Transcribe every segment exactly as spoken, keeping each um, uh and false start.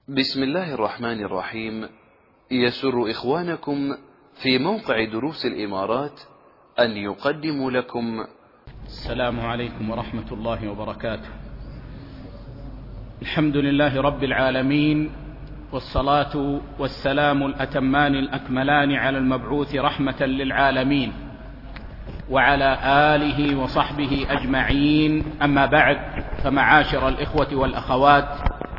بسم الله الرحمن الرحيم. يسر إخوانكم في موقع دروس الإمارات أن يقدموا لكم السلام عليكم ورحمة الله وبركاته. الحمد لله رب العالمين، والصلاة والسلام الأتمان الأكملان على المبعوث رحمة للعالمين وعلى آله وصحبه أجمعين. أما بعد، فمعاشر الإخوة والأخوات،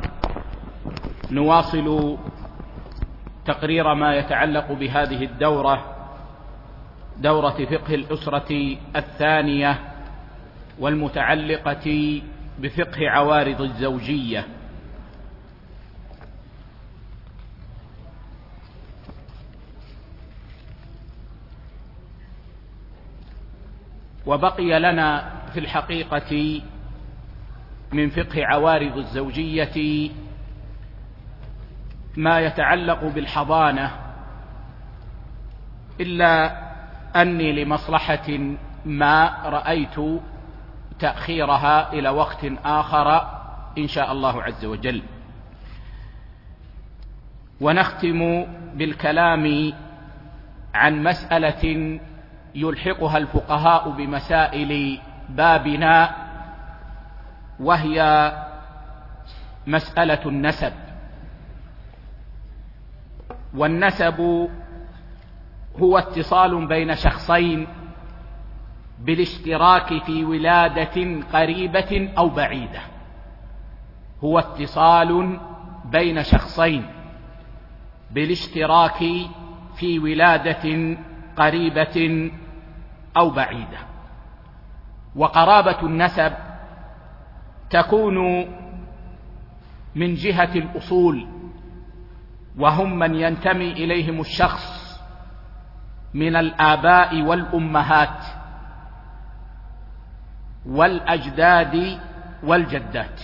نواصل تقرير ما يتعلق بهذه الدورة، دورة فقه الأسرة الثانية، والمتعلقة بفقه عوارض الزوجية. وبقي لنا في الحقيقة من فقه عوارض الزوجية ما يتعلق بالحضانة، إلا أني لمصلحة ما رأيت تأخيرها إلى وقت آخر إن شاء الله عز وجل. ونختم بالكلام عن مسألة يلحقها الفقهاء بمسائل بابنا، وهي مسألة النسب. والنسب هو اتصال بين شخصين بالاشتراك في ولادة قريبة أو بعيدة. هو اتصال بين شخصين بالاشتراك في ولادة قريبة أو بعيدة. وقرابة النسب تكون من جهة الأصول، وهم من ينتمي إليهم الشخص من الآباء والأمهات والأجداد والجدات.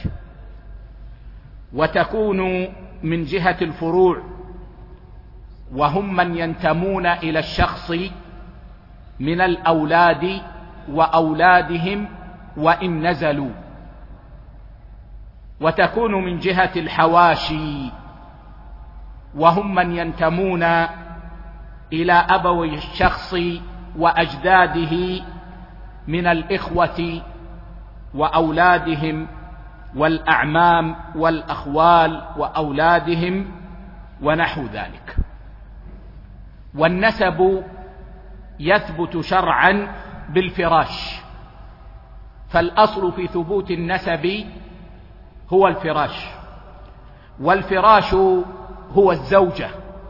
وتكون من جهة الفروع، وهم من ينتمون إلى الشخص من الأولاد وأولادهم وإن نزلوا. وتكون من جهة الحواشي، وهم من ينتمون إلى أبوي الشخص وأجداده من الإخوة وأولادهم والأعمام والأخوال وأولادهم ونحو ذلك. والنسب يثبت شرعا بالفراش، فالأصل في ثبوت النسب هو الفراش. والفراش هو الزوجة.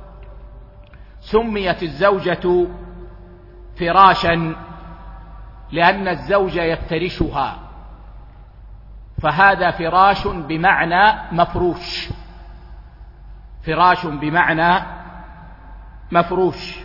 سميت الزوجة فراشا لأن الزوج يفترشها، فهذا فراش بمعنى مفروش، فراش بمعنى مفروش.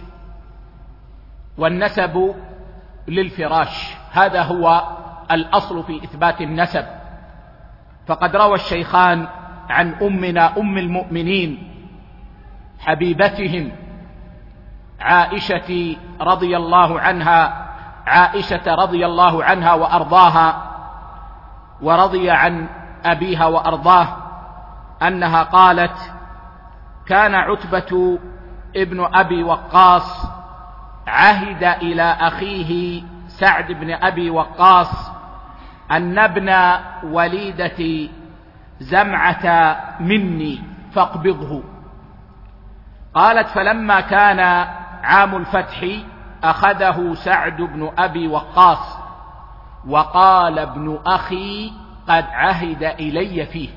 والنسب للفراش، هذا هو الأصل في إثبات النسب. فقد روى الشيخان عن أمنا أم المؤمنين حبيبتهم عائشة رضي الله عنها عائشة رضي الله عنها وأرضاها، ورضي عن أبيها وأرضاه، أنها قالت: كان عتبة ابن أبي وقاص عهد إلى أخيه سعد بن أبي وقاص أن ابن وليدة زمعة مني فاقبضه. قالت: فلما كان عام الفتح أخذه سعد بن أبي وقاص، وقال ابن أخي قد عهد إلي فيه.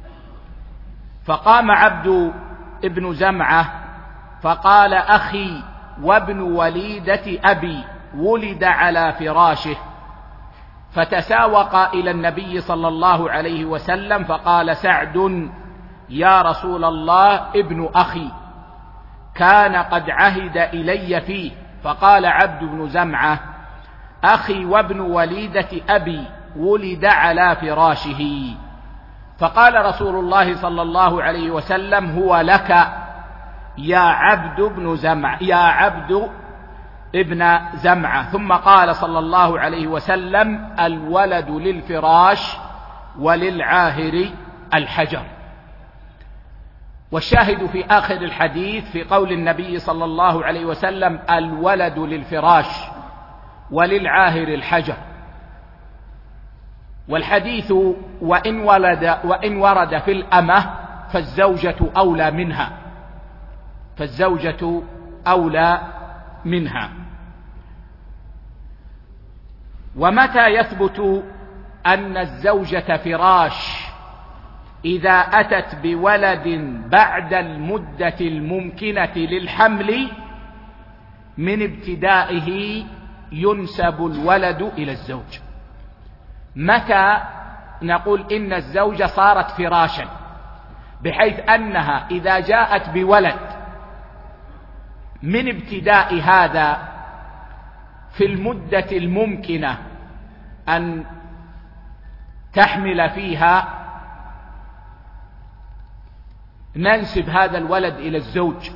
فقام عبد ابن زمعة فقال: أخي وابن وليدة أبي ولد على فراشه. فتساوق إلى النبي صلى الله عليه وسلم، فقال سعد: يا رسول الله، ابن أخي كان قد عهد إلي فيه. فقال عبد بن زمعة: أخي وابن وليدة أبي ولد على فراشه. فقال رسول الله صلى الله عليه وسلم: هو لك يا عبد بن زمعة يا عبد ابن زمعة. ثم قال صلى الله عليه وسلم: الولد للفراش وللعاهر الحجر. والشاهد في آخر الحديث في قول النبي صلى الله عليه وسلم: الولد للفراش وللعاهر الحجر. والحديث وإن ولد وإن ورد في الأمة فالزوجة أولى منها فالزوجة أولى منها. ومتى يثبت أن الزوجة فراش؟ إذا أتت بولد بعد المدة الممكنة للحمل من ابتدائه ينسب الولد إلى الزوج. متى نقول إن الزوجة صارت فراشا؟ بحيث أنها إذا جاءت بولد من ابتداء هذا في المدة الممكنة أن تحمل فيها ننسب هذا الولد إلى الزوج.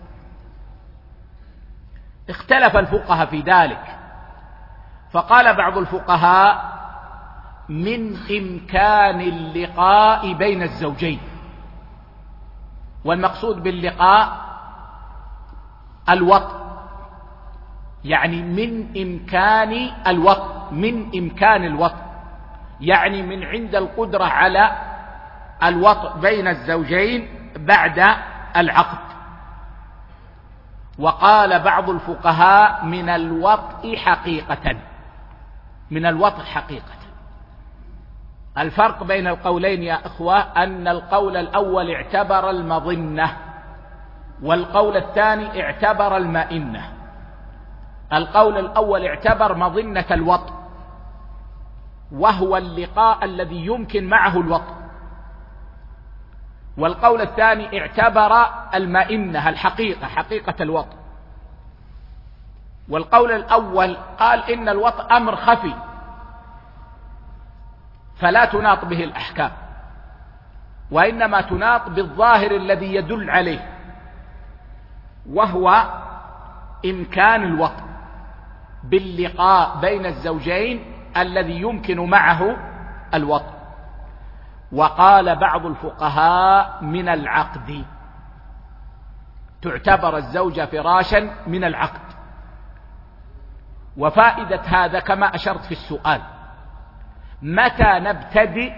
اختلف الفقهاء في ذلك، فقال بعض الفقهاء: من إمكان اللقاء بين الزوجين. والمقصود باللقاء الوطء، يعني من إمكان الوطء من إمكان الوطء يعني من عند القدرة على الوطء بين الزوجين بعد العقد. وقال بعض الفقهاء: من الوطء حقيقة من الوطء حقيقة. الفرق بين القولين يا إخوة أن القول الأول اعتبر المظنة، والقول الثاني اعتبر المئنة. القول الأول اعتبر مظنة الوطء، وهو اللقاء الذي يمكن معه الوطء. والقول الثاني اعتبر المئنة، الحقيقة، حقيقة الوطء. والقول الأول قال إن الوطء أمر خفي فلا تناط به الأحكام، وإنما تناط بالظاهر الذي يدل عليه، وهو إمكان الوطء باللقاء بين الزوجين الذي يمكن معه الوطء. وقال بعض الفقهاء: من العقد، تعتبر الزوجة فراشا من العقد. وفائدة هذا كما أشرت في السؤال: متى نبتدئ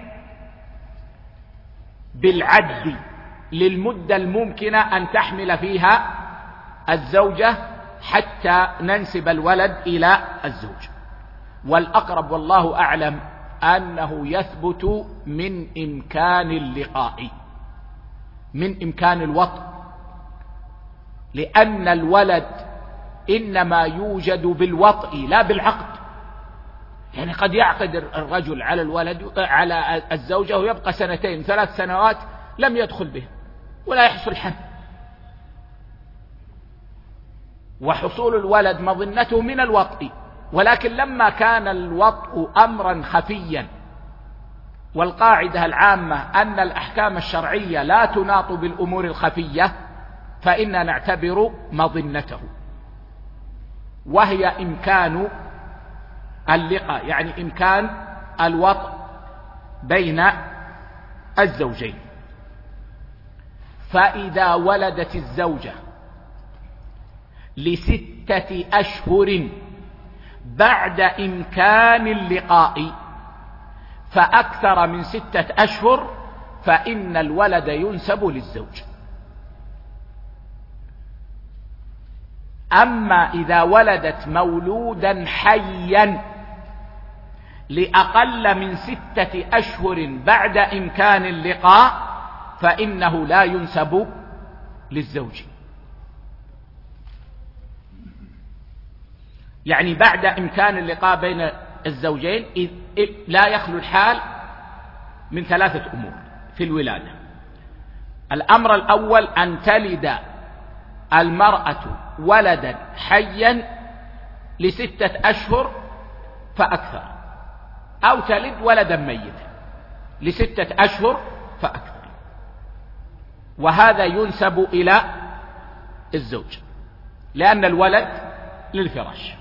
بالعد للمدة الممكنة أن تحمل فيها الزوجة حتى ننسب الولد إلى الزوج؟ والأقرب والله أعلم أنه يثبت من إمكان اللقاء، من إمكان الوطء، لأن الولد إنما يوجد بالوطء لا بالعقد. يعني قد يعقد الرجل على الولد على الزوجة ويبقى سنتين ثلاث سنوات لم يدخل به ولا يحصل حمل، وحصول الولد مظنته من الوطء. ولكن لما كان الوطء أمرا خفيا، والقاعدة العامة أن الأحكام الشرعية لا تناط بالأمور الخفية، فإننا نعتبر مظنته، وهي إمكان اللقاء، يعني إمكان الوطء بين الزوجين. فإذا ولدت الزوجة لستة أشهر بعد إمكان اللقاء فأكثر من ستة أشهر فإن الولد ينسب للزوج. أما إذا ولدت مولودا حيا لأقل من ستة أشهر بعد إمكان اللقاء فإنه لا ينسب للزوج. يعني بعد إمكان اللقاء بين الزوجين لا يخلو الحال من ثلاثة أمور في الولادة. الأمر الأول أن تلد المرأة ولدا حيا لستة أشهر فأكثر، أو تلد ولدا ميتا لستة أشهر فأكثر، وهذا ينسب إلى الزوج لأن الولد للفراش.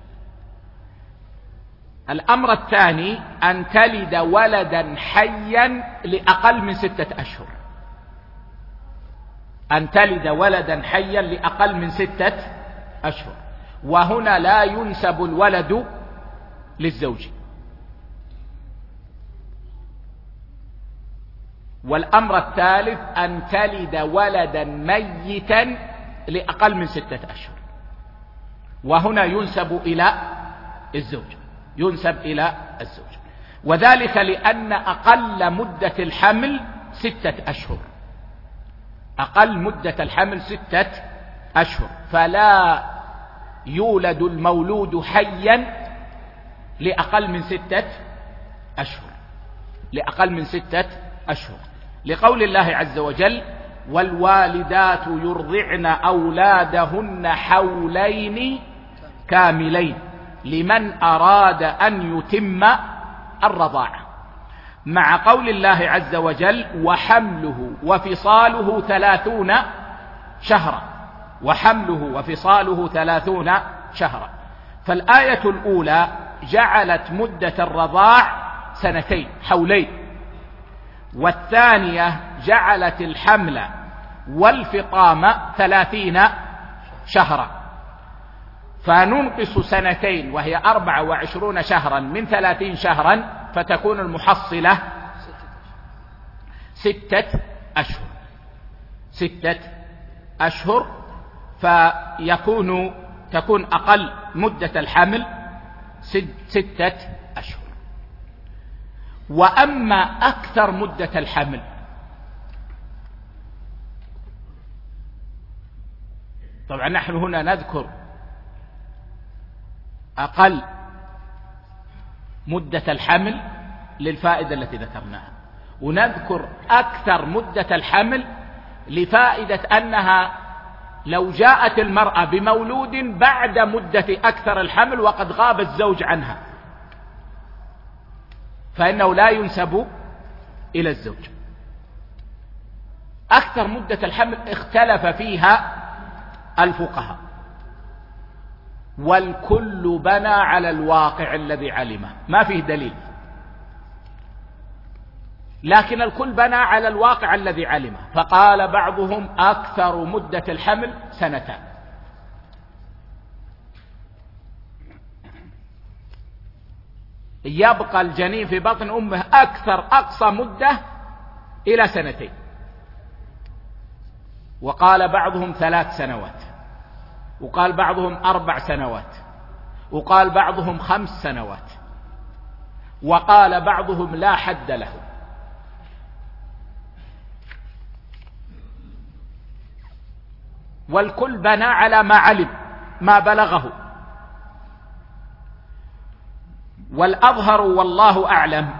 الأمر الثاني أن تلد ولدا حيا لأقل من ستة أشهر، أن تلد ولدا حيا لأقل من ستة أشهر، وهنا لا ينسب الولد للزوج. والأمر الثالث أن تلد ولدا ميتا لأقل من ستة أشهر، وهنا ينسب إلى الزوج، ينسب إلى الزوج، وذلك لأن أقل مدة الحمل ستة أشهر، أقل مدة الحمل ستة أشهر، فلا يولد المولود حيا لأقل من ستة أشهر، لأقل من ستة أشهر، لقول الله عز وجل: والوالدات يرضعن أولادهن حولين كاملين لمن أراد أن يتم الرضاعة، مع قول الله عز وجل: وحمله وفصاله ثلاثون شهرا، وحمله وفصاله ثلاثون شهرا. فالآية الأولى جعلت مدة الرضاع سنتين، حولين، والثانية جعلت الحمل والفطام ثلاثين شهرا، فننقص سنتين وهي أربع وعشرون شهرا من ثلاثين شهرا، فتكون المحصلة ستة أشهر، ستة أشهر، فيكون تكون أقل مدة الحمل ستة أشهر. وأما أكثر مدة الحمل طبعا نحن هنا نذكر أقل مدة الحمل للفائدة التي ذكرناها، ونذكر أكثر مدة الحمل لفائدة أنها لو جاءت المرأة بمولود بعد مدة أكثر الحمل وقد غاب الزوج عنها فإنه لا ينسب إلى الزوج. أكثر مدة الحمل اختلف فيها الفقهاء، والكل بنى على الواقع الذي علمه، ما فيه دليل، لكن الكل بنى على الواقع الذي علمه. فقال بعضهم أكثر مدة الحمل سنتان، يبقى الجنين في بطن أمه أكثر أقصى مدة إلى سنتين، وقال بعضهم ثلاث سنوات، وقال بعضهم أربع سنوات، وقال بعضهم خمس سنوات، وقال بعضهم لا حد له. والكل بنى على ما علم، ما بلغه. والأظهر والله أعلم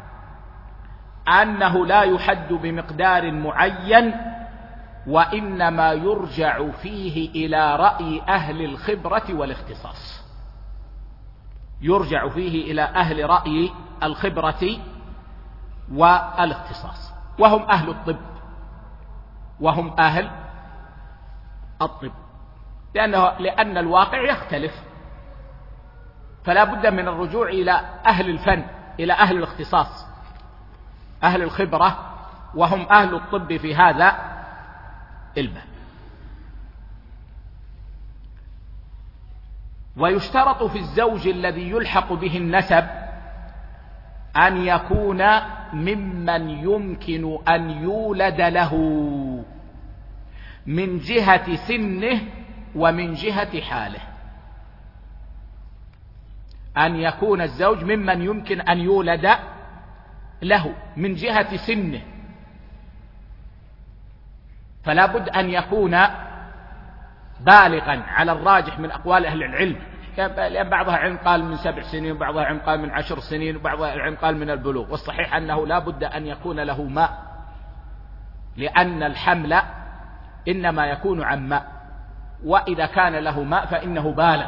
أنه لا يحد بمقدار معين، وإنما يرجع فيه إلى رأي أهل الخبرة والاختصاص، يرجع فيه إلى أهل رأي الخبرة والاختصاص، وهم أهل الطب، وهم أهل الطب، لأنه لأن الواقع يختلف، فلا بد من الرجوع إلى أهل الفن، إلى أهل الاختصاص، أهل الخبرة، وهم أهل الطب في هذا الباب. ويشترط في الزوج الذي يلحق به النسب أن يكون ممن يمكن أن يولد له من جهة سنه ومن جهة حاله، أن يكون الزوج ممن يمكن أن يولد له من جهة سنه، فلا بد أن يكون بالغا على الراجح من أقوال أهل العلم، لأن بعضها علم قال من سبع سنين، وبعضها علم قال من عشر سنين، وبعضها علم قال من البلوغ، والصحيح أنه لا بد أن يكون له ماء، لأن الحمل إنما يكون عن ماء، وإذا كان له ماء فإنه بالغ،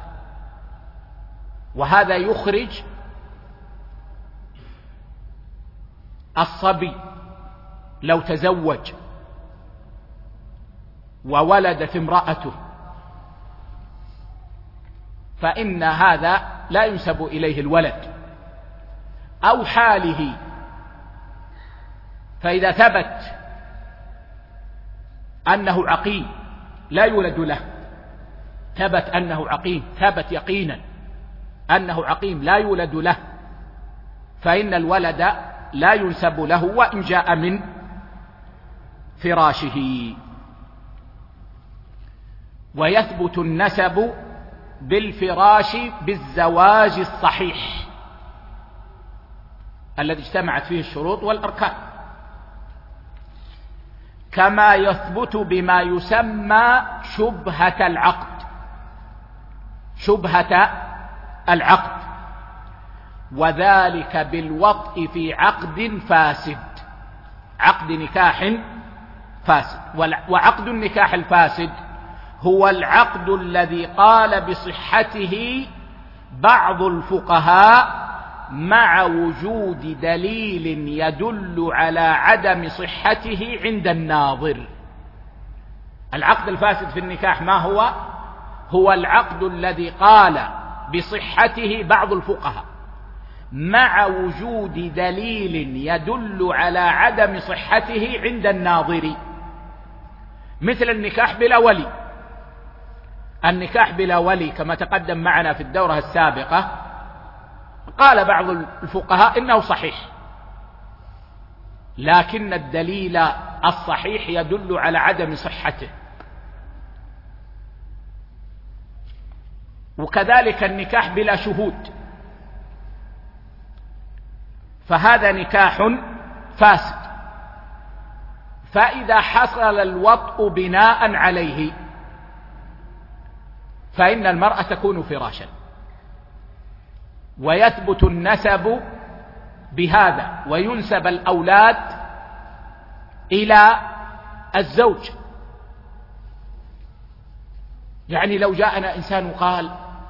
وهذا يخرج الصبي لو تزوج وولدت امرأته، فإن هذا لا ينسب إليه الولد، أو حاله، فإذا ثبت أنه عقيم لا يولد له، ثبت أنه عقيم، ثبت يقينا أنه عقيم لا يولد له، فإن الولد لا ينسب له وإن جاء من فراشه. ويثبت النسب بالفراش بالزواج الصحيح الذي اجتمعت فيه الشروط والأركان، كما يثبت بما يسمى شبهة العقد، شبهة العقد، وذلك بالوطء في عقد فاسد، عقد نكاح فاسد. وعقد النكاح الفاسد هو العقد الذي قال بصحته بعض الفقهاء مع وجود دليل يدل على عدم صحته عند الناظر. العقد الفاسد في النكاح ما هو؟ هو العقد الذي قال بصحته بعض الفقهاء مع وجود دليل يدل على عدم صحته عند الناظر، مثل النكاح بلا ولي. النكاح بلا ولي كما تقدم معنا في الدورة السابقة قال بعض الفقهاء إنه صحيح، لكن الدليل الصحيح يدل على عدم صحته. وكذلك النكاح بلا شهود، فهذا نكاح فاسد، فإذا حصل الوطء بناء عليه فإن المرأة تكون فراشا، ويثبت النسب بهذا، وينسب الأولاد إلى الزوج. يعني لو جاءنا إنسان وقال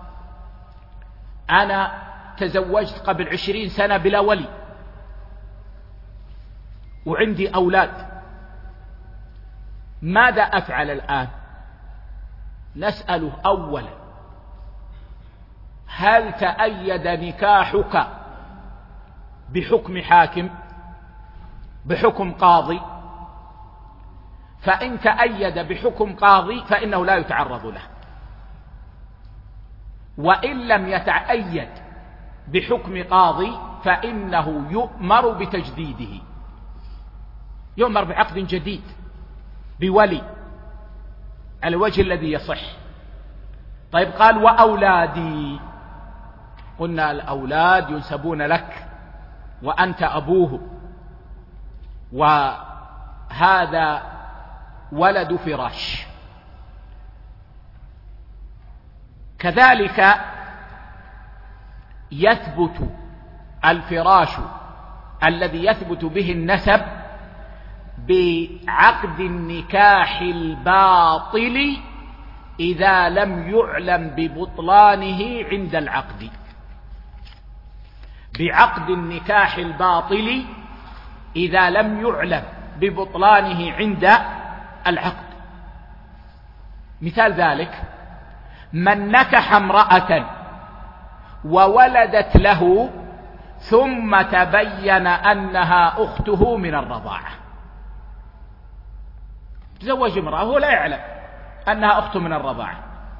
أنا تزوجت قبل عشرين سنة بلا ولي وعندي أولاد، ماذا أفعل الآن؟ نسأله أولا هل تأيد نكاحك بحكم حاكم، بحكم قاضي؟ فإن تأيد بحكم قاضي فإنه لا يتعرض له، وإن لم يتأيد بحكم قاضي فإنه يؤمر بتجديده، يؤمر بعقد جديد بولي على الوجه الذي يصح. طيب قال وأولادي، قلنا الأولاد ينسبون لك وأنت أبوه، وهذا ولد فراش. كذلك يثبت الفراش الذي يثبت به النسب بعقد النكاح الباطل إذا لم يعلم ببطلانه عند العقد، بعقد النكاح الباطل إذا لم يعلم ببطلانه عند العقد. مثال ذلك من نكح امرأة وولدت له ثم تبين أنها أخته من الرضاعة، تزوج امرأة هو لا يعلم أنها أخته من الرضاعة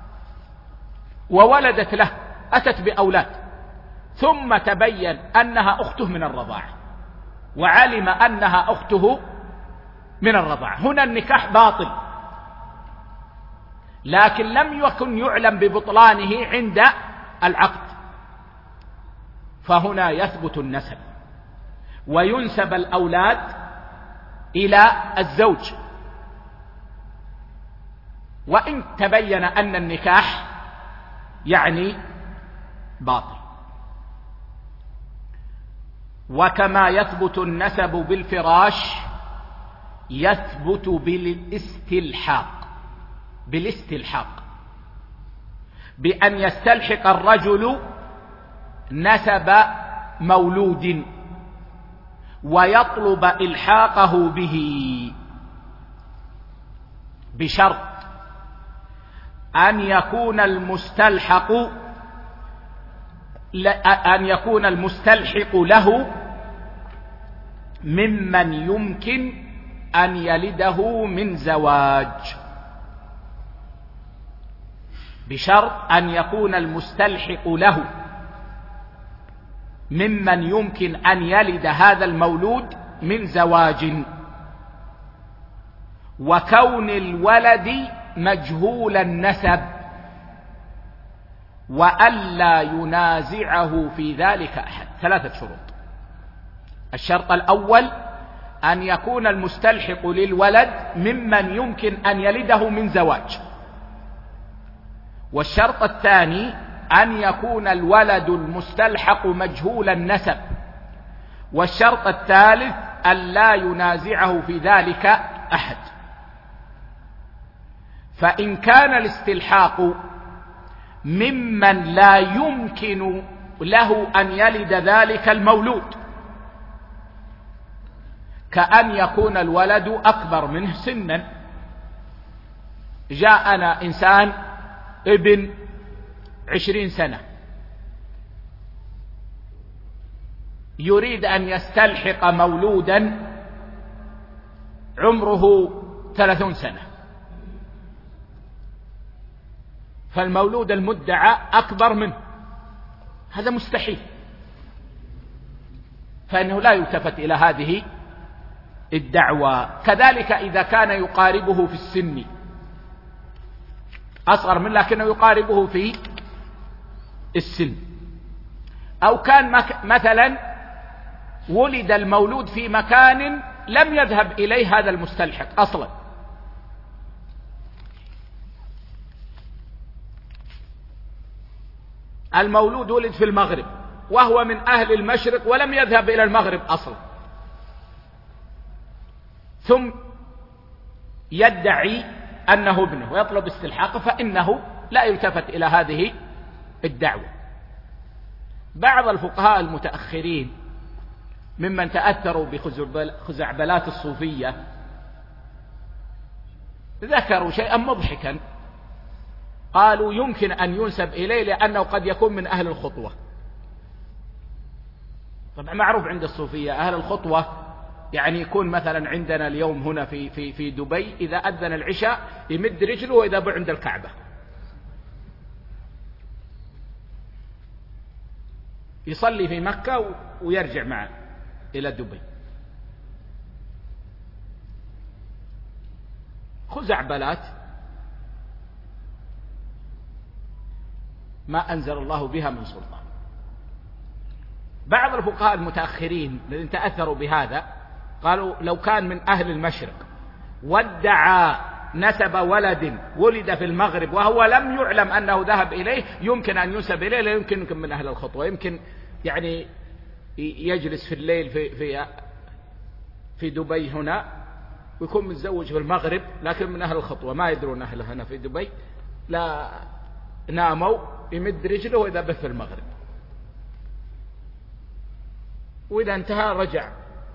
وولدت له، أتت بأولاد، ثم تبين أنها أخته من الرضاعة وعلم أنها أخته من الرضاعة، هنا النكاح باطل، لكن لم يكن يعلم ببطلانه عند العقد، فهنا يثبت النسب وينسب الأولاد إلى الزوج، وإن تبين أن النكاح يعني باطل. وكما يثبت النسب بالفراش يثبت بالاستلحاق، بالاستلحاق بأن يستلحق الرجل نسب مولود ويطلب إلحاقه به، بشرط أن يكون المستلحق أن يكون المستلحق له ممن يمكن أن يلده من زواج، بشرط أن يكون المستلحق له ممن يمكن أن يلد هذا المولود من زواج، وكون الولد مجهول النسب، وألا ينازعه في ذلك أحد. ثلاثة شروط. الشرط الأول أن يكون المستلحق للولد ممن يمكن أن يلده من زواج، والشرط الثاني أن يكون الولد المستلحق مجهول النسب، والشرط الثالث أن لا ينازعه في ذلك أحد. فإن كان الاستلحاق ممن لا يمكن له أن يلد ذلك المولود، كأن يكون الولد أكبر منه سنا، جاءنا إنسان ابن عشرين سنة يريد أن يستلحق مولودا عمره ثلاثون سنة، فالمولود المدعى أكبر منه، هذا مستحيل، فإنه لا يلتفت إلى هذه الدعوة. كذلك إذا كان يقاربه في السن، أصغر منه لكنه يقاربه في السن، أو كان مثلا ولد المولود في مكان لم يذهب إليه هذا المستلحق أصلا، المولود ولد في المغرب وهو من أهل المشرق ولم يذهب إلى المغرب أصلا، ثم يدعي أنه ابنه ويطلب استلحاقه، فإنه لا يلتفت إلى هذه الدعوة. بعض الفقهاء المتأخرين ممن تأثروا بخزعبلات الصوفية ذكروا شيئا مضحكا، قالوا يمكن أن ينسب إليه لأنه قد يكون من أهل الخطوة. طبعا معروف عند الصوفية أهل الخطوة يعني يكون مثلا عندنا اليوم هنا في في في دبي إذا أذن العشاء يمد رجله وإذا بع عند الكعبة، يصلي في مكة ويرجع معه إلى دبي. خزعبلات ما أنزل الله بها من سلطان. بعض الفقهاء المتأخرين الذين تأثروا بهذا قالوا لو كان من أهل المشرق وادعى نسب ولد ولد في المغرب وهو لم يعلم أنه ذهب إليه يمكن أن ينسب إليه، لا يمكن يمكن من أهل الخطوة، يمكن يعني يجلس في الليل في في في دبي هنا ويكون متزوج في المغرب لكن من أهل الخطوة، ما يدرون أهله هنا في دبي، لا ناموا يمد رجله وإذا بث في المغرب، وإذا انتهى رجع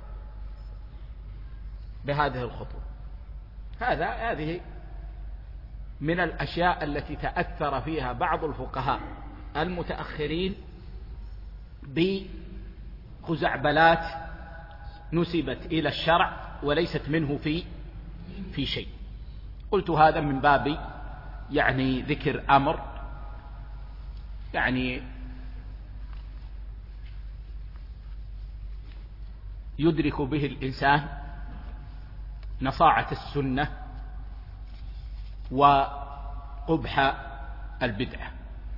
بهذه الخطوة. هذا هذه من الأشياء التي تأثر فيها بعض الفقهاء المتأخرين بخزعبلات نسبت إلى الشرع وليست منه في في شيء. قلت هذا من باب يعني ذكر أمر يعني يدرك به الإنسان نصاعة السنة وقبح البدعة.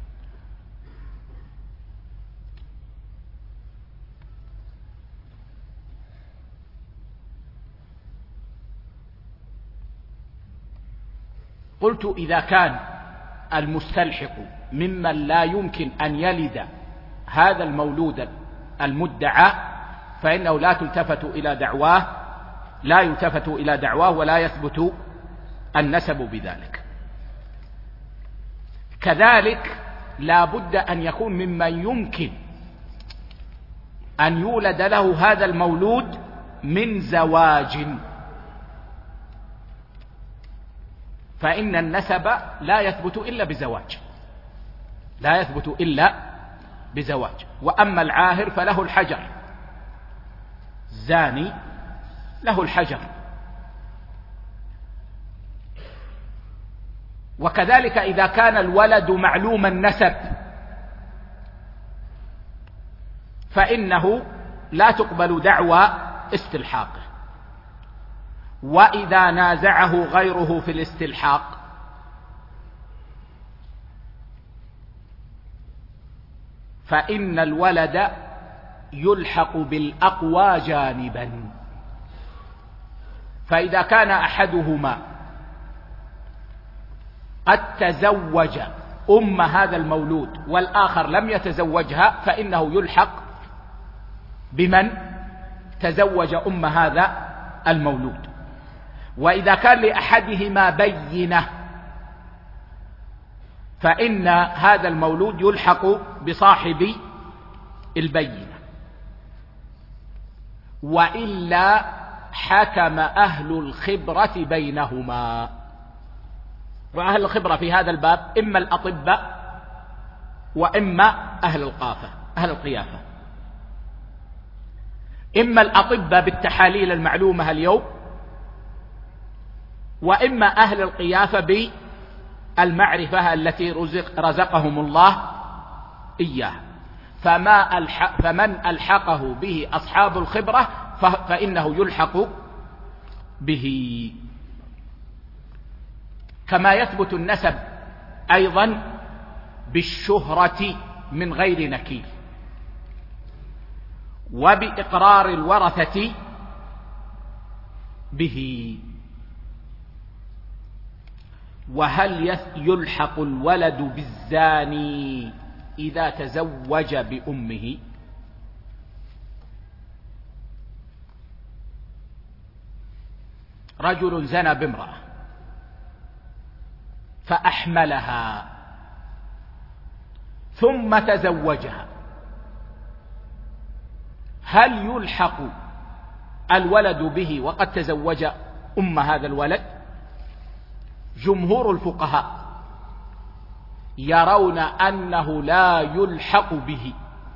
قلت إذا كان المستلحق ممن لا يمكن أن يلد هذا المولود المدعى فإنه لا تلتفت إلى دعواه لا يلتفت إلى دعواه ولا يثبت النسب بذلك. كذلك لا بد أن يكون ممن يمكن أن يولد له هذا المولود من زواج، فإن النسب لا يثبت إلا بزواج لا يثبت إلا بزواج. وأما العاهر فله الحجر، الزاني له الحجر وكذلك إذا كان الولد معلوم النسب فإنه لا تقبل دعوى استلحاقه. وإذا نازعه غيره في الاستلحاق فإن الولد يلحق بالأقوى جانبا. فإذا كان أحدهما قد تزوج أم هذا المولود والآخر لم يتزوجها فإنه يلحق بمن تزوج أم هذا المولود. وإذا كان لأحدهما بينة فإن هذا المولود يلحق بصاحب البينة. وإلا حكم أهل الخبرة بينهما. وأهل الخبرة في هذا الباب إما الأطباء وإما أهل القافة أهل القيافة. إما الأطباء بالتحاليل المعلومة اليوم، وإما أهل القيافة بالمعرفة التي رزق رزقهم الله إياها. فما ألحق فمن ألحقه به أصحاب الخبرة فإنه يلحق به. كما يثبت النسب أيضا بالشهرة من غير نكير، وبإقرار الورثة به. وهل يلحق الولد بالزاني إذا تزوج بأمه؟ رجل زنى بامرأة فأحملها ثم تزوجها، هل يلحق الولد به وقد تزوج أم هذا الولد؟ جمهور الفقهاء يرون أنه لا يلحق به،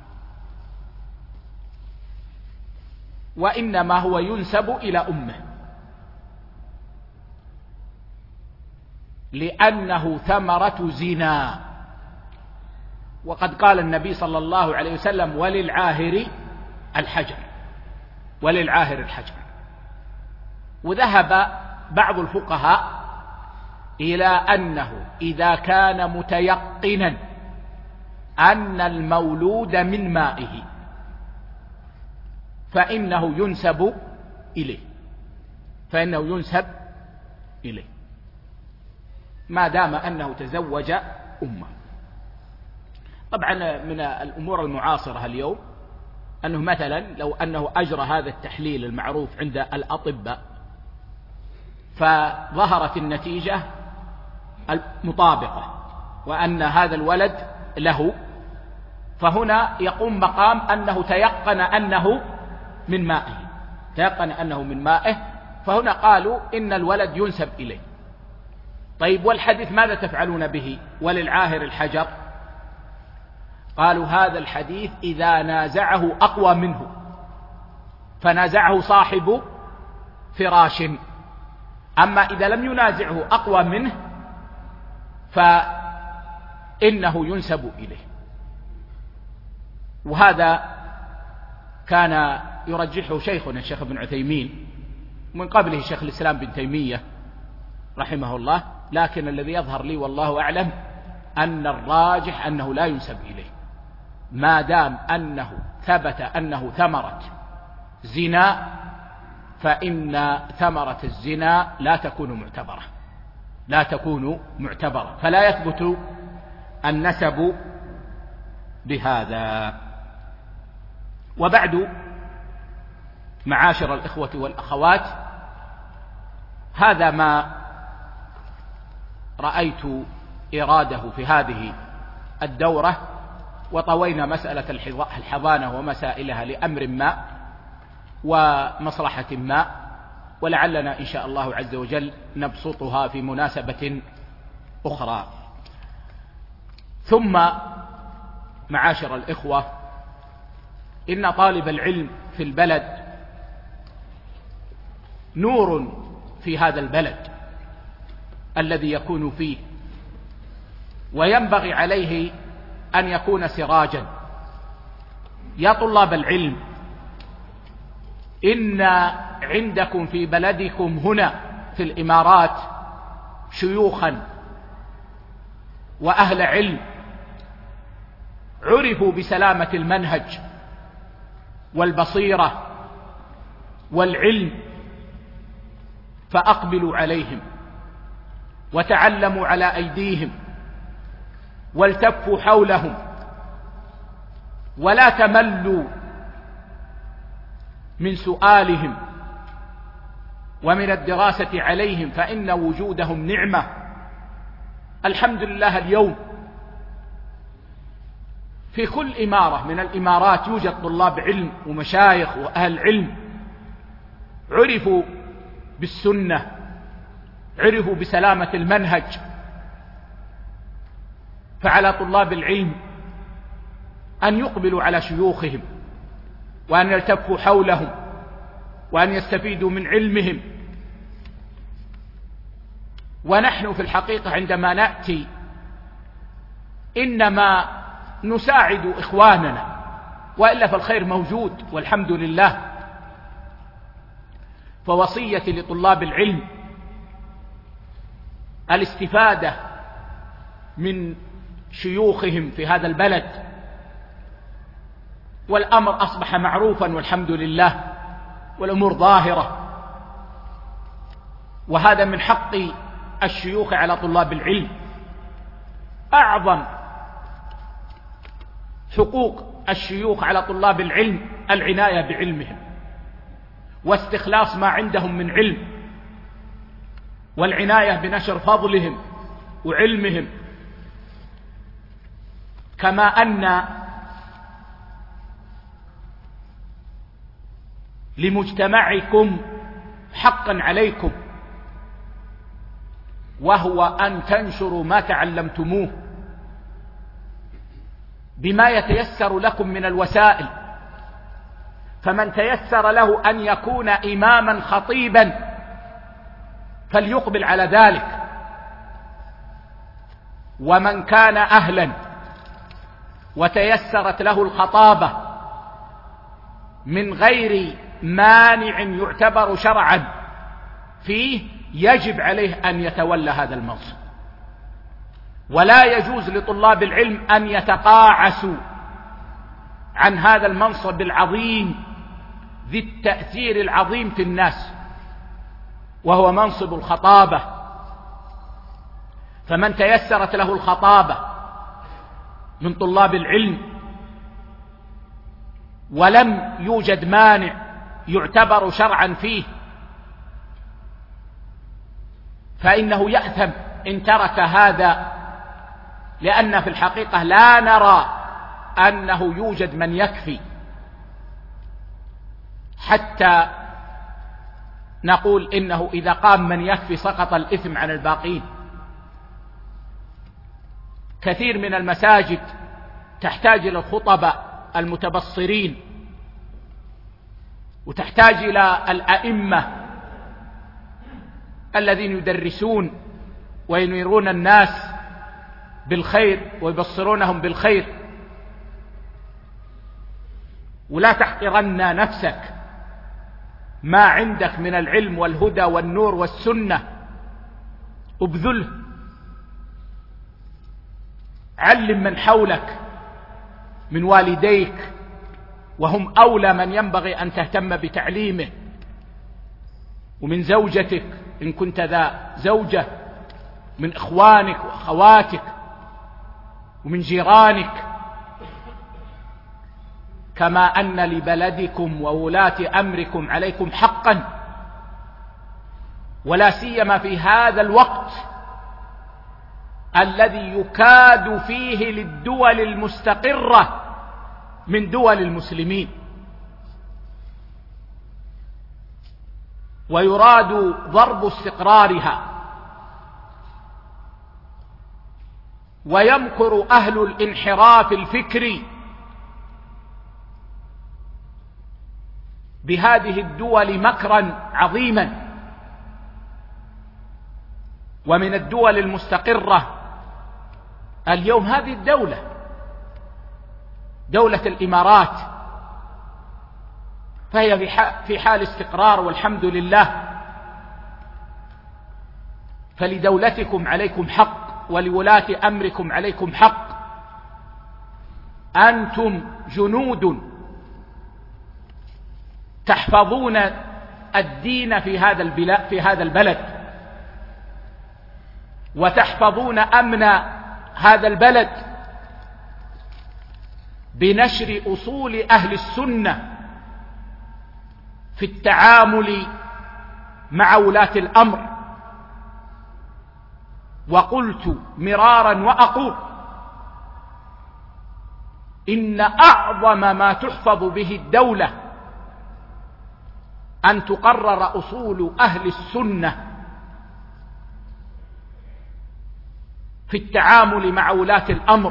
وإنما هو ينسب إلى أمه، لأنه ثمرة زنا. وقد قال النبي صلى الله عليه وسلم: وللعاهر الحجر، وللعاهر الحجر. وذهب بعض الفقهاء إلى أنه إذا كان متيقنا أن المولود من مائه فإنه ينسب إليه، فإنه ينسب إليه ما دام أنه تزوج أمه. طبعا من الأمور المعاصرة اليوم أنه مثلا لو أنه أجرى هذا التحليل المعروف عند الأطباء فظهرت النتيجة المطابقة وأن هذا الولد له، فهنا يقوم مقام أنه تيقن أنه من مائه، تيقن أنه من مائه، فهنا قالوا إن الولد ينسب إليه. طيب والحديث ماذا تفعلون به؟ وللعاهر الحجر. قالوا هذا الحديث إذا نازعه أقوى منه، فنازعه صاحب فراش، أما إذا لم ينازعه أقوى منه فإنه ينسب إليه. وهذا كان يرجحه شيخنا الشيخ ابن عثيمين، من قبله شيخ الإسلام بن تيمية رحمه الله، لكن الذي يظهر لي والله أعلم أن الراجح أنه لا ينسب إليه ما دام أنه ثبت أنه ثمرة زنا، فإن ثمرة الزنا لا تكون معتبرة، لا تكون معتبرة، فلا يثبت النسب بهذا. وبعد، معاشر الإخوة والأخوات، هذا ما رأيت إراده في هذه الدورة، وطوينا مسألة الحضانة ومسائلها لأمر ما ومصلحة ما، ولعلنا إن شاء الله عز وجل نبسطها في مناسبة أخرى. ثم معاشر الإخوة، إن طالب العلم في البلد نور في هذا البلد الذي يكون فيه، وينبغي عليه أن يكون سراجا. يا طلاب العلم، إن عندكم في بلدكم هنا في الإمارات شيوخا وأهل علم عرفوا بسلامة المنهج والبصيرة والعلم، فأقبلوا عليهم وتعلموا على أيديهم والتفوا حولهم، ولا تملوا من سؤالهم ومن الدراسة عليهم، فإن وجودهم نعمة. الحمد لله اليوم في كل إمارة من الإمارات يوجد طلاب علم ومشايخ وأهل علم عرفوا بالسنة، عرفوا بسلامة المنهج. فعلى طلاب العلم أن يقبلوا على شيوخهم وأن يلتفوا حولهم وأن يستفيدوا من علمهم. ونحن في الحقيقة عندما نأتي إنما نساعد إخواننا، وإلا فالخير موجود والحمد لله. فوصيتي لطلاب العلم الاستفادة من شيوخهم في هذا البلد، والأمر أصبح معروفا والحمد لله، والأمور ظاهرة، وهذا من حق الشيوخ على طلاب العلم. أعظم حقوق الشيوخ على طلاب العلم العناية بعلمهم واستخلاص ما عندهم من علم، والعناية بنشر فضلهم وعلمهم. كما أن لمجتمعكم حقا عليكم، وهو أن تنشروا ما تعلمتموه بما يتيسر لكم من الوسائل. فمن تيسر له أن يكون إماما خطيبا فليقبل على ذلك، ومن كان أهلا وتيسرت له الخطابة من غير مانع يعتبر شرعا فيه يجب عليه أن يتولى هذا المنصب. ولا يجوز لطلاب العلم أن يتقاعسوا عن هذا المنصب العظيم ذي التأثير العظيم في الناس، وهو منصب الخطابة. فمن تيسرت له الخطابة من طلاب العلم ولم يوجد مانع يعتبر شرعا فيه فإنه يأثم إن ترك هذا، لأن في الحقيقة لا نرى أنه يوجد من يكفي حتى نقول إنه إذا قام من يكفي سقط الإثم عن الباقين. كثير من المساجد تحتاج إلى الخطباء المتبصرين، وتحتاج إلى الأئمة الذين يدرسون وينيرون الناس بالخير ويبصرونهم بالخير. ولا تحقرن نفسك، ما عندك من العلم والهدى والنور والسنة ابذله، علم من حولك من والديك، وهم أولى من ينبغي أن تهتم بتعليمه، ومن زوجتك إن كنت ذا زوجة، من إخوانك وأخواتك، ومن جيرانك. كما أن لبلدكم وولاة أمركم عليكم حقا، ولا سيما في هذا الوقت الذي يكاد فيه للدول المستقرة من دول المسلمين، ويراد ضرب استقرارها، ويمكر أهل الانحراف الفكري بهذه الدول مكرا عظيما. ومن الدول المستقرة اليوم هذه الدولة دولة الإمارات فهي في حال استقرار والحمد لله. فلدولتكم عليكم حق ولولاة أمركم عليكم حق. أنتم جنود تحفظون الدين في هذا البلاد في هذا البلد، وتحفظون أمن هذا البلد بنشر أصول أهل السنة في التعامل مع ولاة الأمر. وقلت مرارا وأقول إن أعظم ما تحفظ به الدولة أن تقرر أصول أهل السنة في التعامل مع ولاة الأمر.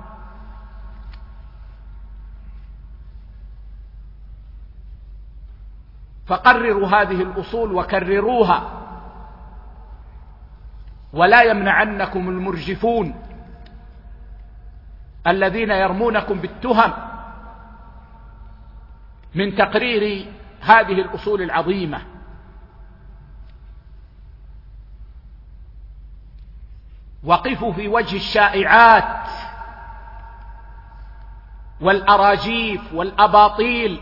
فقرروا هذه الأصول وكرروها، ولا يمنعنكم المرجفون الذين يرمونكم بالتهم من تقرير هذه الأصول العظيمة. وقفوا في وجه الشائعات والأراجيف والأباطيل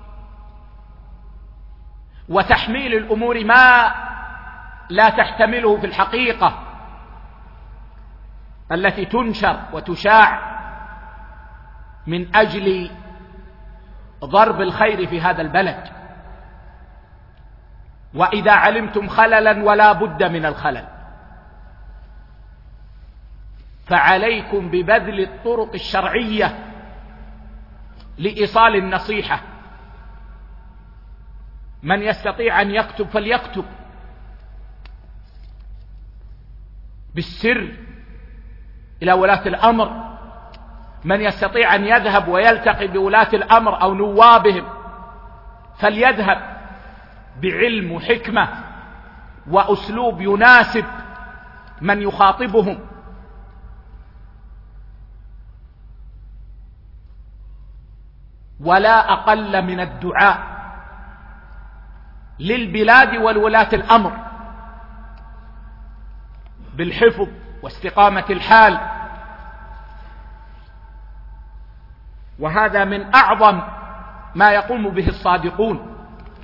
وتحميل الأمور ما لا تحتمله في الحقيقة التي تنشر وتشاع من أجل ضرب الخير في هذا البلد. وإذا علمتم خللا ولا بد من الخلل فعليكم ببذل الطرق الشرعية لإيصال النصيحة. من يستطيع أن يكتب فليكتب بالسر إلى ولاة الأمر. من يستطيع أن يذهب ويلتقي بولاة الأمر أو نوابهم فليذهب بعلم وحكمة وأسلوب يناسب من يخاطبهم. ولا أقل من الدعاء للبلاد والولاة الأمر بالحفظ واستقامة الحال. وهذا من أعظم ما يقوم به الصادقون،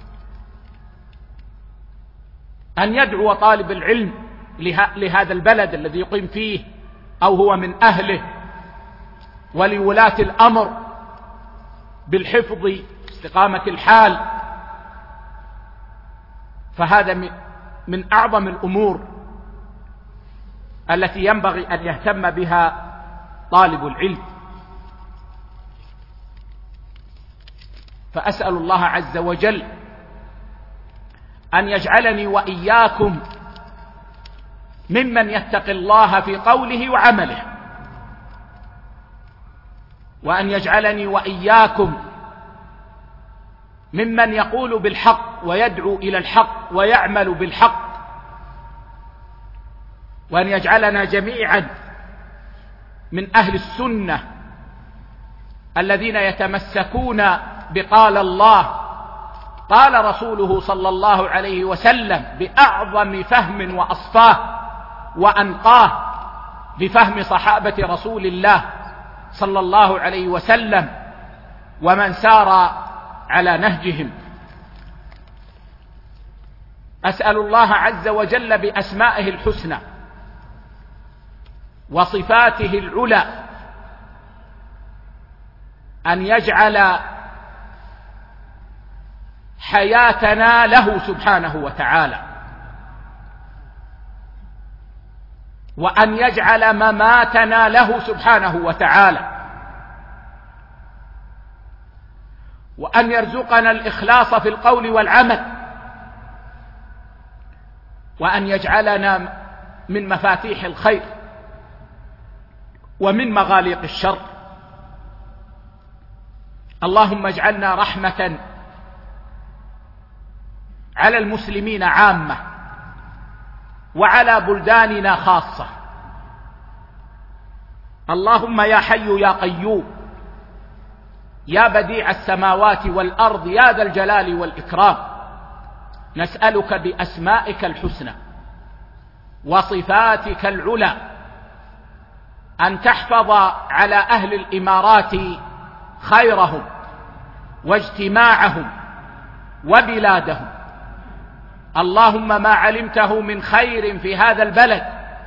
أن يدعو طالب العلم لهذا البلد الذي يقيم فيه أو هو من أهله ولولاة الأمر بالحفظ واستقامة الحال. فهذا من أعظم الأمور التي ينبغي أن يهتم بها طالب العلم. فأسأل الله عز وجل أن يجعلني وإياكم ممن يتقي الله في قوله وعمله، وأن يجعلني وإياكم ممن يقول بالحق ويدعو إلى الحق ويعمل بالحق، وأن يجعلنا جميعا من أهل السنة الذين يتمسكون بقال الله قال رسوله صلى الله عليه وسلم بأعظم فهم وأصفاه وأنقاه بفهم صحابة رسول الله صلى الله عليه وسلم ومن سار على نهجهم. أسأل الله عز وجل بأسمائه الحسنى وصفاته العلى أن يجعل حياتنا له سبحانه وتعالى، وأن يجعل مماتنا له سبحانه وتعالى، وأن يرزقنا الإخلاص في القول والعمل، وأن يجعلنا من مفاتيح الخير ومن مغاليق الشر. اللهم اجعلنا رحمة على المسلمين عامة وعلى بلداننا خاصة. اللهم يا حي يا قيوم يا بديع السماوات والأرض يا ذا الجلال والإكرام، نسألك بأسمائك الحسنى وصفاتك العلى أن تحفظ على أهل الإمارات خيرهم واجتماعهم وبلادهم. اللهم ما علمته من خير في هذا البلد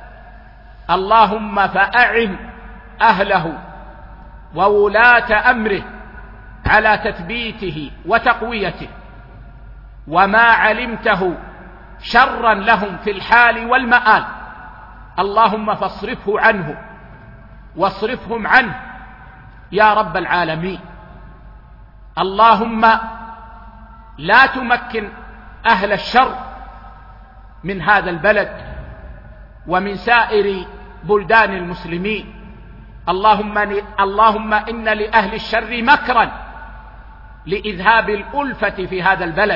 اللهم فأعن أهله وولاة أمره على تثبيته وتقويته، وما علمته شرا لهم في الحال والمآل اللهم فاصرفه عنه واصرفهم عنه يا رب العالمين. اللهم لا تمكن أهل الشر من هذا البلد ومن سائر بلدان المسلمين. اللهم, اللهم إن لأهل الشر مكرا لإذهاب الألفة في هذا البلد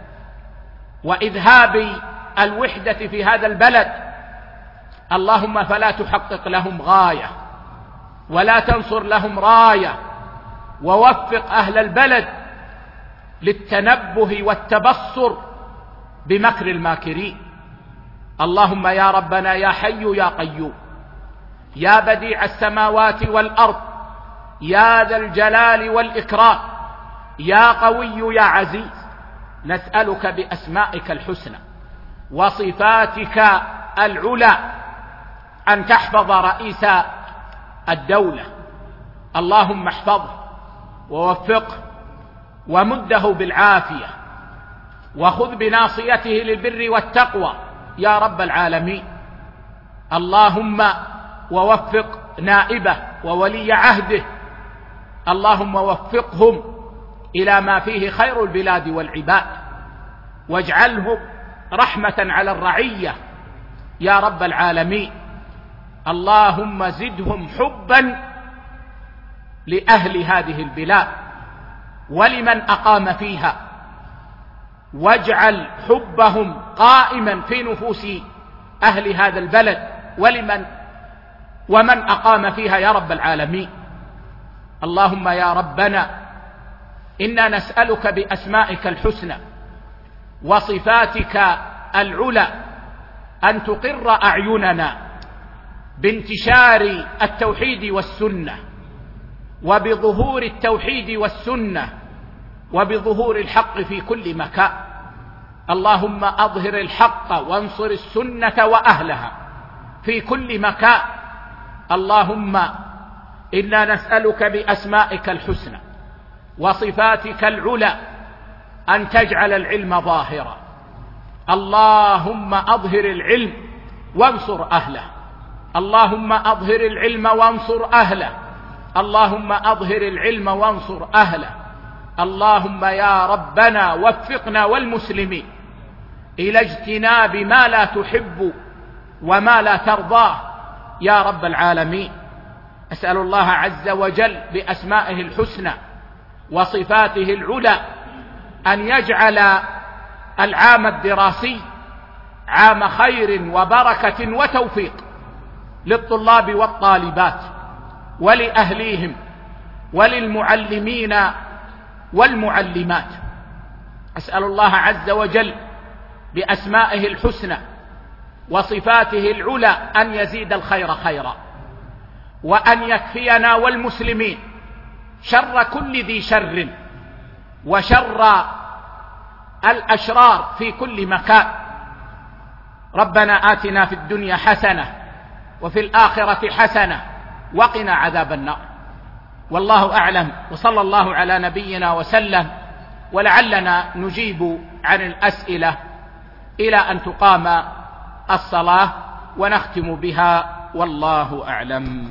وإذهاب الوحدة في هذا البلد. اللهم فلا تحقق لهم غاية ولا تنصر لهم راية، ووفق أهل البلد للتنبه والتبصر بمكر الماكرين. اللهم يا ربنا يا حي يا قيوم يا بديع السماوات والأرض يا ذا الجلال والإكرام يا قوي يا عزيز، نسألك بأسمائك الحسنى وصفاتك العلى أن تحفظ رئيس الدولة. اللهم احفظه ووفقه ومده بالعافية وخذ بناصيته للبر والتقوى يا رب العالمين. اللهم ووفق نائبه وولي عهده، اللهم وفقهم إلى ما فيه خير البلاد والعباد، واجعلهم رحمة على الرعية يا رب العالمين. اللهم زدهم حبا لأهل هذه البلاد ولمن أقام فيها، واجعل حبهم قائما في نفوس أهل هذا البلد ولمن ومن أقام فيها يا رب العالمين. اللهم يا ربنا إنا نسألك بأسمائك الحسنى وصفاتك العلى أن تقر أعيننا بانتشار التوحيد والسنة وبظهور التوحيد والسنة وبظهور الحق في كل مكان. اللهم أظهر الحق وانصر السنة وأهلها في كل مكان. اللهم إنا نسألك بأسمائك الحسنى وصفاتك العلى أن تجعل العلم ظاهرا. اللهم أظهر العلم وانصر أهله. اللهم أظهر العلم وانصر أهله. اللهم أظهر العلم وانصر أهله. اللهم يا ربنا وفقنا والمسلمين إلى اجتناب ما لا تحب وما لا ترضاه يا رب العالمين. أسأل الله عز وجل بأسمائه الحسنى وصفاته العلى أن يجعل العام الدراسي عام خير وبركة وتوفيق للطلاب والطالبات ولأهليهم وللمعلمين والمعلمات. أسأل الله عز وجل بأسمائه الحسنى وصفاته العلى أن يزيد الخير خيرا، وأن يكفينا والمسلمين شر كل ذي شر وشر الأشرار في كل مكان. ربنا آتنا في الدنيا حسنة وفي الآخرة حسنة وقنا عذاب النار. والله أعلم، وصلى الله على نبينا وسلم. ولعلنا نجيب عن الأسئلة إلى أن تقام الصلاة ونختم بها، والله أعلم.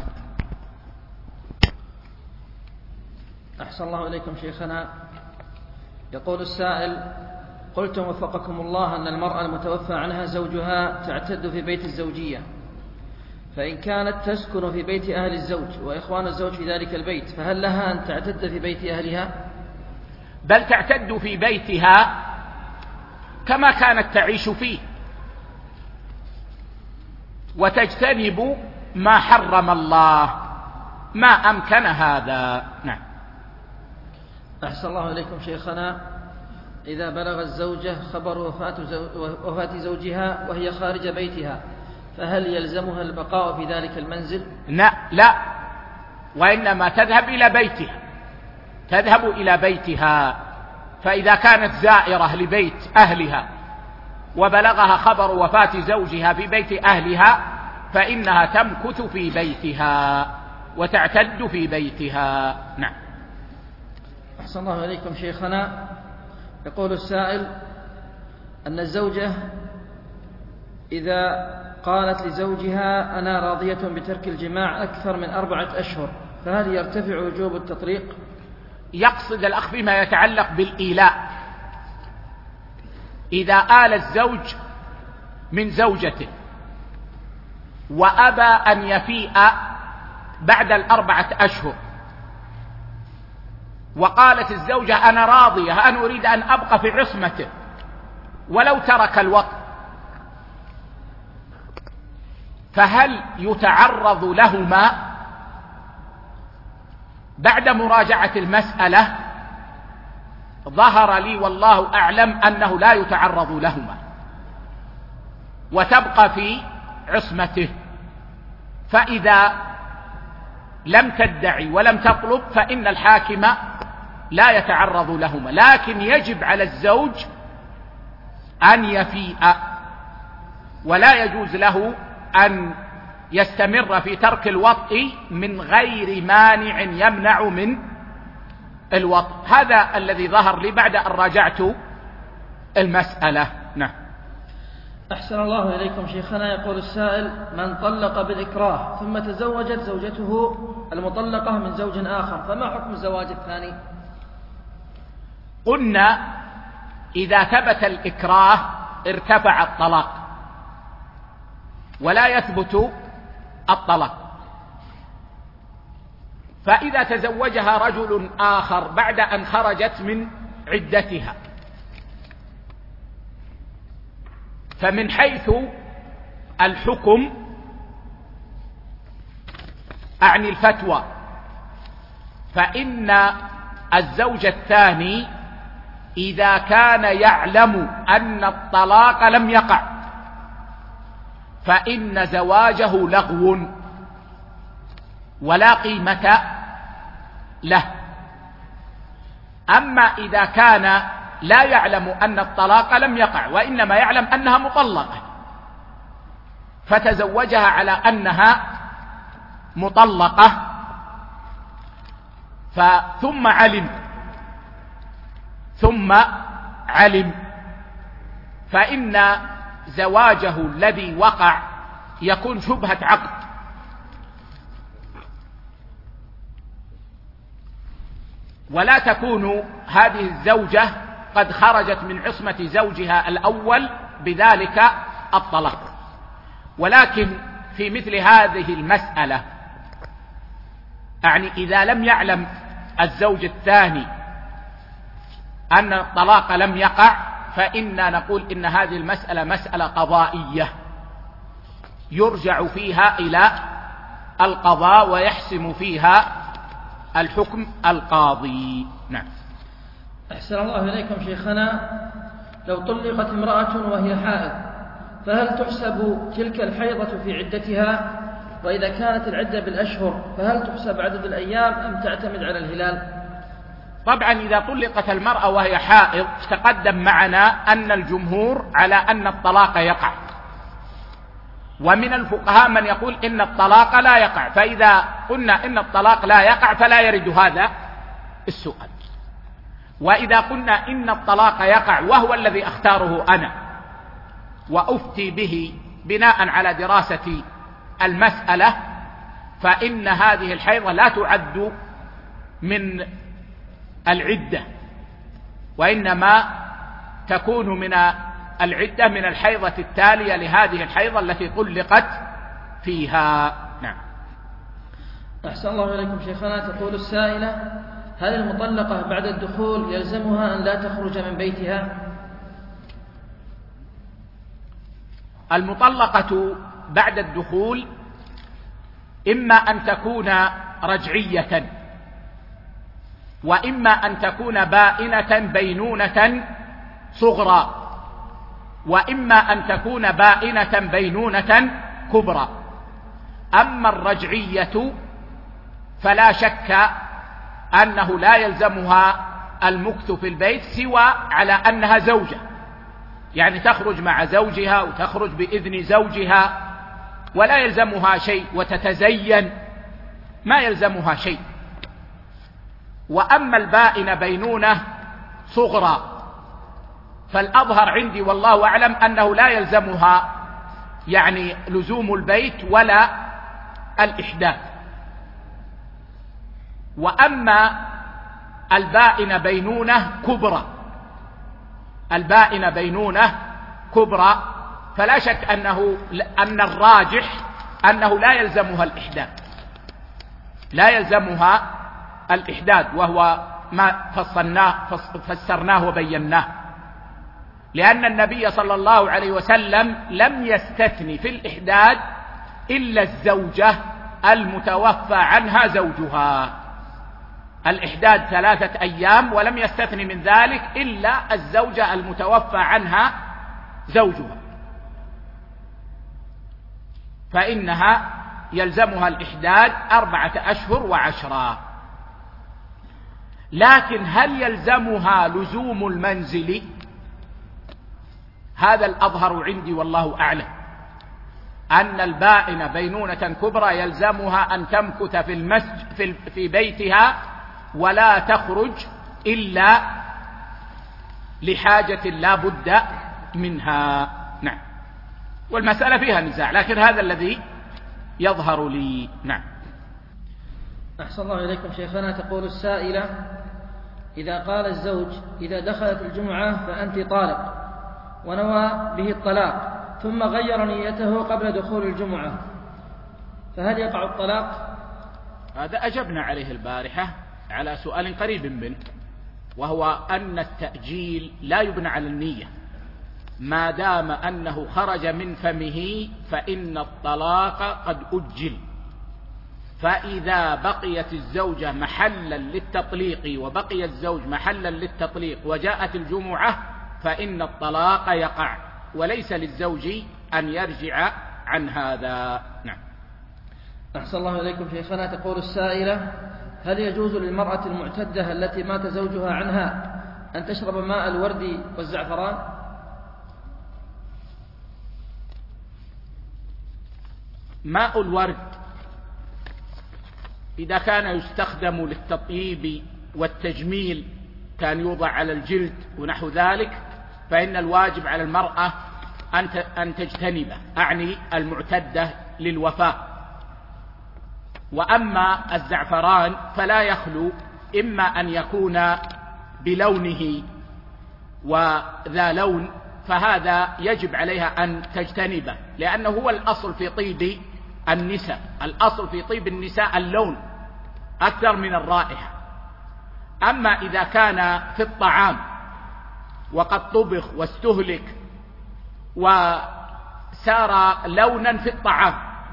أحسن الله إليكم شيخنا. يقول السائل: قلتم وفقكم الله أن المرأة المتوفى عنها زوجها تعتد في بيت الزوجية، فإن كانت تسكن في بيت أهل الزوج وإخوان الزوج في ذلك البيت، فهل لها أن تعتد في بيت أهلها؟ بل تعتد في بيتها كما كانت تعيش فيه، وتجتنب ما حرم الله. ما أمكن هذا. نعم. أحسن الله إليكم شيخنا، إذا بلغ الزوجة خبر وفاة, زو... وفاة زوجها وهي خارج بيتها فهل يلزمها البقاء في ذلك المنزل؟ لا لا، وإنما تذهب إلى بيتها، تذهب إلى بيتها. فإذا كانت زائرة لبيت أهلها وبلغها خبر وفاة زوجها في بيت أهلها فإنها تمكث في بيتها وتعتد في بيتها. نعم. أحسن الله إليكم شيخنا، يقول السائل أن الزوجة إذا قالت لزوجها أنا راضية بترك الجماع أكثر من أربعة أشهر فهل يرتفع وجوب التطليق؟ يقصد الأخ فيما يتعلق بالإيلاء. إذا آل الزوج من زوجته وأبى أن يفيء بعد الأربعة أشهر وقالت الزوجة أنا راضية، أنا أريد أن أبقى في عصمته ولو ترك الوطء، فهل يتعرض لهما؟ بعد مراجعة المسألة ظهر لي والله أعلم أنه لا يتعرض لهما وتبقى في عصمته. فإذا لم تدعي ولم تطلب فإن الحاكم لا يتعرض لهما، لكن يجب على الزوج أن يفيء، ولا يجوز له أن يستمر في ترك الوطء من غير مانع يمنع من الوطء. هذا الذي ظهر لي بعد أن راجعت المسألة. نعم. أحسن الله إليكم شيخنا، يقول السائل من طلق بالإكراه ثم تزوجت زوجته المطلقة من زوج آخر فما حكم الزواج الثاني؟ قلنا إذا ثبت الإكراه ارتفع الطلاق ولا يثبت الطلاق. فإذا تزوجها رجل آخر بعد أن خرجت من عدتها فمن حيث الحكم أعني الفتوى فإن الزوج الثاني إذا كان يعلم أن الطلاق لم يقع فإن زواجه لغو ولا قيمة له. أما إذا كان لا يعلم أن الطلاق لم يقع وإنما يعلم أنها مطلقة فتزوجها على أنها مطلقة ثم علم ثم علم فإن زواجه الذي وقع يكون شبهة عقد، ولا تكون هذه الزوجة قد خرجت من عصمة زوجها الأول بذلك الطلاق. ولكن في مثل هذه المسألة يعني إذا لم يعلم الزوج الثاني أن الطلاق لم يقع فإننا نقول إن هذه المسألة مسألة قضائية يرجع فيها إلى القضاء ويحسم فيها الحكم القاضي. نعم. أحسن الله إليكم شيخنا، لو طلقت امرأة وهي حائض فهل تحسب تلك الحيضة في عدتها؟ وإذا كانت العدة بالأشهر فهل تحسب عدد الأيام أم تعتمد على الهلال؟ طبعا إذا طلقت المرأة وهي حائض تقدم معنا أن الجمهور على أن الطلاق يقع، ومن الفقهاء من يقول إن الطلاق لا يقع. فإذا قلنا إن الطلاق لا يقع فلا يرد هذا السؤال. وإذا قلنا إن الطلاق يقع وهو الذي أختاره أنا وأفتي به بناء على دراسة المسألة فإن هذه الحيضة لا تعد من العدة وإنما تكون من العدة من الحيضة التالية لهذه الحيضة التي طلقت فيها. نعم. أحسن الله إليكم شيخنا، تقول السائلة هل المطلقة بعد الدخول يلزمها أن لا تخرج من بيتها؟ المطلقة بعد الدخول إما أن تكون رجعية، وإما أن تكون بائنة بينونة صغرى، وإما أن تكون بائنة بينونة كبرى. أما الرجعية فلا شك أنه لا يلزمها المكث في البيت سوى على أنها زوجة، يعني تخرج مع زوجها وتخرج بإذن زوجها ولا يلزمها شيء، وتتزين ما يلزمها شيء. وأما البائن بينونة صغرى فالأظهر عندي والله أعلم أنه لا يلزمها يعني لزوم البيت ولا الإحداث. وأما البائن بينونة كبرى البائن بينونة كبرى فلا شك أنه أن الراجح أنه لا يلزمها الإحداث لا يلزمها الإحداث وهو ما فصلناه فسرناه وبيناه، لأن النبي صلى الله عليه وسلم لم يستثني في الإحداث إلا الزوجة المتوفى عنها زوجها. الإحداث ثلاثة أيام ولم يستثني من ذلك إلا الزوجة المتوفى عنها زوجها، فإنها يلزمها الإحداث أربعة أشهر وعشرة. لكن هل يلزمها لزوم المنزل؟ هذا الأظهر عندي والله أعلم، أن البائن بينونة كبرى يلزمها أن تمكث في المسجد في, في بيتها ولا تخرج إلا لحاجة لا بد منها. نعم، والمسألة فيها نزاع، لكن هذا الذي يظهر لي. نعم. أحسن الله إليكم شيخنا. تقول السائلة: إذا قال الزوج إذا دخلت الجمعة فأنت طالق، ونوى به الطلاق ثم غير نيته قبل دخول الجمعة، فهل يقع الطلاق؟ هذا أجبنا عليه البارحة على سؤال قريب منه، وهو أن التأجيل لا يبنى على النية، ما دام أنه خرج من فمه فإن الطلاق قد أجل. فإذا بقيت الزوجة محلا للتطليق وبقي الزوج محلا للتطليق وجاءت الجمعة فإن الطلاق يقع، وليس للزوج أن يرجع عن هذا. نعم. أحسن الله إليكم شيخنا. تقول السائلة: هل يجوز للمرأة المعتدة التي مات زوجها عنها أن تشرب ماء الورد والزعفران؟ ماء الورد إذا كان يستخدم للتطيب والتجميل، كان يوضع على الجلد ونحو ذلك، فإن الواجب على المرأة أن تجتنبه، أعني المعتدة للوفاة. وأما الزعفران فلا يخلو إما أن يكون بلونه وذا لون، فهذا يجب عليها أن تجتنبه، لأنه هو الأصل في طيب النساء. الأصل في طيب النساء اللون أكثر من الرائحة. أما إذا كان في الطعام وقد طبخ واستهلك وسار لونا في الطعام،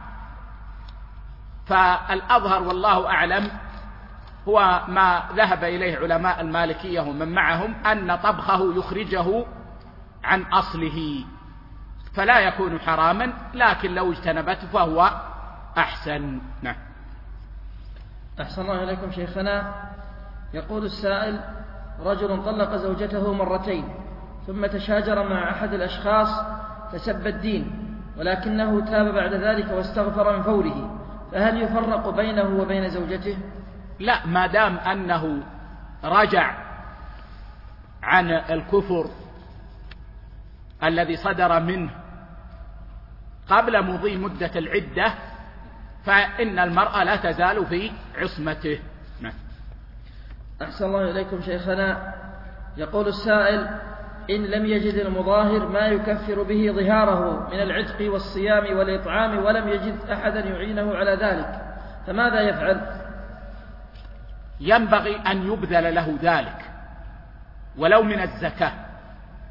فالأظهر والله أعلم هو ما ذهب إليه علماء المالكية ومن معهم، أن طبخه يخرجه عن أصله فلا يكون حراما، لكن لو اجتنبته فهو أحسن. نعم. أحسن الله إليكم شيخنا. يقول السائل: رجل طلق زوجته مرتين ثم تشاجر مع أحد الأشخاص فسب الدين، ولكنه تاب بعد ذلك واستغفر من فوره، فهل يفرق بينه وبين زوجته؟ لا، ما دام أنه رجع عن الكفر الذي صدر منه قبل مضي مدة العدة فإن المرأة لا تزال في عصمته. نعم. أحسن الله إليكم شيخنا. يقول السائل: إن لم يجد المظاهر ما يكفر به ظهاره من العتق والصيام والإطعام ولم يجد أحدا يعينه على ذلك، فماذا يفعل؟ ينبغي أن يبذل له ذلك ولو من الزكاة،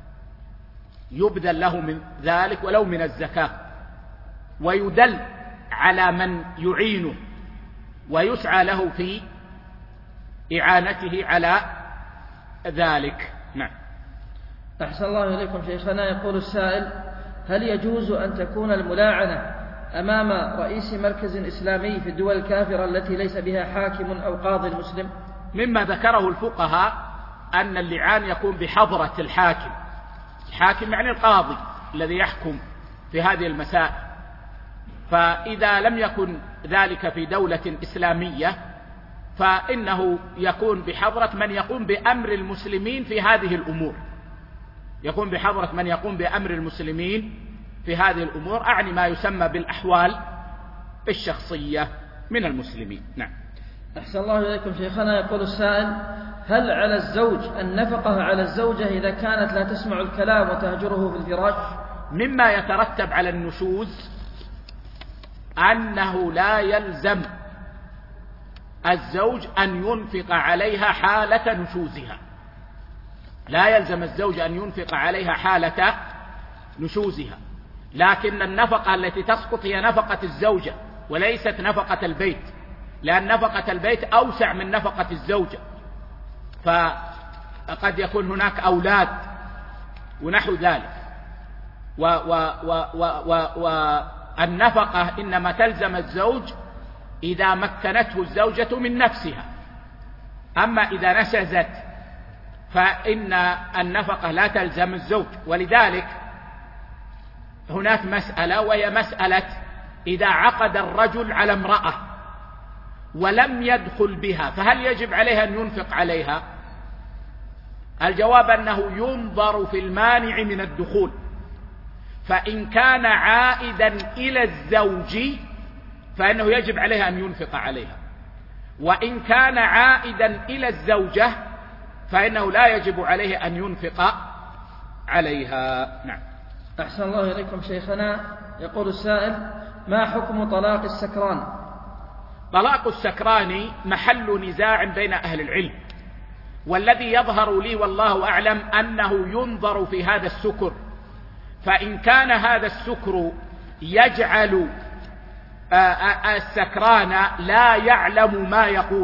يبذل له من ذلك ولو من الزكاة، ويدل على من يعينه ويسعى له في إعانته على ذلك. نعم. أحسن الله إليكم شيخنا. يقول السائل: هل يجوز أن تكون الملاعنة أمام رئيس مركز إسلامي في الدول الكافرة التي ليس بها حاكم أو قاضي مسلم؟ مما ذكره الفقهاء أن اللعان يكون بحضرة الحاكم. الحاكم يعني القاضي الذي يحكم في هذه المسائل، فإذا لم يكن ذلك في دولة إسلامية فإنه يكون بحضرة من يقوم بأمر المسلمين في هذه الأمور، يكون بحضرة من يقوم بأمر المسلمين في هذه الأمور، أعني ما يسمى بالأحوال الشخصية من المسلمين. نعم. أحسن الله إليكم شيخنا. يقول السائل: هل على الزوج النفقة على الزوجة إذا كانت لا تسمع الكلام وتهجره في الفراش؟ مما يترتب على النشوز أنه لا يلزم الزوج أن ينفق عليها حالة نشوزها، لا يلزم الزوج أن ينفق عليها حالة نشوزها، لكن النفقة التي تسقط هي نفقة الزوجة وليست نفقة البيت، لأن نفقة البيت أوسع من نفقة الزوجة، فقد يكون هناك أولاد ونحو ذلك، والنفقة إنما تلزم الزوج إذا مكنته الزوجة من نفسها، أما إذا نشزت فإن النفقة لا تلزم الزوج. ولذلك هناك مسألة، وهي مسألة إذا عقد الرجل على امرأة ولم يدخل بها فهل يجب عليها أن ينفق عليها؟ الجواب أنه ينظر في المانع من الدخول، فإن كان عائدا إلى الزوج فإنه يجب عليها أن ينفق عليها، وإن كان عائدا إلى الزوجة فإنه لا يجب عليه أن ينفق عليها. نعم. أحسن الله إليكم شيخنا. يقول السائل: ما حكم طلاق السكران؟ طلاق السكران محل نزاع بين أهل العلم، والذي يظهر لي والله أعلم أنه ينظر في هذا السكر، فإن كان هذا السكر يجعل السكران لا يعلم ما يقول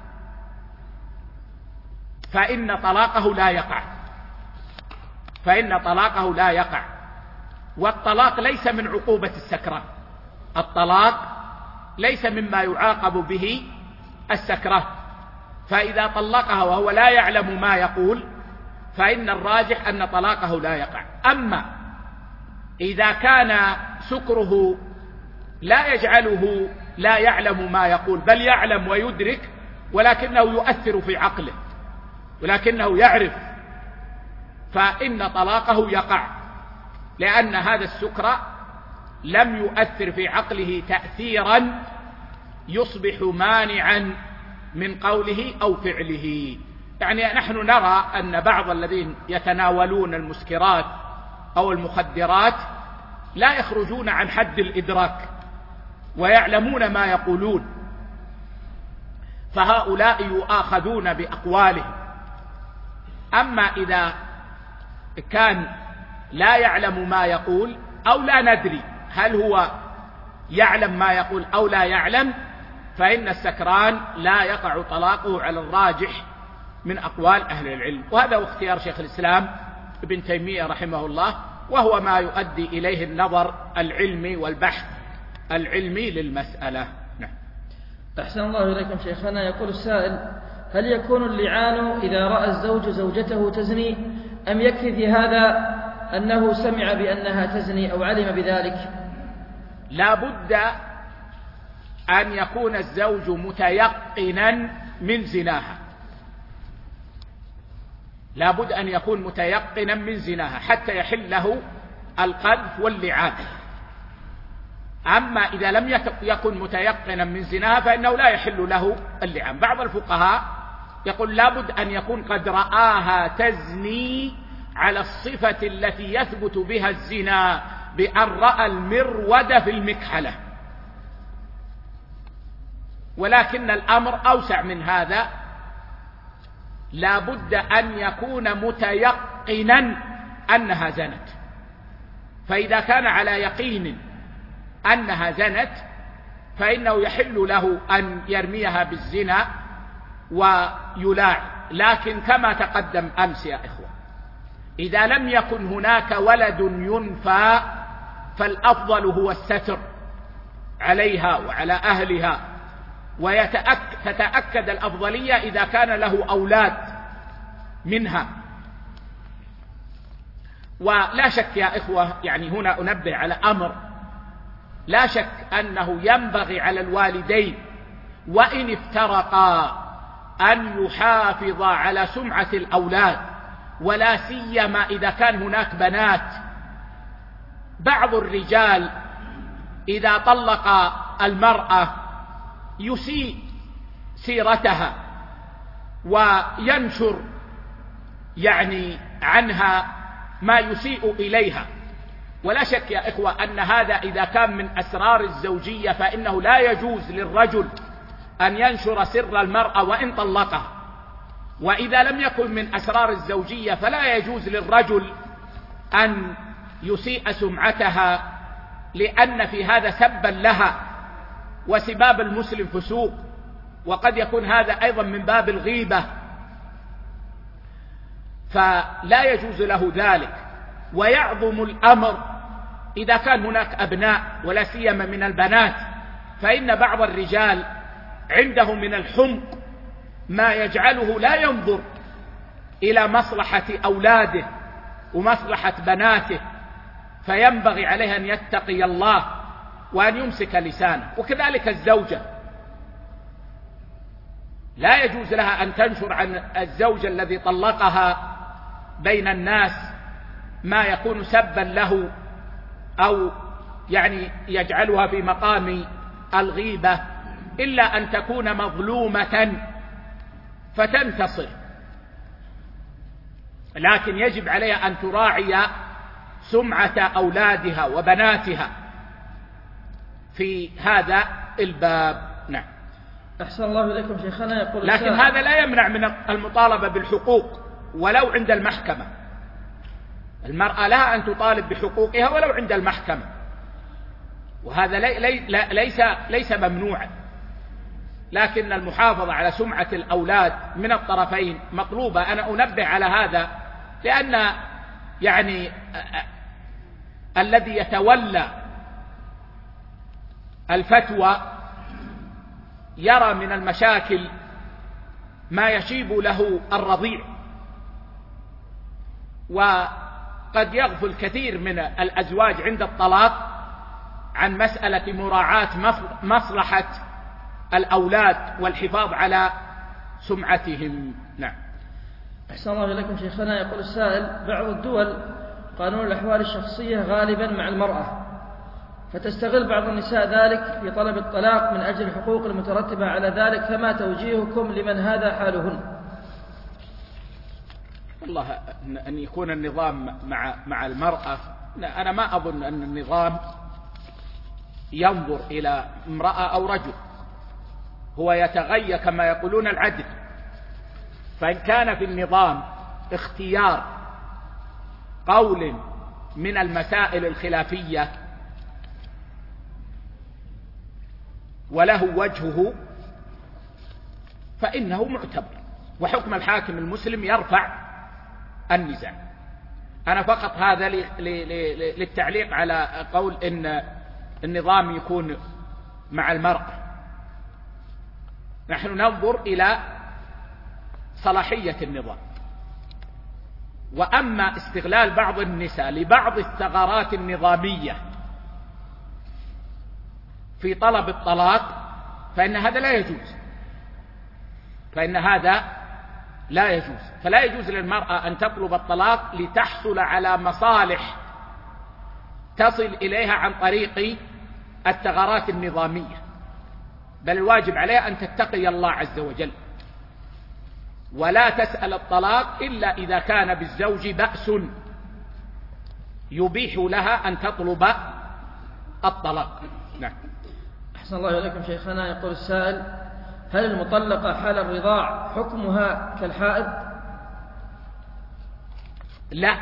فإن طلاقه لا يقع، فإن طلاقه لا يقع. والطلاق ليس من عقوبة السكران، الطلاق ليس مما يعاقب به السكران، فإذا طلقها وهو لا يعلم ما يقول فإن الراجح أن طلاقه لا يقع. أما إذا كان سكره لا يجعله لا يعلم ما يقول بل يعلم ويدرك ولكنه يؤثر في عقله ولكنه يعرف فإن طلاقه يقع، لأن هذا السكر لم يؤثر في عقله تأثيرا يصبح مانعا من قوله أو فعله. يعني نحن نرى أن بعض الذين يتناولون المسكرات أو المخدرات لا يخرجون عن حد الإدراك ويعلمون ما يقولون، فهؤلاء يؤاخذون بأقوالهم. أما إذا كان لا يعلم ما يقول أو لا ندري هل هو يعلم ما يقول أو لا يعلم فإن السكران لا يقع طلاقه على الراجح من أقوال أهل العلم، وهذا هو اختيار شيخ الإسلام ابن تيمية رحمه الله، وهو ما يؤدي إليه النظر العلمي والبحث العلمي للمسألة. نعم. أحسن الله إليكم شيخنا. يقول السائل: هل يكون اللعان إذا رأى الزوج زوجته تزني، أم يكفي في هذا أنه سمع بأنها تزني أو علم بذلك؟ لا بد أن يكون الزوج متيقنا من زناها، لا بد أن يكون متيقنا من زناها حتى يحل له القذف واللعان. أما إذا لم يكن متيقنا من زناها فإنه لا يحل له اللعان. بعض الفقهاء يقول لا بد أن يكون قد رآها تزني على الصفة التي يثبت بها الزنا، بأن رأى المرود في المكحلة، ولكن الأمر أوسع من هذا، لا بد أن يكون متيقنا أنها زنت، فإذا كان على يقين أنها زنت فإنه يحل له أن يرميها بالزنا ويلاعن. لكن كما تقدم أمس يا إخوة، إذا لم يكن هناك ولد ينفى فالأفضل هو الستر عليها وعلى أهلها، وتتأكد الأفضلية إذا كان له أولاد منها. ولا شك يا إخوة، يعني هنا أنبه على أمر، لا شك أنه ينبغي على الوالدين وإن افترقا أن يحافظا على سمعة الأولاد، ولا سيما إذا كان هناك بنات. بعض الرجال إذا طلق المرأة يسيء سيرتها وينشر يعني عنها ما يسيء إليها. ولا شك يا إخوة أن هذا إذا كان من أسرار الزوجية فإنه لا يجوز للرجل أن ينشر سر المرأة وإن طلقها. وإذا لم يكن من أسرار الزوجية فلا يجوز للرجل أن يسيء سمعتها، لأن في هذا سبا لها، وسباب المسلم فسوق، وقد يكون هذا أيضا من باب الغيبة، فلا يجوز له ذلك. ويعظم الأمر إذا كان هناك أبناء ولا سيما من البنات، فإن بعض الرجال عنده من الحمق ما يجعله لا ينظر إلى مصلحة أولاده ومصلحة بناته، فينبغي عليه أن يتقي الله وأن يمسك لسانه. وكذلك الزوجة لا يجوز لها أن تنشر عن الزوج الذي طلقها بين الناس ما يكون سبا له أو يعني يجعلها في مقام الغيبة، إلا أن تكون مظلومة فتنتصر. لكن يجب عليها أن تراعي سمعة أولادها وبناتها في هذا الباب. نعم. أحسن الله إليكم شيخنا. يقول لكن هذا لا يمنع من المطالبة بالحقوق ولو عند المحكمة. المرأة لها أن تطالب بحقوقها ولو عند المحكمة، وهذا لي لي ليس ليس ممنوعا، لكن المحافظة على سمعة الأولاد من الطرفين مطلوبة. أنا أنبه على هذا لأن يعني الذي يتولى الفتوى يرى من المشاكل ما يشيب له الرضيع، وقد يغفل كثير من الأزواج عند الطلاق عن مسألة مراعاة مصلحة الأولاد والحفاظ على سمعتهم. نعم. أحسن الله إليكم شيخنا. يقول السائل: بعض الدول قانون الأحوال الشخصية غالبا مع المرأة، فتستغل بعض النساء ذلك في طلب الطلاق من أجل الحقوق المترتبة على ذلك، فما توجيهكم لمن هذا حالهن؟ والله أن يكون النظام مع مع المرأة، أنا ما أظن أن النظام ينظر إلى امرأة أو رجل، هو يتغير كما يقولون العدل. فإن كان في النظام اختيار قول من المسائل الخلافية وله وجهه فإنه معتبر، وحكم الحاكم المسلم يرفع النزاع. أنا فقط هذا للتعليق على قول إن النظام يكون مع المرأة. نحن ننظر إلى صلاحية النظام. وأما استغلال بعض النساء لبعض الثغرات النظامية في طلب الطلاق فإن هذا لا يجوز، فإن هذا لا يجوز. فلا يجوز للمرأة أن تطلب الطلاق لتحصل على مصالح تصل إليها عن طريق الثغرات النظامية، بل الواجب عليها أن تتقي الله عز وجل، ولا تسأل الطلاق إلا إذا كان بالزوج بأس يبيح لها أن تطلب الطلاق. نعم. أحسن الله إليكم شيخنا. يقول السائل: هل المطلقة حال الرضاع حكمها كالحائض؟ لا،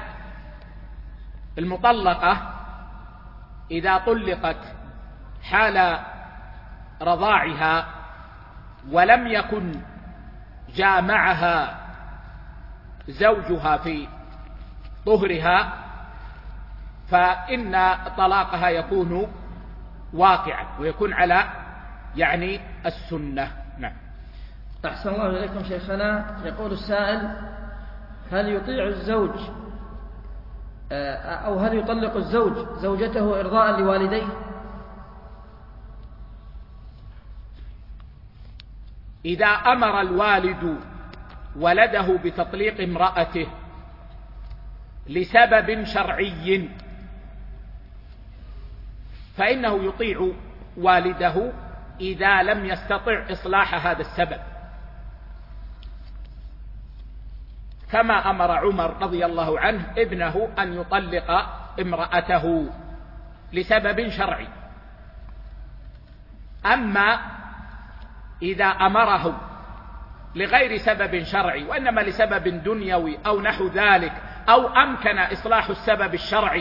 المطلقة إذا طلقت حال رضاعها ولم يكن جامعها زوجها في طهرها فإن طلاقها يكون واقعا ويكون على يعني السنة. نعم. أحسن الله إليكم شيخنا. يقول السائل: هل يطيع الزوج أو هل يطلق الزوج زوجته إرضاء لوالديه؟ إذا أمر الوالد ولده بتطليق امرأته لسبب شرعي فإنه يطيع والده إذا لم يستطع إصلاح هذا السبب، كما أمر عمر رضي الله عنه ابنه أن يطلق امرأته لسبب شرعي. أما إذا أمره لغير سبب شرعي وإنما لسبب دنيوي أو نحو ذلك أو أمكن إصلاح السبب الشرعي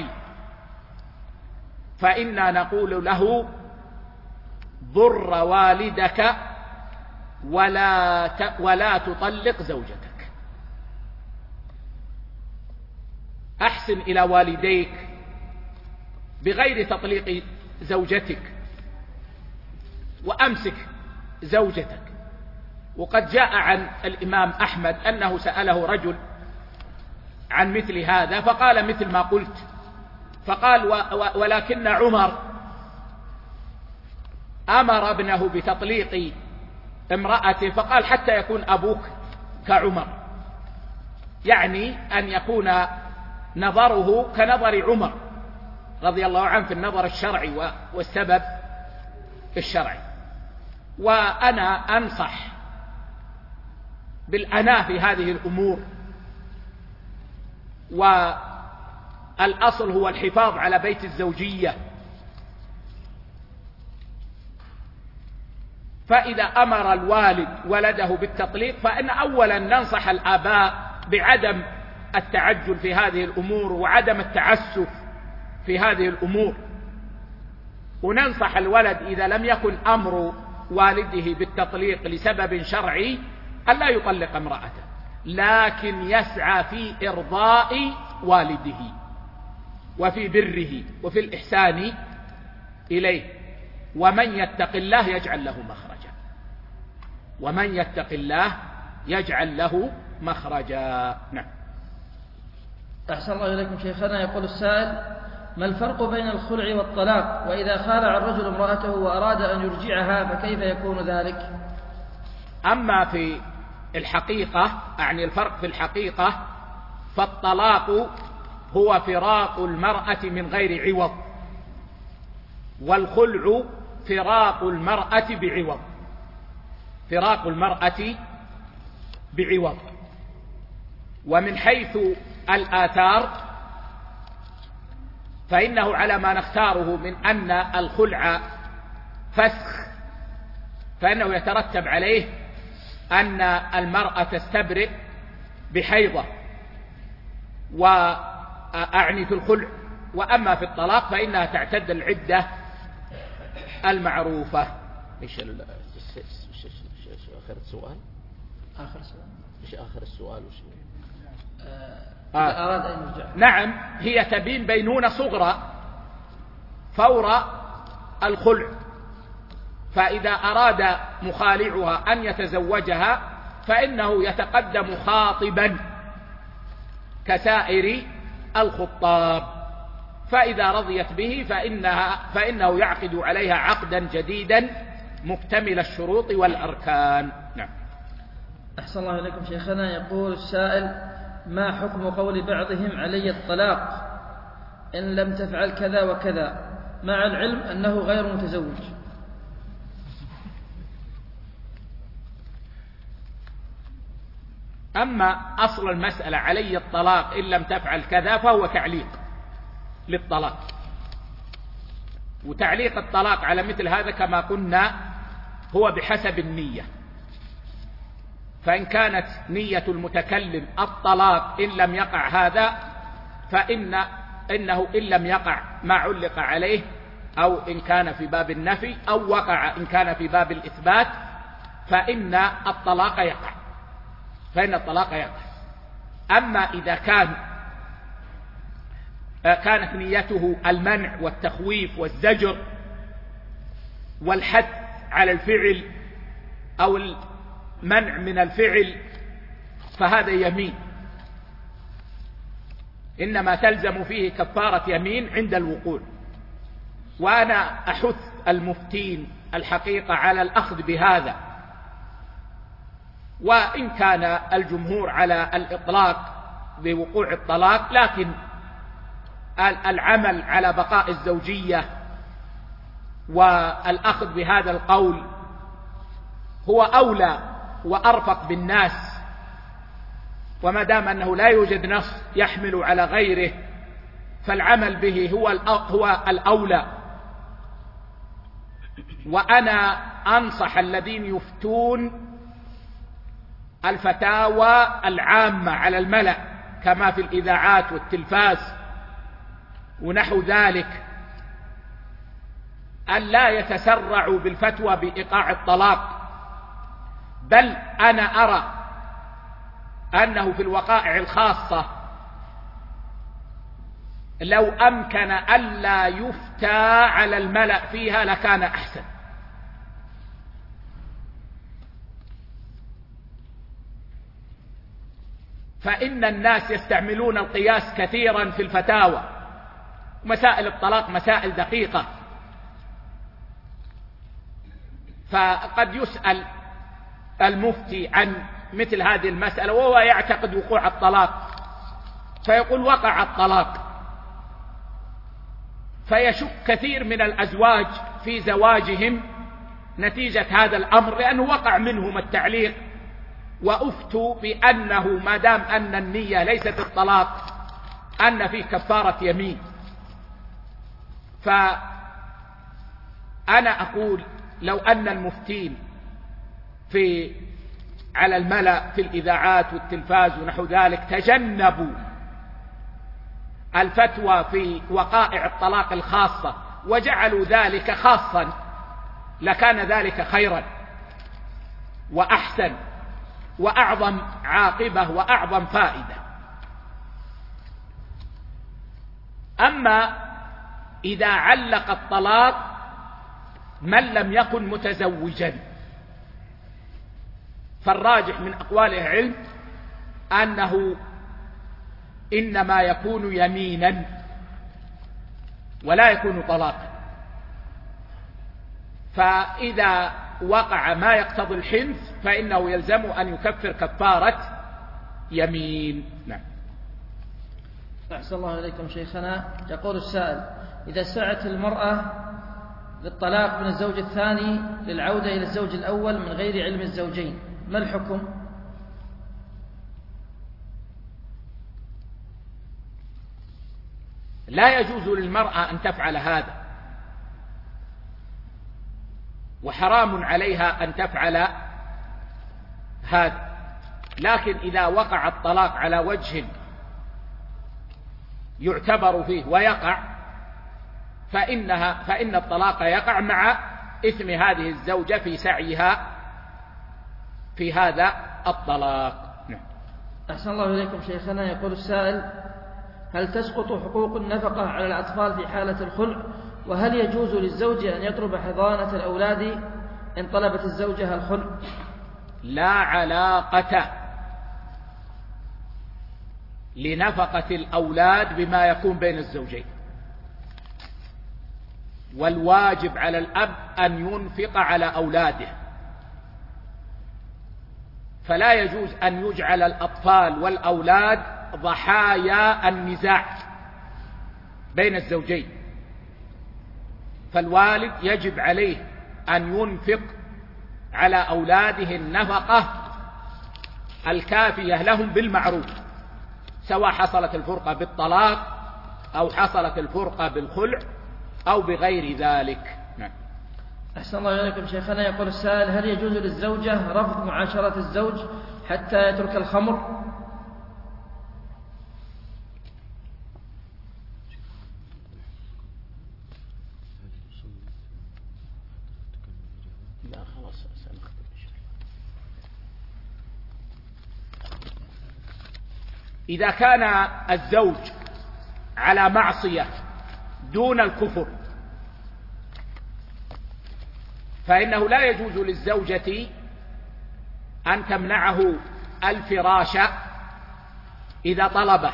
فإنا نقول له: ضر والدك ولا ولا تطلق زوجتك. أحسن إلى والديك بغير تطليق زوجتك وأمسك زوجتك. وقد جاء عن الإمام أحمد أنه سأله رجل عن مثل هذا فقال مثل ما قلت، فقال: ولكن عمر أمر ابنه بتطليق امرأته، فقال: حتى يكون أبوك كعمر، يعني أن يكون نظره كنظر عمر رضي الله عنه في النظر الشرعي والسبب الشرعي. وأنا أنصح بالأناة في هذه الأمور، والأصل هو الحفاظ على بيت الزوجية. فإذا أمر الوالد ولده بالتطليق فإن أولا ننصح الآباء بعدم التعجل في هذه الأمور وعدم التعسف في هذه الأمور، وننصح الولد إذا لم يكن أمر والده بالتطليق لسبب شرعي أن لا يطلق امرأته، لكن يسعى في إرضاء والده وفي بره وفي الإحسان إليه. ومن يتق الله يجعل له مخرجا ومن يتق الله يجعل له مخرجا. نعم. أحسن الله إليكم شيخنا. يقول السائل: ما الفرق بين الخلع والطلاق؟ وإذا خالع الرجل امرأته وأراد أن يرجعها فكيف يكون ذلك؟ أما في الحقيقة، يعني الفرق في الحقيقة، فالطلاق هو فراق المرأة من غير عوض، والخلع فراق المرأة بعوض فراق المرأة بعوض. ومن حيث الآثار فإنه على ما نختاره من أن الخلع فسخ، فإنه يترتب عليه أن المرأة تستبرئ بحيضة، وأعني في الخلع. وأما في الطلاق فإنها تعتد العدة المعروفة. إيش آخر السؤال؟ آخر السؤال إيش آخر السؤال وش آه. إذا أراد أن يرجع. نعم، هي تبين بينونة صغرى فور الخلع، فإذا أراد مخالعها أن يتزوجها فإنه يتقدم خاطبا كسائر الخطاب، فإذا رضيت به فإنها فإنه يعقد عليها عقدا جديدا مكتمل الشروط والأركان. نعم. أحسن الله إليكم شيخنا. يقول السائل: ما حكم قول بعضهم علي الطلاق إن لم تفعل كذا وكذا مع العلم أنه غير متزوج؟ أما أصل المسألة علي الطلاق إن لم تفعل كذا فهو تعليق للطلاق، وتعليق الطلاق على مثل هذا كما قلنا هو بحسب النية. فإن كانت نية المتكلم الطلاق إن لم يقع هذا فإن إنه إن لم يقع ما علق عليه أو إن كان في باب النفي أو وقع إن كان في باب الإثبات فإن الطلاق يقع فإن الطلاق يقع. أما إذا كان كانت نيته المنع والتخويف والزجر والحث على الفعل أو المنع من الفعل فهذا يمين، إنما تلزم فيه كفارة يمين عند الوقوع. وأنا أحث المفتين الحقيقة على الأخذ بهذا، وإن كان الجمهور على الإطلاق بوقوع الطلاق، لكن العمل على بقاء الزوجية والأخذ بهذا القول هو أولى وأرفق بالناس، وما دام أنه لا يوجد نص يحمل على غيره فالعمل به هو هو الأولى. وأنا أنصح الذين يفتون الفتاوى العامة على الملأ كما في الإذاعات والتلفاز ونحو ذلك أن لا يتسرعوا بالفتوى بإيقاع الطلاق، بل أنا أرى أنه في الوقائع الخاصة لو أمكن ألا يفتى على الملأ فيها لكان أحسن. فإن الناس يستعملون القياس كثيرا في الفتاوى، مسائل الطلاق مسائل دقيقة، فقد يسأل المفتي عن مثل هذه المسألة وهو يعتقد وقوع الطلاق فيقول وقع الطلاق، فيشك كثير من الأزواج في زواجهم نتيجة هذا الأمر، لأنه وقع منهم التعليق وأفتوا بأنه ما دام أن النية ليست الطلاق أن فيه كفارة يمين. فأنا أقول لو أن المفتين في على الملأ في الإذاعات والتلفاز ونحو ذلك تجنبوا الفتوى في وقائع الطلاق الخاصة وجعلوا ذلك خاصا لكان ذلك خيرا وأحسن وأعظم عاقبة وأعظم فائدة. أما إذا علق الطلاق من لم يكن متزوجا فالراجح من أقوال العلم أنه إنما يكون يمينا ولا يكون طلاقا، فإذا وقع ما يقتضي الحنث فإنه يلزم أن يكفر كفارة يمين. نعم. أحسن الله إليكم شيخنا. يقول السائل: إذا سعت المرأة للطلاق من الزوج الثاني للعودة إلى الزوج الأول من غير علم الزوجين ما الحكم؟ لا يجوز للمرأة أن تفعل هذا، وحرام عليها أن تفعل هذا، لكن إذا وقع الطلاق على وجه يعتبر فيه ويقع فإنها فإن الطلاق يقع مع إثم هذه الزوجة في سعيها في هذا الطلاق. نعم. أحسن الله إليكم شيخنا. يقول السائل: هل تسقط حقوق النفقة على الأطفال في حالة الخلع؟ وهل يجوز للزوج أن يطلب حضانة الأولاد إن طلبت الزوجة الخلع؟ لا علاقة لنفقة الأولاد بما يكون بين الزوجين، والواجب على الأب أن ينفق على أولاده، فلا يجوز أن يجعل الأطفال والأولاد ضحايا النزاع بين الزوجين، فالوالد يجب عليه أن ينفق على أولاده النفقة الكافية لهم بالمعروف، سواء حصلت الفرقة بالطلاق أو حصلت الفرقة بالخلع أو بغير ذلك. نعم. أحسن الله إليكم شيخنا. يقول السائل: هل يجوز للزوجة رفض معاشرة الزوج حتى يترك الخمر؟ إذا كان الزوج على معصية دون الكفر فإنه لا يجوز للزوجة أن تمنعه الفراش إذا طلبه،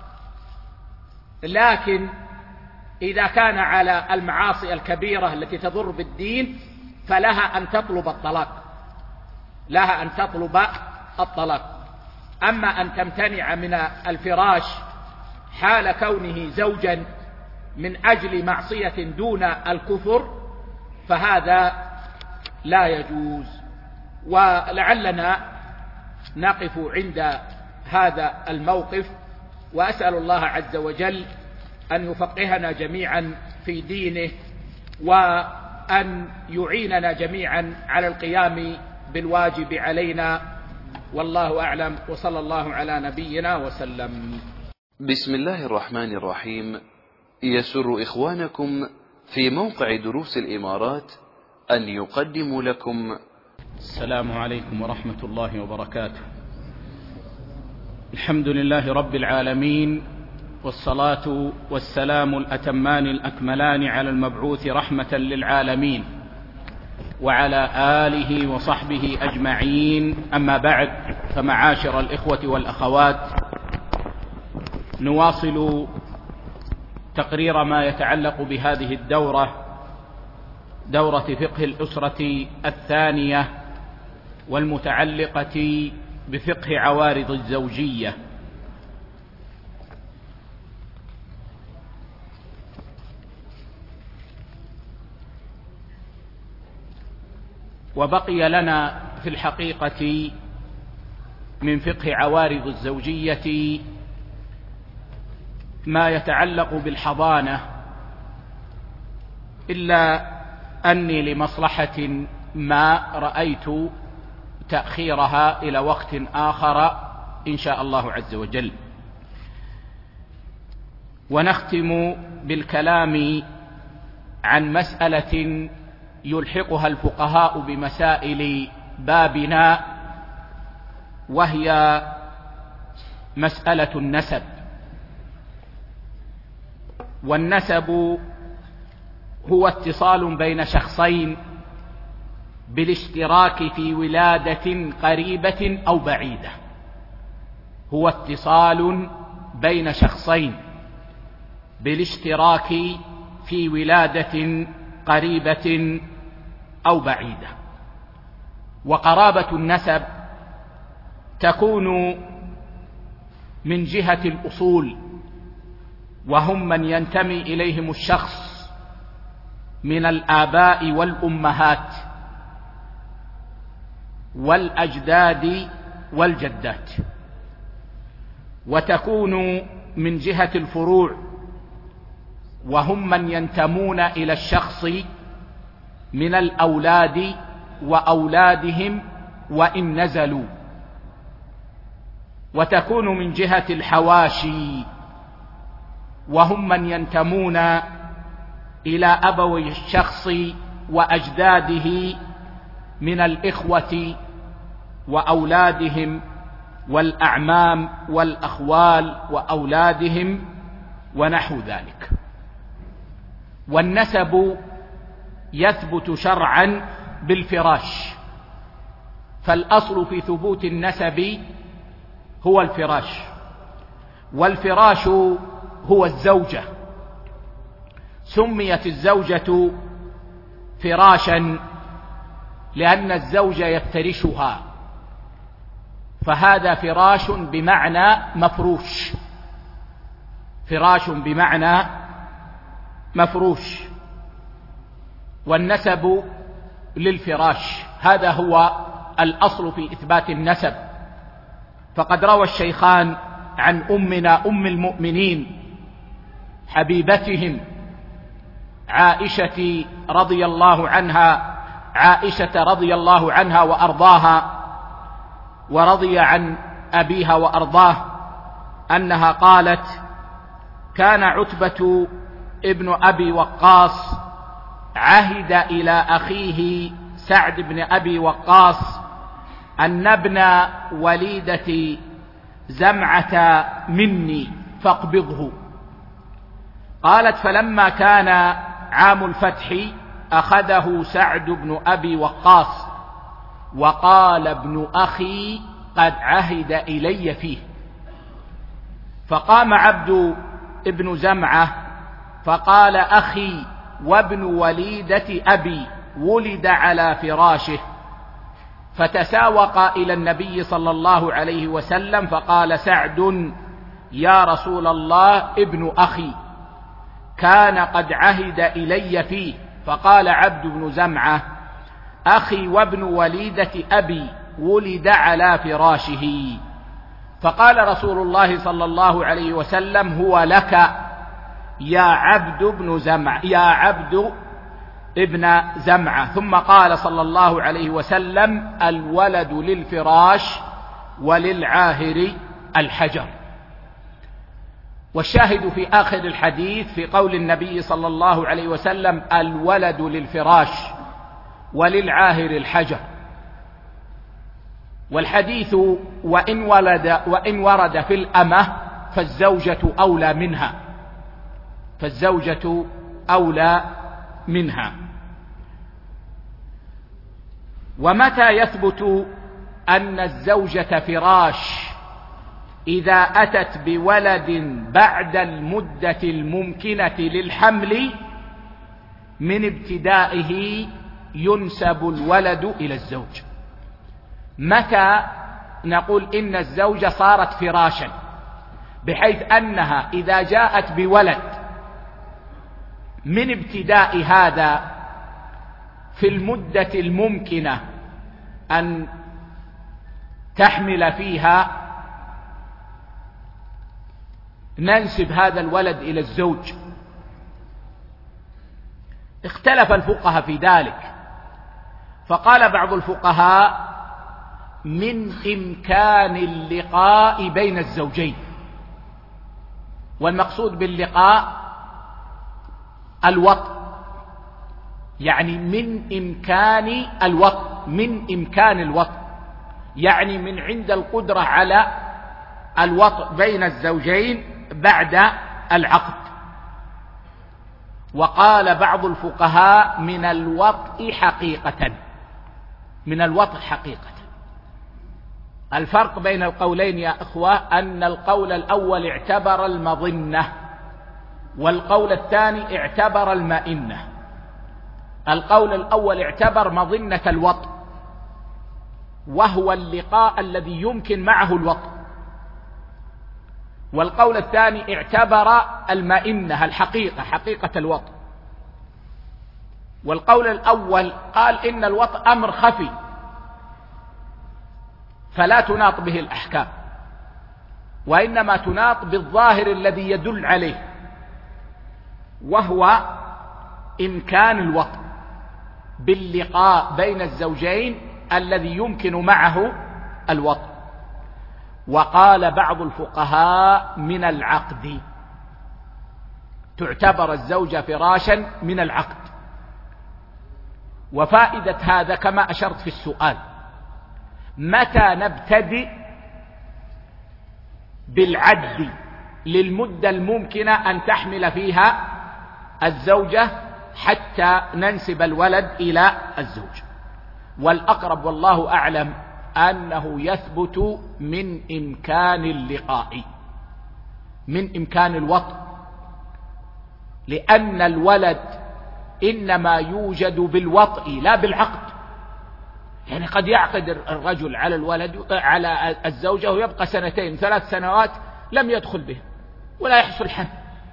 لكن إذا كان على المعاصي الكبيرة التي تضر بالدين فلها أن تطلب الطلاق، لها أن تطلب الطلاق. أما أن تمتنع من الفراش حال كونه زوجا من أجل معصية دون الكفر فهذا لا يجوز. ولعلنا نقف عند هذا الموقف، وأسأل الله عز وجل أن يفقهنا جميعا في دينه، وأن يعيننا جميعا على القيام بالواجب علينا، والله أعلم، وصلى الله على نبينا وسلم. بسم الله الرحمن الرحيم. يسر إخوانكم في موقع دروس الإمارات أن يقدموا لكم. السلام عليكم ورحمة الله وبركاته. الحمد لله رب العالمين، والصلاة والسلام الأتمان الأكملان على المبعوث رحمة للعالمين وعلى آله وصحبه أجمعين. أما بعد، فمعاشر الإخوة والأخوات، نواصل تقرير ما يتعلق بهذه الدورة، دورة فقه الأسرة الثانية، والمتعلقة بفقه عوارض الزوجية. وبقي لنا في الحقيقة من فقه عوارض الزوجية ما يتعلق بالحضانة، إلا أني لمصلحة ما رأيت تأخيرها إلى وقت آخر إن شاء الله عز وجل. ونختم بالكلام عن مسألة يلحقها الفقهاء بمسائل بابنا، وهي مسألة النسب. والنسب هو اتصال بين شخصين بالاشتراك في ولادة قريبة أو بعيدة. هو اتصال بين شخصين بالاشتراك في ولادة قريبة أو بعيدة. وقرابة النسب تكون من جهة الأصول، وهم من ينتمي إليهم الشخص من الآباء والأمهات والأجداد والجدات. وتكون من جهة الفروع، وهم من ينتمون إلى الشخص من الأولاد وأولادهم وإن نزلوا. وتكون من جهة الحواشي، وهم من ينتمون إلى أبوي الشخص وأجداده من الإخوة وأولادهم والأعمام والأخوال وأولادهم ونحو ذلك. والنسب يثبت شرعا بالفراش، فالأصل في ثبوت النسب هو الفراش. والفراش هو الزوجة. سميت الزوجة فراشا لأن الزوج يفترشها، فهذا فراش بمعنى مفروش، فراش بمعنى مفروش. والنسب للفراش، هذا هو الأصل في إثبات النسب. فقد روى الشيخان عن أمنا أم المؤمنين حبيبتهم عائشة رضي الله عنها عائشة رضي الله عنها وأرضاها، ورضي عن أبيها وأرضاه، أنها قالت: كان عتبة ابن أبي وقاص عهد إلى أخيه سعد بن أبي وقاص أن ابن وليدة زمعة مني فاقبضه. قالت: فلما كان عام الفتح أخذه سعد بن أبي وقاص وقال: ابن أخي قد عهد إلي فيه. فقام عبد ابن زمعة فقال: أخي وابن وليدة أبي ولد على فراشه. فتساوق إلى النبي صلى الله عليه وسلم فقال سعد: يا رسول الله، ابن أخي كان قد عهد إلي فيه. فقال عبد بن زمعة: أخي وابن وليدة أبي ولد على فراشه. فقال رسول الله صلى الله عليه وسلم: هو لك يا عبد بن زمعة يا عبد ابن زمعة. ثم قال صلى الله عليه وسلم: الولد للفراش وللعاهر الحجر. والشاهد في آخر الحديث في قول النبي صلى الله عليه وسلم: الولد للفراش وللعاهر الحجر. والحديث وإن ولد وإن ورد في الأمة فالزوجة أولى منها فالزوجة أولى منها. ومتى يثبت أن الزوجة فراش؟ إذا أتت بولد بعد المدة الممكنة للحمل من ابتدائه ينسب الولد إلى الزوج. متى نقول إن الزوجة صارت فراشا؟ بحيث أنها إذا جاءت بولد من ابتداء هذا في المدة الممكنة أن تحمل فيها ننسب هذا الولد إلى الزوج. اختلف الفقهاء في ذلك، فقال بعض الفقهاء: من إمكان اللقاء بين الزوجين. والمقصود باللقاء الوطء، يعني من إمكان الوطء من إمكان الوطء يعني من عند القدرة على الوطء بين الزوجين بعد العقد. وقال بعض الفقهاء: من الوطء حقيقة من الوطء حقيقة. الفرق بين القولين يا إخوة أن القول الأول اعتبر المظنة والقول الثاني اعتبر المئنة. القول الأول اعتبر مظنة الوطء، وهو اللقاء الذي يمكن معه الوطء. والقول الثاني اعتبر المئنة، الحقيقة، حقيقة الوطء. والقول الأول قال إن الوطء أمر خفي فلا تناط به الأحكام، وإنما تناط بالظاهر الذي يدل عليه، وهو إمكان الوطء باللقاء بين الزوجين الذي يمكن معه الوطء. وقال بعض الفقهاء: من العقد، تعتبر الزوجة فراشا من العقد. وفائدة هذا كما أشرت في السؤال: متى نبتدئ بالعد للمدة الممكنة أن تحمل فيها الزوجة حتى ننسب الولد إلى الزوج؟ والأقرب والله أعلم أنه يثبت من إمكان اللقاء، من إمكان الوطء، لأن الولد إنما يوجد بالوطء لا بالعقد. يعني قد يعقد الرجل على الولد على الزوجة ويبقى سنتين ثلاث سنوات لم يدخل به ولا يحصل حمل،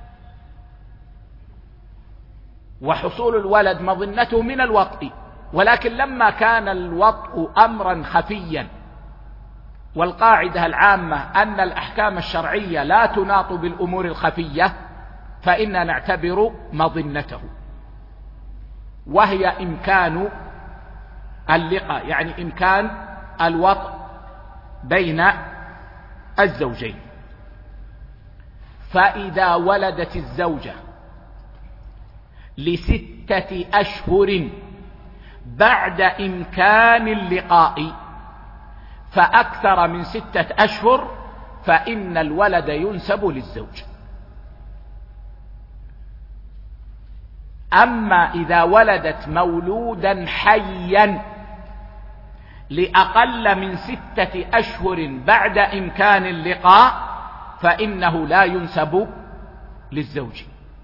وحصول الولد مظنته من الوطء. ولكن لما كان الوطء أمرا خفيا، والقاعدة العامة أن الأحكام الشرعية لا تناط بالأمور الخفية، فإننا نعتبر مظنته، وهي إمكان اللقاء، يعني إمكان الوطء بين الزوجين. فإذا ولدت الزوجة لستة أشهر بعد إمكان اللقاء فأكثر من ستة أشهر فإن الولد ينسب للزوج. أما إذا ولدت مولودا حيا لأقل من ستة أشهر بعد إمكان اللقاء فإنه لا ينسب للزوج.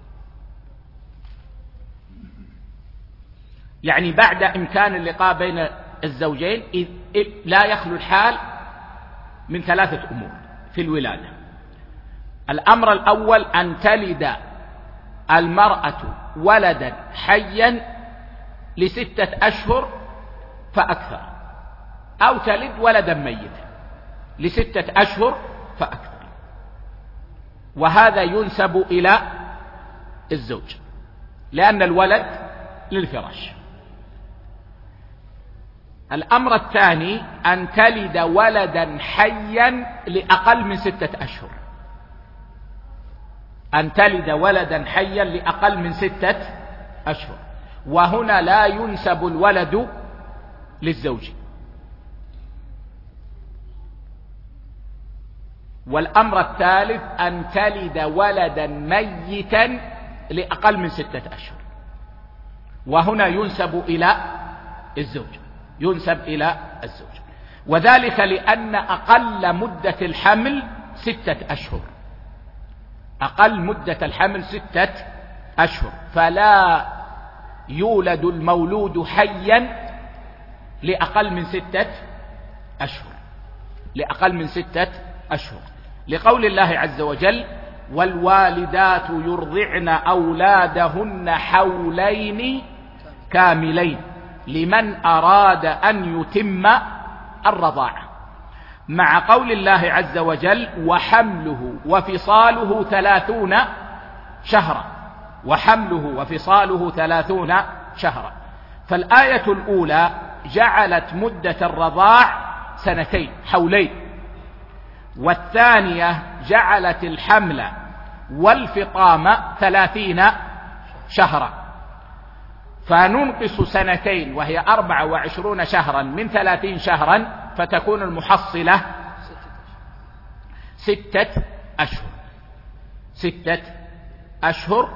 يعني بعد إمكان اللقاء بين الزوجين لا يخلو الحال من ثلاثة أمور في الولادة. الأمر الأول أن تلد المرأة ولدا حيا لستة أشهر فأكثر، أو تلد ولدا ميتا لستة أشهر فأكثر، وهذا ينسب إلى الزوج لأن الولد للفراش. الأمر الثاني أن تلد ولدا حيا لأقل من ستة أشهر، أن تلد ولدا حيا لأقل من ستة أشهر، وهنا لا ينسب الولد للزوج. والأمر الثالث أن تلد ولدا ميتا لأقل من ستة أشهر، وهنا ينسب إلى الزوج، ينسب إلى الزوج، وذلك لأن أقل مدة الحمل ستة أشهر، أقل مدة الحمل ستة أشهر، فلا يولد المولود حيا لأقل من ستة أشهر، لأقل من ستة أشهر، لقول الله عز وجل: والوالدات يرضعن أولادهن حولين كاملين لمن أراد أن يتم الرضاعة، مع قول الله عز وجل: وحمله وفصاله ثلاثون شهرا، وحمله وفصاله ثلاثون شهرا. فالآية الأولى جعلت مدة الرضاع سنتين حولين، والثانية جعلت الحمل والفطام ثلاثين شهرا، فننقص سنتين وهي أربع وعشرون شهرا من ثلاثين شهرا، فتكون المحصلة ستة أشهر، ستة أشهر،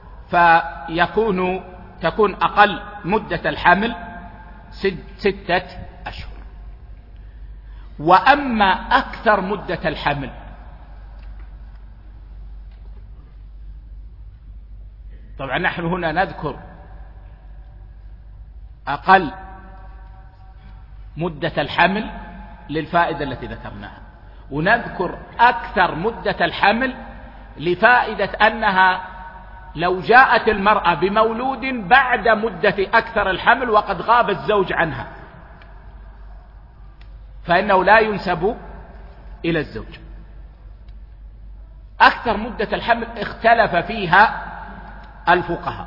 فيكون تكون أقل مدة الحمل ستة أشهر. وأما أكثر مدة الحمل طبعا نحن هنا نذكر أقل مدة الحمل للفائدة التي ذكرناها، ونذكر أكثر مدة الحمل لفائدة أنها لو جاءت المرأة بمولود بعد مدة أكثر الحمل وقد غاب الزوج عنها فإنه لا ينسب إلى الزوج. أكثر مدة الحمل اختلف فيها الفقهاء،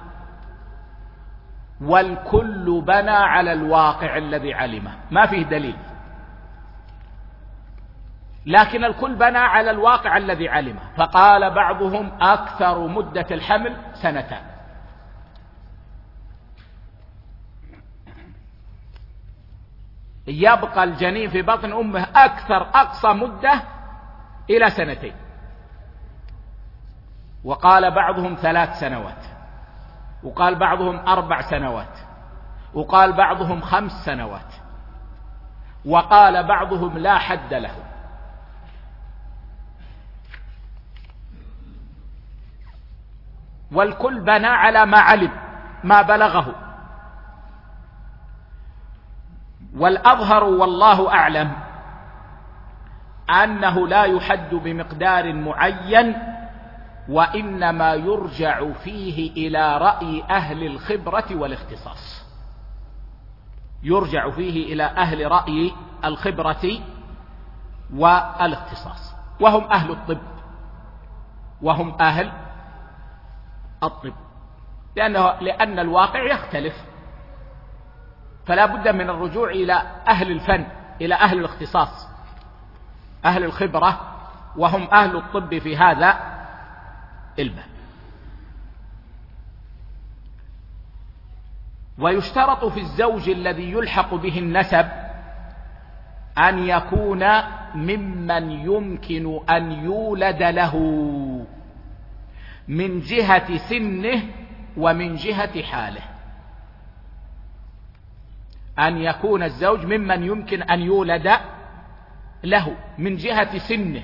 والكل بنى على الواقع الذي علمه، ما فيه دليل، لكن الكل بنى على الواقع الذي علمه. فقال بعضهم أكثر مدة الحمل سنتان، يبقى الجنين في بطن أمه أكثر أقصى مدة إلى سنتين، وقال بعضهم ثلاث سنوات، وقال بعضهم أربع سنوات، وقال بعضهم خمس سنوات، وقال بعضهم لا حد له. والكل بنى على ما علم، ما بلغه. والأظهر والله أعلم أنه لا يحد بمقدار معين، وإنما يرجع فيه إلى رأي أهل الخبرة والاختصاص، يرجع فيه إلى أهل رأي الخبرة والاختصاص، وهم أهل الطب، وهم أهل الطب، لأنه لأن الواقع يختلف، فلا بد من الرجوع إلى أهل الفن، إلى أهل الاختصاص، أهل الخبرة، وهم أهل الطب في هذا الباب. ويشترط في الزوج الذي يلحق به النسب أن يكون ممن يمكن أن يولد له من جهة سنه ومن جهة حاله. أن يكون الزوج ممن يمكن أن يولد له من جهة سنه،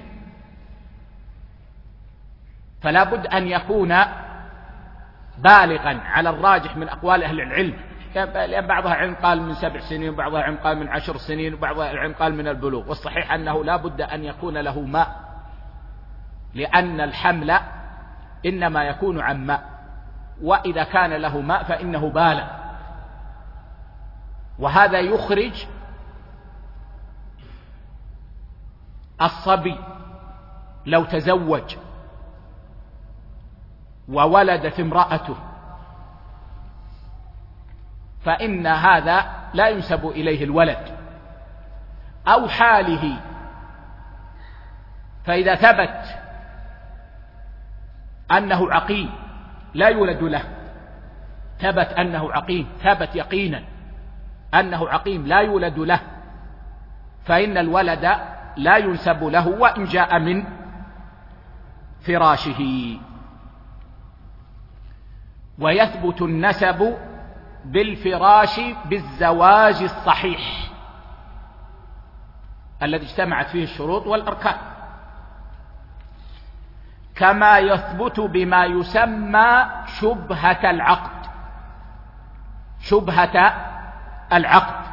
فلا بد أن يكون بالغا على الراجح من أقوال أهل العلم، لأن بعضها علم قال من سبع سنين وبعضها علم قال من عشر سنين وبعضها علم قال من البلوغ، والصحيح أنه لا بد أن يكون له ماء، لأن الحمل إنما يكون عن ماء، وإذا كان له ماء فإنه بالغ. وهذا يخرج الصبي لو تزوج وولدت امرأته فإن هذا لا ينسب إليه الولد، أو حاله، فإذا ثبت أنه عقيم لا يولد له، ثبت أنه عقيم، ثبت يقينا أنه عقيم لا يولد له، فإن الولد لا ينسب له وإن جاء من فراشه. ويثبت النسب بالفراش بالزواج الصحيح الذي اجتمعت فيه الشروط والأركان، كما يثبت بما يسمى شبهة العقد، شبهة العقد،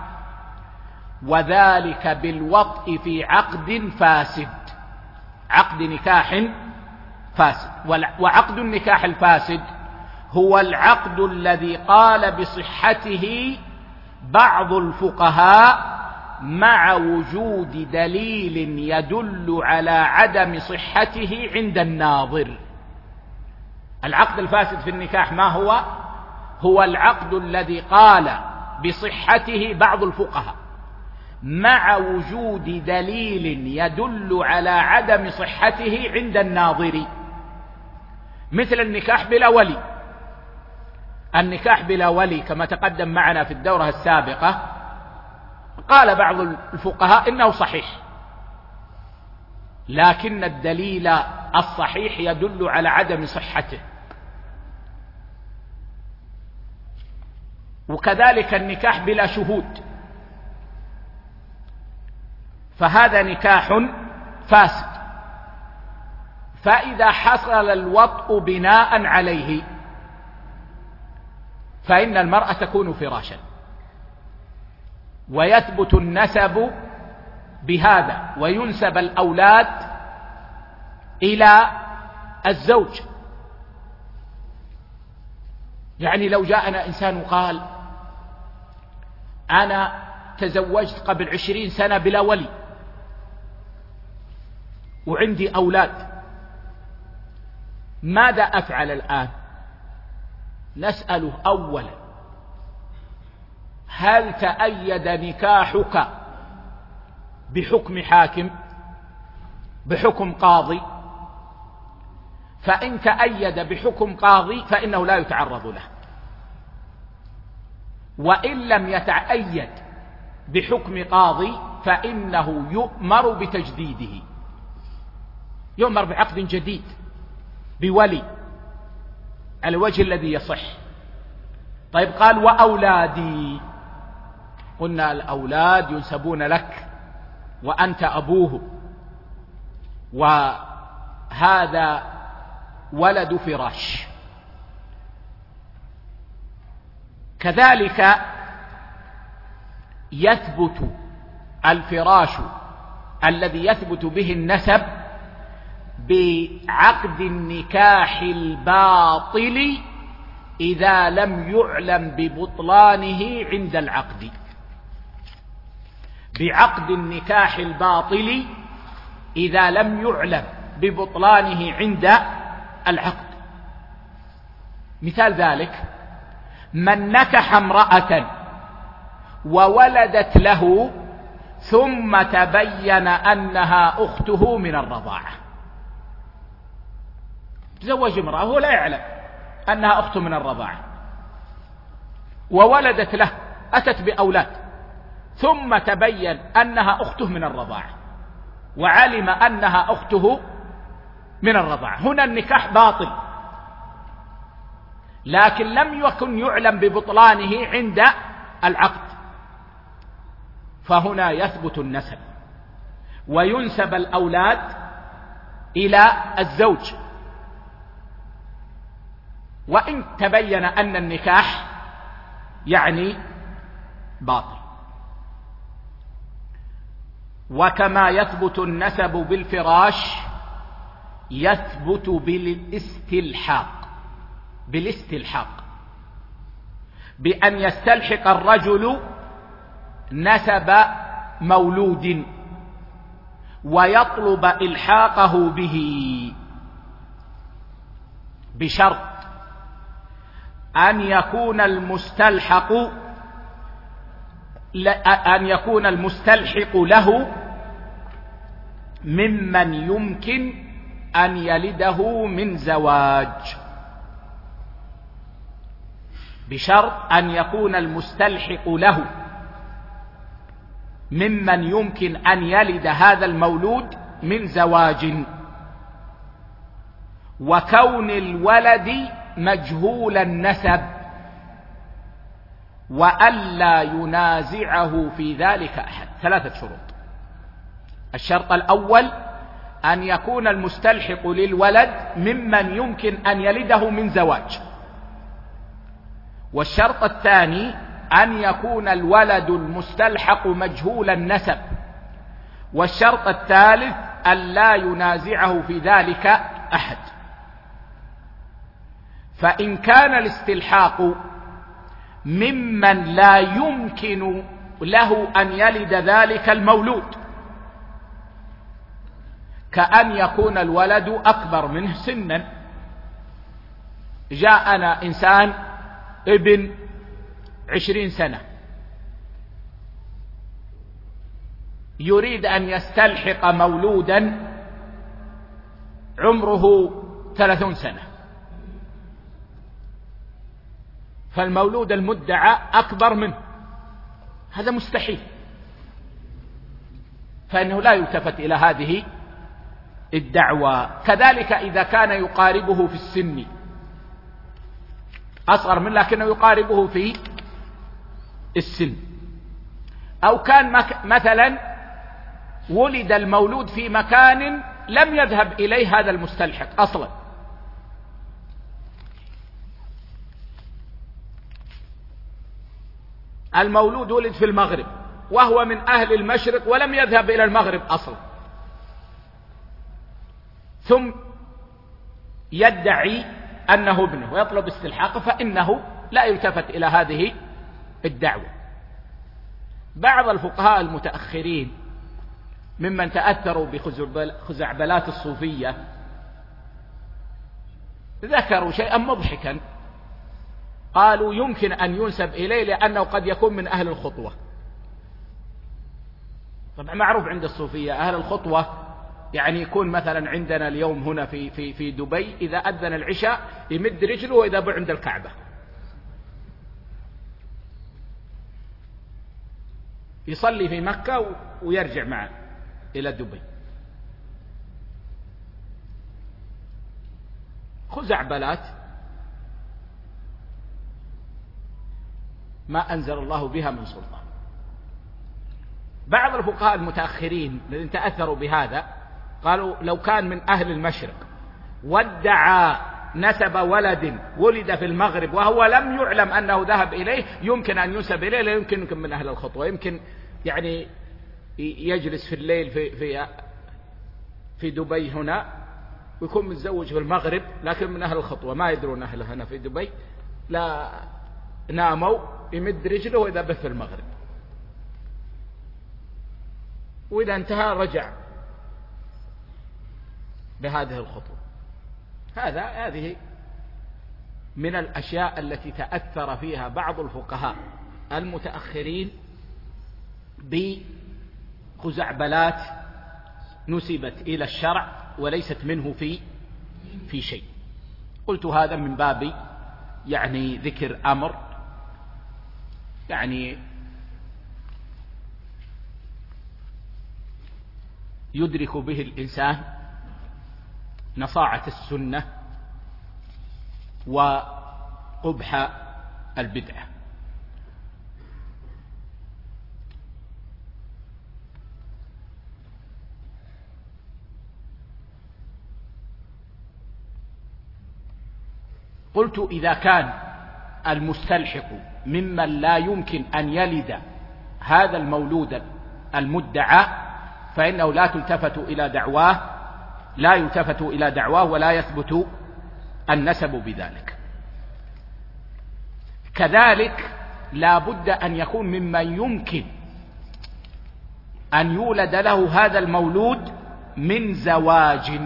وذلك بالوطء في عقد فاسد، عقد نكاح فاسد. وعقد النكاح الفاسد هو العقد الذي قال بصحته بعض الفقهاء مع وجود دليل يدل على عدم صحته عند الناظر. العقد الفاسد في النكاح ما هو؟ هو العقد الذي قال بصحته بعض الفقهاء مع وجود دليل يدل على عدم صحته عند الناظر، مثل النكاح بلا ولي. النكاح بلا ولي كما تقدم معنا في الدورة السابقة قال بعض الفقهاء إنه صحيح، لكن الدليل الصحيح يدل على عدم صحته. وكذلك النكاح بلا شهود، فهذا نكاح فاسد، فإذا حصل الوطء بناء عليه فإن المرأة تكون فراشا، ويثبت النسب بهذا، وينسب الأولاد إلى الزوج. يعني لو جاءنا إنسان وقال أنا تزوجت قبل عشرين سنة بلا ولي وعندي أولاد، ماذا أفعل الآن؟ نسأله أولا هل تأيد نكاحك بحكم حاكم، بحكم قاضي؟ فإن تأيد بحكم قاضي فإنه لا يتعرض له، وإن لم يتأيد بحكم قاضي فإنه يؤمر بتجديده، يؤمر بعقد جديد بولي على الوجه الذي يصح. طيب قال وأولادي، قلنا الأولاد ينسبون لك وأنت أبوه، وهذا ولد فراش. كذلك يثبت الفراش الذي يثبت به النسب بعقد النكاح الباطل إذا لم يعلم ببطلانه عند العقد، بعقد النكاح الباطل إذا لم يعلم ببطلانه عند العقد. مثال ذلك من نكح امرأة وولدت له ثم تبين أنها أخته من الرضاعة، تزوج امرأة وهو لا يعلم أنها أخته من الرضاعة، وولدت له، أتت بأولاد، ثم تبين أنها أخته من الرضاعة وعلم أنها أخته من الرضاعة، هنا النكاح باطل، لكن لم يكن يعلم ببطلانه عند العقد، فهنا يثبت النسب وينسب الأولاد إلى الزوج، وإن تبين أن النكاح يعني باطل. وكما يثبت النسب بالفراش يثبت بالاستلحاق بالاستلحاق بأن يستلحق الرجل نسب مولود ويطلب إلحاقه به، بشرط أن يكون المستلحق أن يكون المستلحق له ممن يمكن أن يلده من زواج، بشرط أن يكون المستلحق له ممن يمكن أن يلد هذا المولود من زواج، وكون الولد مجهول النسب، وألا ينازعه في ذلك أحد. ثلاثة شروط: الشرط الأول أن يكون المستلحق للولد ممن يمكن أن يلده من زواج، والشرط الثاني أن يكون الولد المستلحق مجهول النسب، والشرط الثالث أن لا ينازعه في ذلك أحد. فإن كان الاستلحاق ممن لا يمكن له أن يلد ذلك المولود، كأن يكون الولد أكبر منه سنا، جاءنا إنسان ابن عشرين سنة يريد أن يستلحق مولودا عمره ثلاثون سنة، فالمولود المدعى أكبر منه، هذا مستحيل، فإنه لا يلتفت إلى هذه الدعوة. كذلك إذا كان يقاربه في السن، أصغر منه لكنه يقاربه في السن، أو كان مثلا ولد المولود في مكان لم يذهب إليه هذا المستلحق أصلا، المولود ولد في المغرب وهو من أهل المشرق ولم يذهب إلى المغرب أصلا، ثم يدعي أنه ابنه ويطلب استلحاقه، فإنه لا يلتفت إلى هذه الدعوة. بعض الفقهاء المتأخرين ممن تأثروا بخزعبلات الصوفية ذكروا شيئا مضحكا، قالوا يمكن أن ينسب إليه لأنه قد يكون من أهل الخطوة. طبعا معروف عند الصوفية أهل الخطوة يعني يكون مثلا عندنا اليوم هنا في في في دبي إذا أذن العشاء يمد رجله وإذا بع عند الكعبة، يصلي في مكة ويرجع معه إلى دبي. خزعبلات ما أنزل الله بها من سلطان. بعض الفقهاء المتأخرين الذين تأثروا بهذا قالوا لو كان من أهل المشرق وادعى نسب ولد ولد في المغرب وهو لم يعلم أنه ذهب إليه يمكن أن ينسب إليه، لا يمكن يمكن من أهل الخطوة، يمكن يعني يجلس في الليل في في في دبي هنا ويكون متزوج في المغرب لكن من أهل الخطوة، ما يدرون أهله هنا في دبي، لا ناموا يمد رجله وإذا به في المغرب، وإذا انتهى رجع بهذه الخطوة. هذا هذه من الأشياء التي تأثر فيها بعض الفقهاء المتأخرين بخزعبلات نسبت إلى الشرع وليست منه في في شيء. قلت هذا من باب يعني ذكر أمر يعني يدرك به الإنسان نصاعة السنة وقبح البدعة. قلت إذا كان المستلحق ممن لا يمكن أن يلد هذا المولود المدعى فإنه لا تلتفت إلى دعواه لا يلتفت إلى دعواه ولا يثبت النسب بذلك. كذلك لا بد أن يكون ممن يمكن أن يولد له هذا المولود من زواج،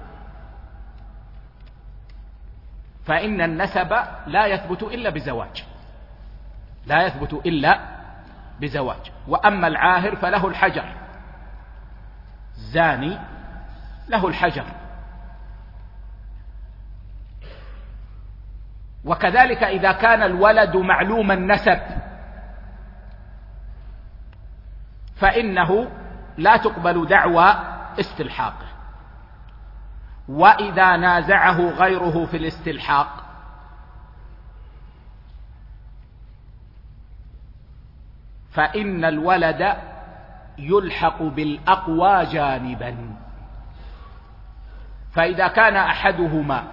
فإن النسب لا يثبت إلا بزواج لا يثبت إلا بزواج. وأما العاهر فله الحجر، الزاني له الحجر. وكذلك إذا كان الولد معلوم النسب فإنه لا تقبل دعوى استلحاقه. وإذا نازعه غيره في الاستلحاق فإن الولد يلحق بالأقوى جانبا. فإذا كان أحدهما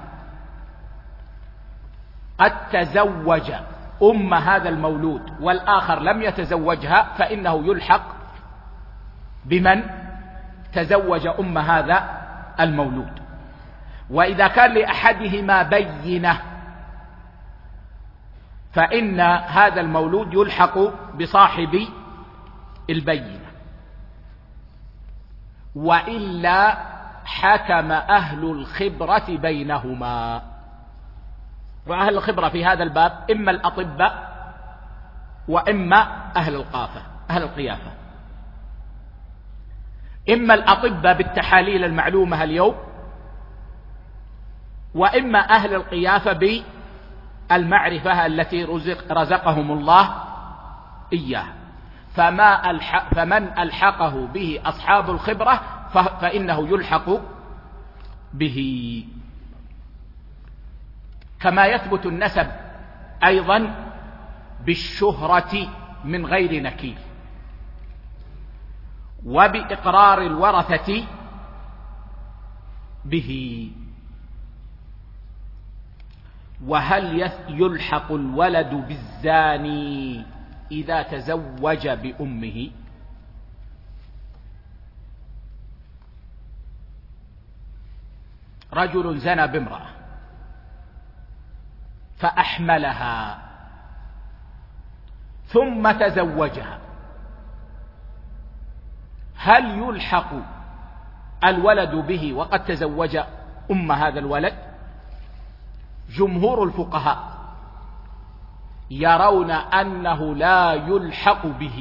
قد تزوج أم هذا المولود والآخر لم يتزوجها فإنه يلحق بمن تزوج أم هذا المولود. وإذا كان لأحدهما بينة فإن هذا المولود يلحق بصاحب البينة. وإلا حكم أهل الخبرة بينهما. وأهل الخبرة في هذا الباب إما الأطباء وإما أهل القافة أهل القيافة. إما الأطباء بالتحاليل المعلومة اليوم، وإما أهل القيافة بالمعرفة التي رزق رزقهم الله إياها. فما ألحق فمن ألحقه به أصحاب الخبرة فإنه يلحق به. كما يثبت النسب أيضا بالشهرة من غير نكير، وبإقرار الورثة به. وهل يلحق الولد بالزاني إذا تزوج بأمه؟ رجل زنى بامرأة فأحملها ثم تزوجها، هل يلحق الولد به وقد تزوج أم هذا الولد؟ جمهور الفقهاء يرون أنه لا يلحق به،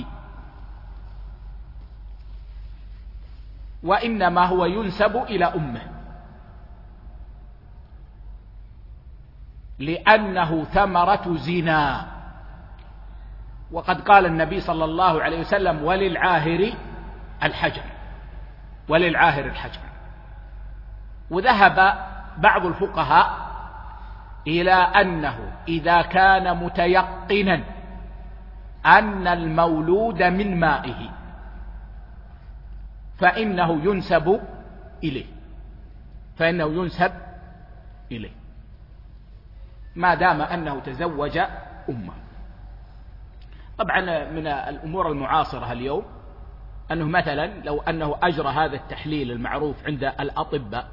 وإنما هو ينسب إلى أمه، لأنه ثمرة زنا. وقد قال النبي صلى الله عليه وسلم: وللعاهر الحجر وللعاهر الحجر. وذهب بعض الفقهاء إلى أنه إذا كان متيقنا أن المولود من مائه فإنه ينسب إليه فإنه ينسب إليه ما دام أنه تزوج أمه. طبعا من الأمور المعاصرة اليوم أنه مثلا لو أنه أجرى هذا التحليل المعروف عند الأطباء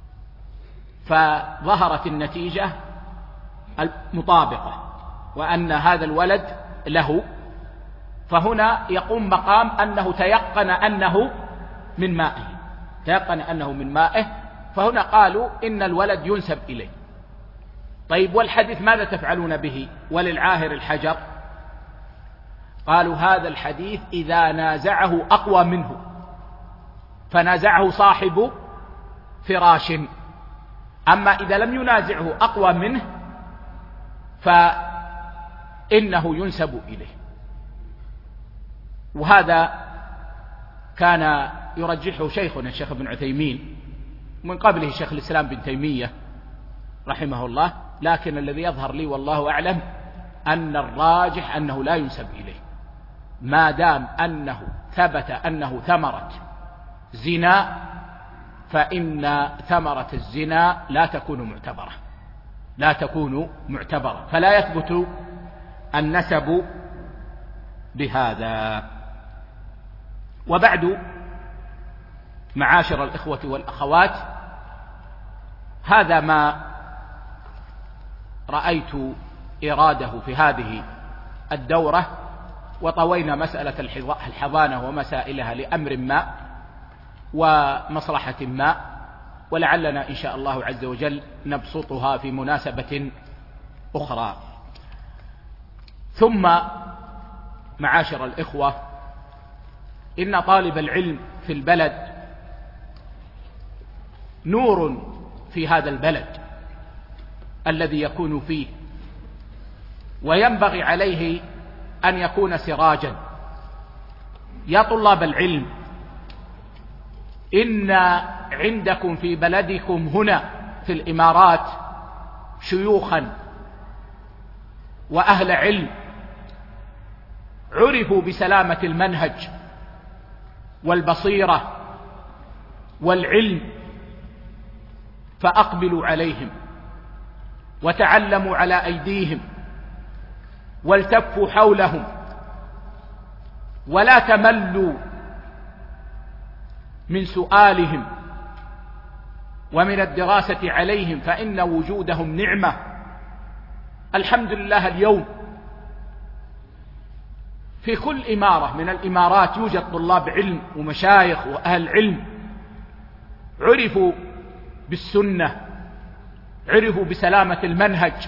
فظهرت النتيجة المطابقة وأن هذا الولد له، فهنا يقوم مقام أنه تيقن أنه من مائه تيقن أنه من مائه فهنا قالوا إن الولد ينسب إليه. طيب والحديث ماذا تفعلون به؟ وللعاهر الحجر. قالوا هذا الحديث إذا نازعه أقوى منه، فنازعه صاحب فراش، أما إذا لم ينازعه أقوى منه فإنه ينسب إليه. وهذا كان يرجحه شيخنا الشيخ ابن عثيمين، من قبله شيخ الإسلام بن تيمية رحمه الله، لكن الذي يظهر لي والله أعلم أن الراجح أنه لا ينسب إليه، ما دام أنه ثبت أنه ثمرة زنا، فإن ثمرة الزنا لا تكون معتبرة لا تكون معتبرة فلا يثبت النسب بهذا. وبعد، معاشر الإخوة والأخوات، هذا ما رأيت إراده في هذه الدورة، وطوينا مسألة الحضانة ومسائلها لأمر ما ومصلحة ما، ولعلنا إن شاء الله عز وجل نبسطها في مناسبة أخرى. ثم معاشر الإخوة، إن طالب العلم في البلد نور في هذا البلد الذي يكون فيه، وينبغي عليه أن يكون سراجا. يا طلاب العلم، إن عندكم في بلدكم هنا في الإمارات شيوخا وأهل علم عرفوا بسلامة المنهج والبصيرة والعلم، فأقبلوا عليهم وتعلموا على أيديهم والتفوا حولهم، ولا تملوا من سؤالهم ومن الدراسة عليهم، فإن وجودهم نعمة. الحمد لله، اليوم في كل إمارة من الإمارات يوجد طلاب علم ومشايخ وأهل علم عرفوا بالسنة، عرفوا بسلامة المنهج.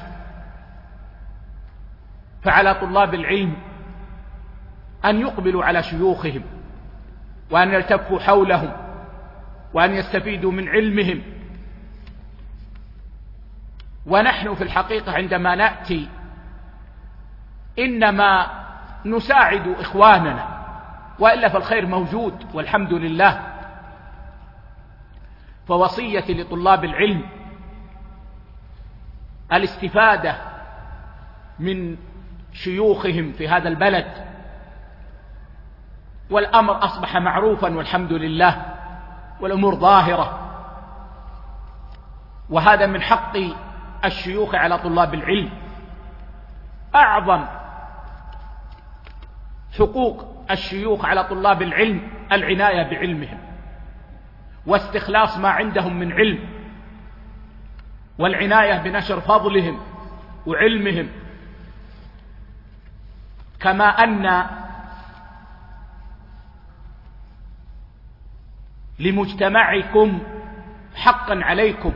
فعلى طلاب العلم أن يقبلوا على شيوخهم، وأن يلتفوا حولهم، وأن يستفيدوا من علمهم. ونحن في الحقيقة عندما نأتي إنما نساعد إخواننا، وإلا فالخير موجود والحمد لله. فوصيتي لطلاب العلم الاستفادة من شيوخهم في هذا البلد، والأمر أصبح معروفا والحمد لله، والأمور ظاهرة، وهذا من حق الشيوخ على طلاب العلم. أعظم حقوق الشيوخ على طلاب العلم العناية بعلمهم واستخلاص ما عندهم من علم، والعناية بنشر فضلهم وعلمهم. كما أن لمجتمعكم حقا عليكم،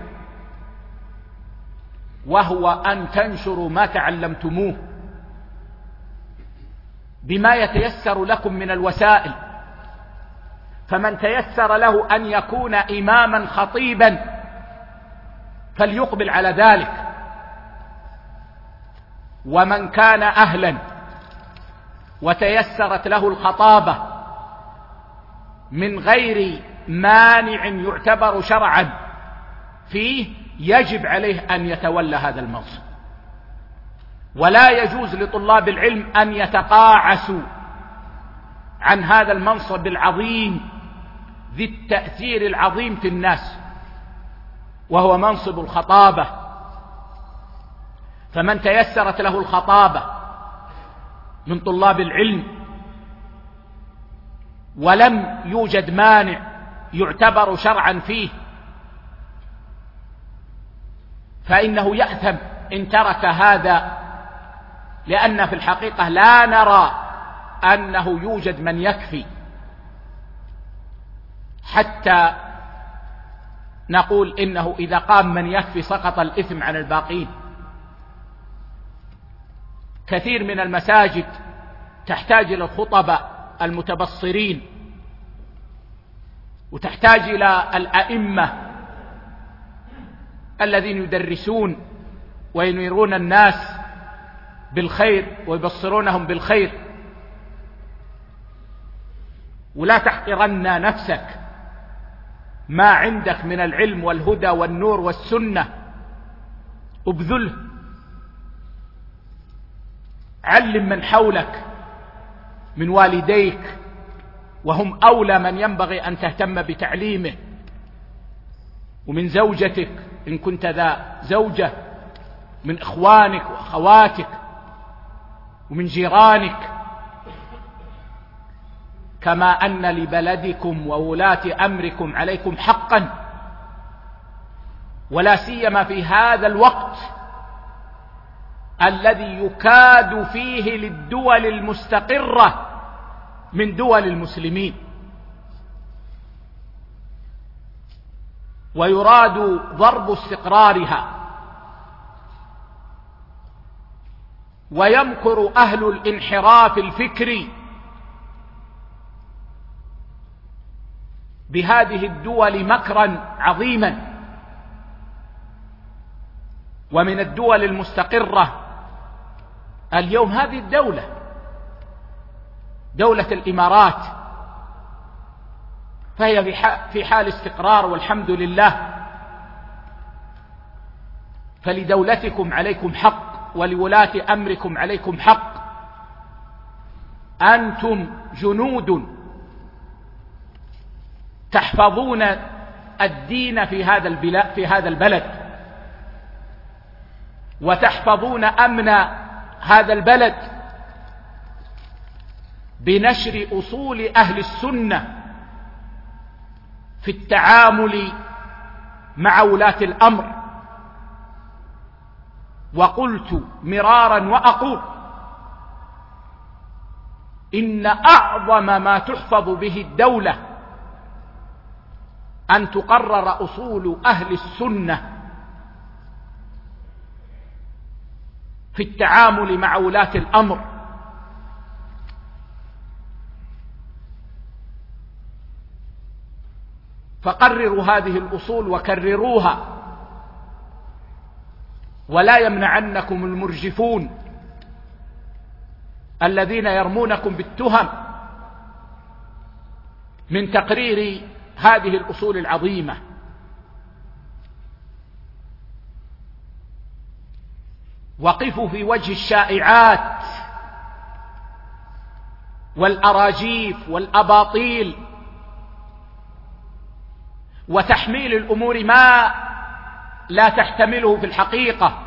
وهو أن تنشروا ما تعلمتموه بما يتيسر لكم من الوسائل. فمن تيسر له أن يكون إماما خطيبا فليقبل على ذلك، ومن كان أهلا وتيسرت له الخطابة من غير مانع يعتبر شرعا فيه، يجب عليه أن يتولى هذا المنصب. ولا يجوز لطلاب العلم أن يتقاعسوا عن هذا المنصب العظيم ذي التأثير العظيم في الناس، وهو منصب الخطابة. فمن تيسرت له الخطابة من طلاب العلم ولم يوجد مانع يعتبر شرعا فيه، فإنه يأثم إن ترك هذا، لأن في الحقيقة لا نرى أنه يوجد من يكفي حتى نقول إنه إذا قام من يكفي سقط الإثم عن الباقين. كثير من المساجد تحتاج إلى الخطباء المتبصرين، وتحتاج إلى الأئمة الذين يدرسون وينيرون الناس بالخير ويبصرونهم بالخير. ولا تحقرن نفسك، ما عندك من العلم والهدى والنور والسنة ابذله، علم من حولك من والديك، وهم أولى من ينبغي أن تهتم بتعليمه، ومن زوجتك إن كنت ذا زوجة، من إخوانك وأخواتك، ومن جيرانك، كما أن لبلدكم وولاة أمركم عليكم حقا، ولا سيما في هذا الوقت الذي يكاد فيه للدول المستقرة من دول المسلمين، ويراد ضرب استقرارها، ويمكر أهل الانحراف الفكري بهذه الدول مكرا عظيما. ومن الدول المستقرة اليوم هذه الدولة، دولة الإمارات، فهي في حال استقرار والحمد لله. فلدولتكم عليكم حق، ولولاة أمركم عليكم حق. أنتم جنود تحفظون الدين في هذا البلاد في هذا البلد، وتحفظون أمن هذا البلد بنشر أصول أهل السنة في التعامل مع ولاة الأمر. وقلت مرارا وأقول إن أعظم ما تحفظ به الدولة أن تقرر أصول أهل السنة في التعامل مع ولاة الأمر، فقرروا هذه الأصول وكرروها، ولا يمنعنكم المرجفون الذين يرمونكم بالتهم من تقرير هذه الأصول العظيمة. وقفوا في وجه الشائعات والأراجيف والأباطيل وتحميل الأمور ما لا تحتمله في الحقيقة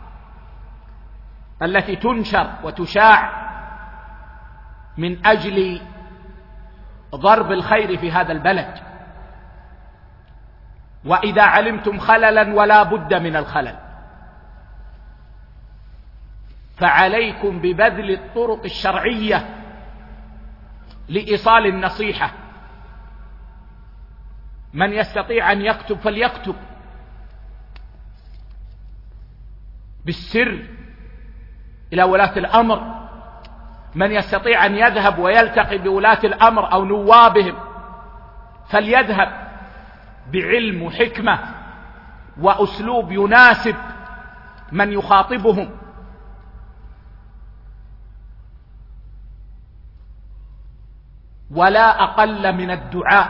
التي تنشر وتشاع من أجل ضرب الخير في هذا البلد. وإذا علمتم خللا ولا بد من الخلل، فعليكم ببذل الطرق الشرعية لإيصال النصيحة. من يستطيع أن يكتب فليكتب بالسر إلى ولاة الأمر، من يستطيع أن يذهب ويلتقي بولاة الأمر أو نوابهم فليذهب بعلم وحكمة وأسلوب يناسب من يخاطبهم. ولا أقل من الدعاء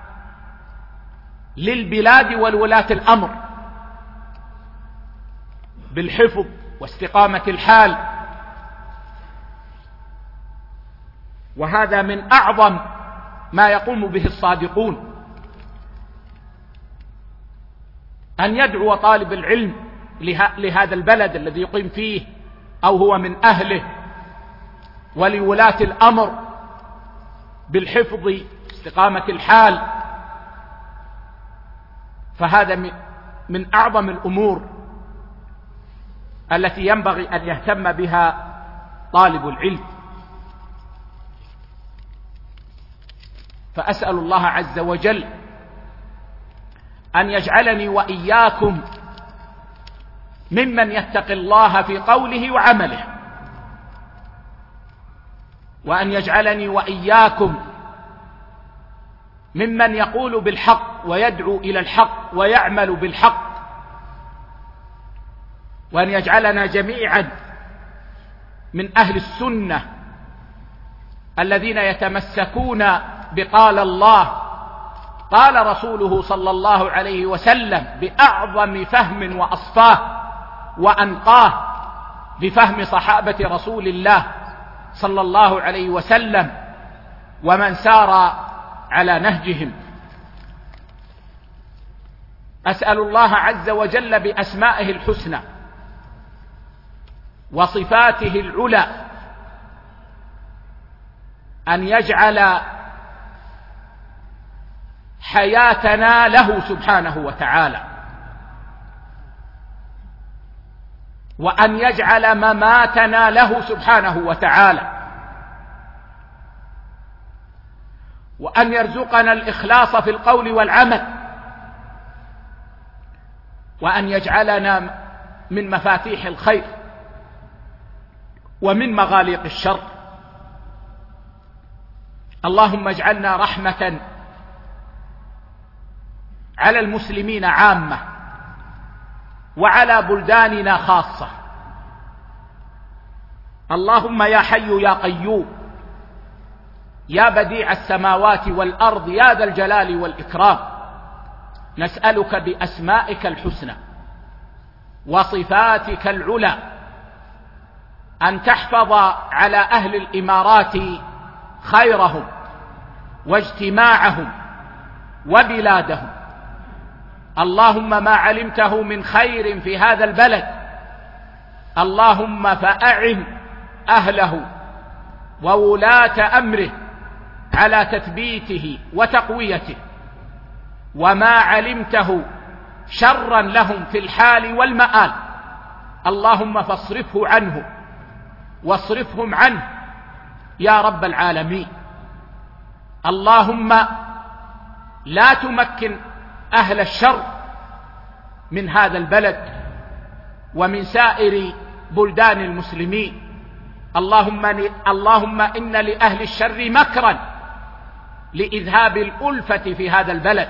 للبلاد والولاة الأمر بالحفظ واستقامة الحال، وهذا من أعظم ما يقوم به الصادقون، أن يدعو طالب العلم لهذا البلد الذي يقيم فيه أو هو من أهله ولولاة الأمر بالحفظ واستقامة الحال. فهذا من أعظم الأمور التي ينبغي أن يهتم بها طالب العلم. فأسأل الله عز وجل أن يجعلني وإياكم ممن يتقي الله في قوله وعمله، وأن يجعلني وإياكم ممن يقول بالحق ويدعو إلى الحق ويعمل بالحق، وأن يجعلنا جميعا من أهل السنة الذين يتمسكون بقال الله قال رسوله صلى الله عليه وسلم بأعظم فهم وأصفاه وأنقاه بفهم صحابة رسول الله صلى الله عليه وسلم ومن سار على نهجهم. أسأل الله عز وجل بأسمائه الحسنى وصفاته العلى أن يجعل حياتنا له سبحانه وتعالى، وأن يجعل مماتنا له سبحانه وتعالى، وأن يرزقنا الإخلاص في القول والعمل، وأن يجعلنا من مفاتيح الخير ومن مغاليق الشر. اللهم اجعلنا رحمة على المسلمين عامة وعلى بلداننا خاصة. اللهم يا حي يا قيوم يا بديع السماوات والأرض يا ذا الجلال والإكرام، نسألك بأسمائك الحسنى وصفاتك العلى أن تحفظ على أهل الإمارات خيرهم واجتماعهم وبلادهم. اللهم ما علمته من خير في هذا البلد اللهم فأعن أهله وولاة أمره على تثبيته وتقويته، وما علمته شرا لهم في الحال والمآل اللهم فاصرفه عنه واصرفهم عنه يا رب العالمين. اللهم لا تمكن أهل الشر من هذا البلد ومن سائر بلدان المسلمين. اللهم, اللهم إن لأهل الشر مكرا لإذهاب الألفة في هذا البلد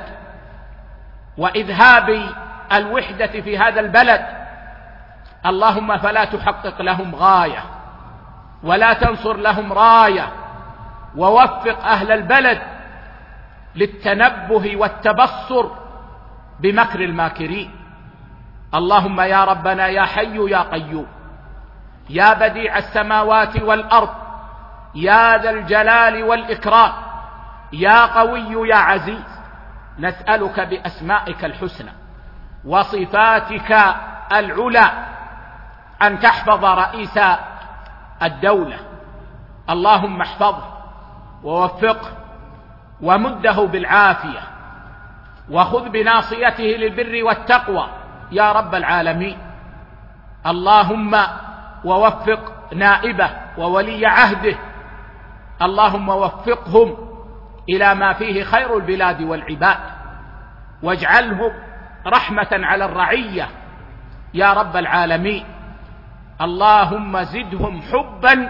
وإذهاب الوحدة في هذا البلد. اللهم فلا تحقق لهم غاية ولا تنصر لهم راية، ووفق أهل البلد للتنبه والتبصر بمكر الماكرين. اللهم يا ربنا يا حي يا قيوم يا بديع السماوات والأرض يا ذا الجلال والإكرام يا قوي يا عزيز، نسألك بأسمائك الحسنى وصفاتك العلى أن تحفظ رئيس الدولة. اللهم احفظه ووفقه ومده بالعافية وخذ بناصيته للبر والتقوى يا رب العالمين. اللهم ووفق نائبه وولي عهده، اللهم وفقهم إلى ما فيه خير البلاد والعباد، واجعلهم رحمة على الرعية يا رب العالمين. اللهم زدهم حبا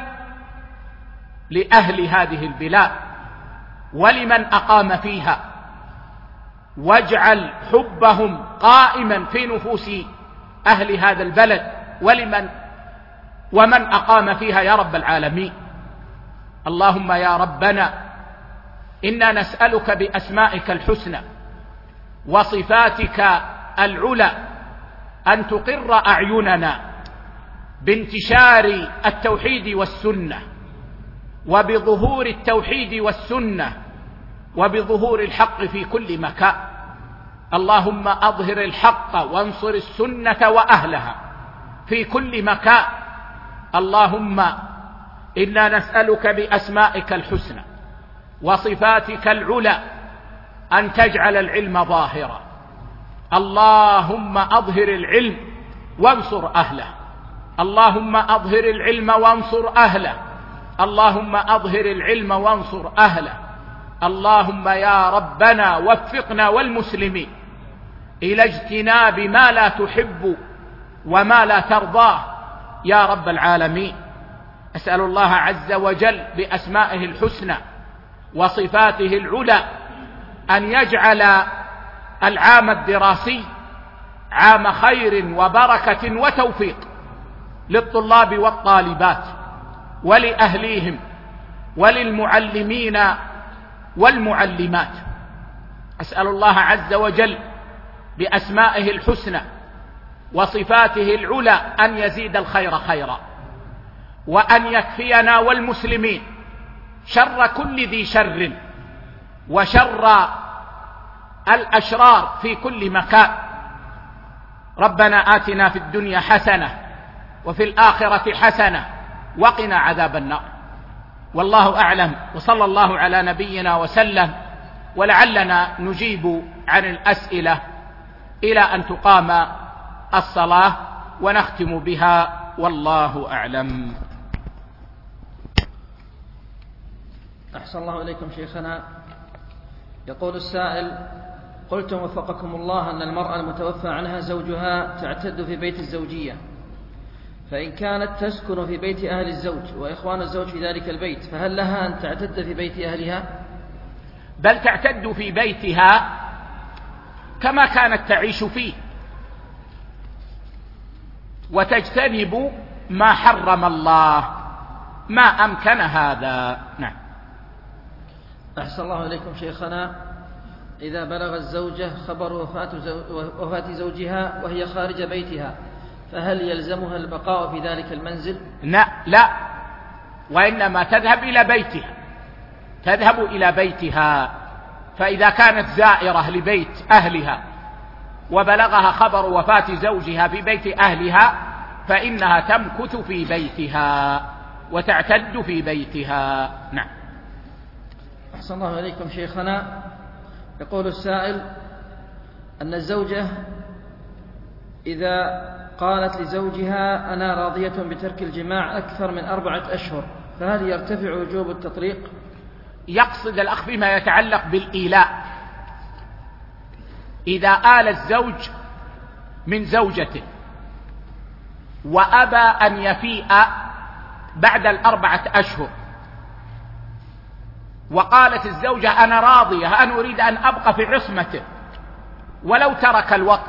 لأهل هذه البلاد ولمن أقام فيها، واجعل حبهم قائما في نفوس أهل هذا البلد ولمن ومن أقام فيها يا رب العالمين. اللهم يا ربنا إنا نسألك بأسمائك الحسنى وصفاتك العلى أن تقر أعيننا بانتشار التوحيد والسنة وبظهور التوحيد والسنة وبظهور الحق في كل مكان. اللهم أظهر الحق وانصر السنة وأهلها في كل مكان. اللهم إنا نسألك بأسمائك الحسنى وصفاتك العلى أن تجعل العلم ظاهرا. اللهم أظهر العلم وانصر أهله. اللهم أظهر العلم وانصر أهله. اللهم أظهر العلم وانصر أهله. اللهم يا ربنا وفقنا والمسلمين إلى اجتناب ما لا تحب وما لا ترضاه يا رب العالمين. أسأل الله عز وجل بأسمائه الحسنى وصفاته العلى أن يجعل العام الدراسي عام خير وبركة وتوفيق للطلاب والطالبات ولأهليهم وللمعلمين والمعلمات. أسأل الله عز وجل بأسمائه الحسنى وصفاته العلى أن يزيد الخير خيرا، وأن يكفينا والمسلمين شر كل ذي شر وشر الأشرار في كل مكان. ربنا آتنا في الدنيا حسنة وفي الآخرة حسنة وقنا عذاب النار. والله أعلم، وصلى الله على نبينا وسلم. ولعلنا نجيب عن الأسئلة إلى أن تقام الصلاة ونختم بها، والله أعلم. أحسن الله إليكم شيخنا. يقول السائل: قلتم وفقكم الله أن المرأة المتوفى عنها زوجها تعتد في بيت الزوجية، فإن كانت تسكن في بيت أهل الزوج وإخوان الزوج في ذلك البيت، فهل لها أن تعتد في بيت أهلها؟ بل تعتد في بيتها كما كانت تعيش فيه، وتجتنب ما حرم الله ما أمكن هذا. نعم. أحسن الله إليكم شيخنا. إذا بلغ الزوجة خبر وفاة زوجها وهي خارج بيتها، فهل يلزمها البقاء في ذلك المنزل؟ لا لا، وإنما تذهب إلى بيتها، تذهب إلى بيتها. فإذا كانت زائرة لبيت أهلها وبلغها خبر وفاة زوجها في بيت أهلها، فإنها تمكث في بيتها وتعتد في بيتها. نعم. أحسن الله إليكم شيخنا. يقول السائل أن الزوجة إذا قالت لزوجها أنا راضية بترك الجماع أكثر من أربعة أشهر، فهل يرتفع وجوب التطليق؟ يقصد الأخ بما يتعلق بالإيلاء. إذا آل الزوج من زوجته وأبى أن يفيء بعد الأربعة أشهر، وقالت الزوجة أنا راضية، أنا أريد أن أبقى في عصمته ولو ترك الوطء،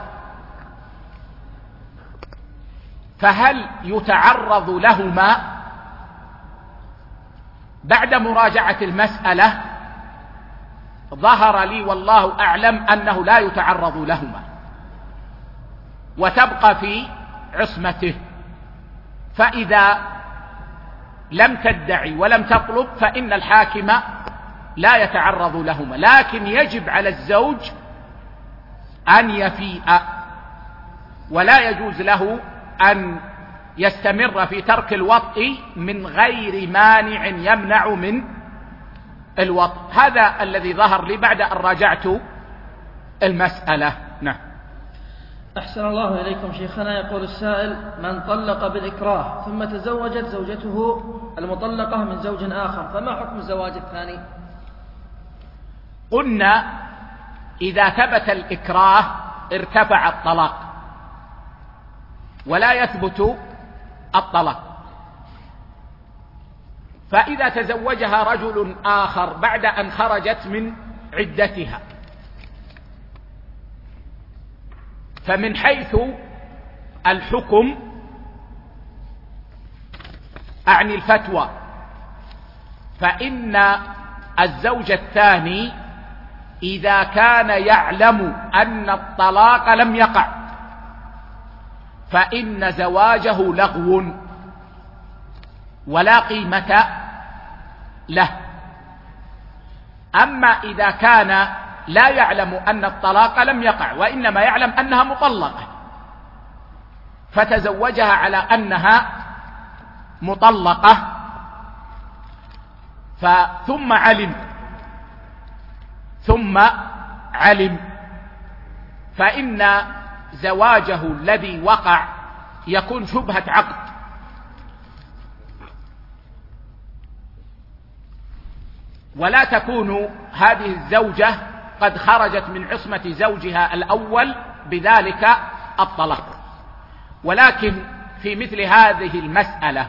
فهل يتعرض لهما بعد مراجعة المسألة؟ ظهر لي والله أعلم أنه لا يتعرض لهما وتبقى في عصمته. فإذا لم تدعي ولم تطلب فإن الحاكم لا يتعرض لهما، لكن يجب على الزوج أن يفيء، ولا يجوز له أن يستمر في ترك الوطء من غير مانع يمنع من الوطء. هذا الذي ظهر لي بعد أن راجعت المسألة. نعم. أحسن الله إليكم شيخنا. يقول السائل: من طلق بالإكراه ثم تزوجت زوجته المطلقة من زوج آخر، فما حكم الزواج الثاني؟ قلنا إذا ثبت الإكراه ارتفع الطلاق ولا يثبت الطلاق. فإذا تزوجها رجل آخر بعد أن خرجت من عدتها، فمن حيث الحكم أعني الفتوى، فإن الزوج الثاني إذا كان يعلم أن الطلاق لم يقع فإن زواجه لغو ولا قيمة له. أما إذا كان لا يعلم أن الطلاق لم يقع وإنما يعلم أنها مطلقة فتزوجها على أنها مطلقة ثم علم ثم علم فإن زواجه الذي وقع يكون شبهة عقد، ولا تكون هذه الزوجة قد خرجت من عصمة زوجها الأول بذلك الطلاق. ولكن في مثل هذه المسألة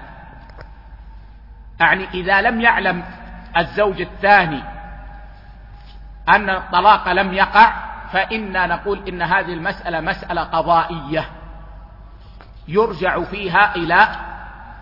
يعني إذا لم يعلم الزوج الثاني أن الطلاق لم يقع فإننا نقول إن هذه المسألة مسألة قضائية يرجع فيها إلى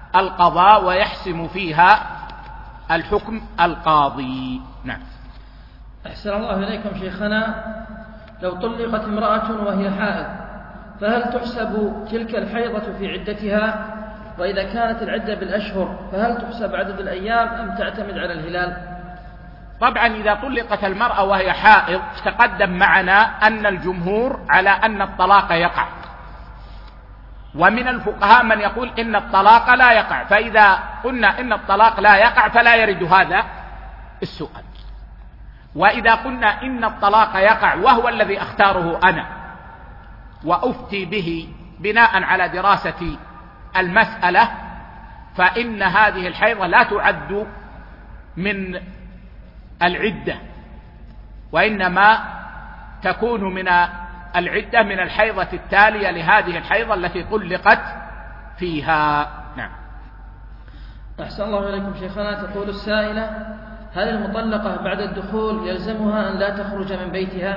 القضاء ويحسم فيها الحكم القاضي. نعم. أحسن الله إليكم شيخنا، لو طلقت امرأة وهي حائض فهل تحسب تلك الحيضة في عدتها؟ وإذا كانت العدة بالأشهر فهل تحسب عدد الأيام أم تعتمد على الهلال؟ طبعا إذا طلقت المرأة وهي حائض تقدم معنا أن الجمهور على أن الطلاق يقع، ومن الفقهاء من يقول إن الطلاق لا يقع، فإذا قلنا إن الطلاق لا يقع فلا يرد هذا السؤال. وإذا قلنا إن الطلاق يقع وهو الذي أختاره أنا وأفتي به بناء على دراسة المسألة، فإن هذه الحيضة لا تعد من العدة، وإنما تكون من العدة من الحيضة التالية لهذه الحيضة التي طلقت فيها. نعم. أحسن الله إليكم شيخنا، تقول السائلة: هل المطلقة بعد الدخول يلزمها أن لا تخرج من بيتها؟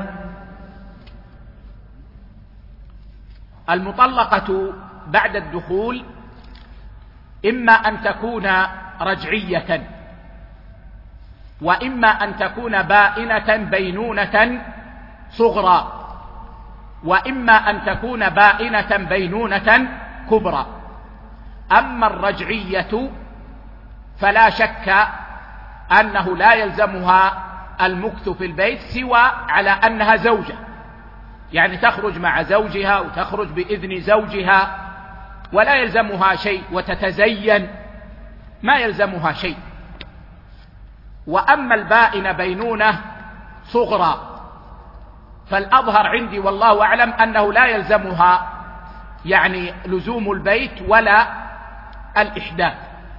المطلقة بعد الدخول إما أن تكون رجعية، وإما أن تكون بائنة بينونة صغرى، وإما أن تكون بائنة بينونة كبرى. أما الرجعية فلا شك أنه لا يلزمها المكث في البيت سوى على أنها زوجة، يعني تخرج مع زوجها وتخرج بإذن زوجها ولا يلزمها شيء، وتتزين ما يلزمها شيء. وأما البائن بينونة صغرى فالأظهر عندي والله أعلم أنه لا يلزمها يعني لزوم البيت ولا الإحداث.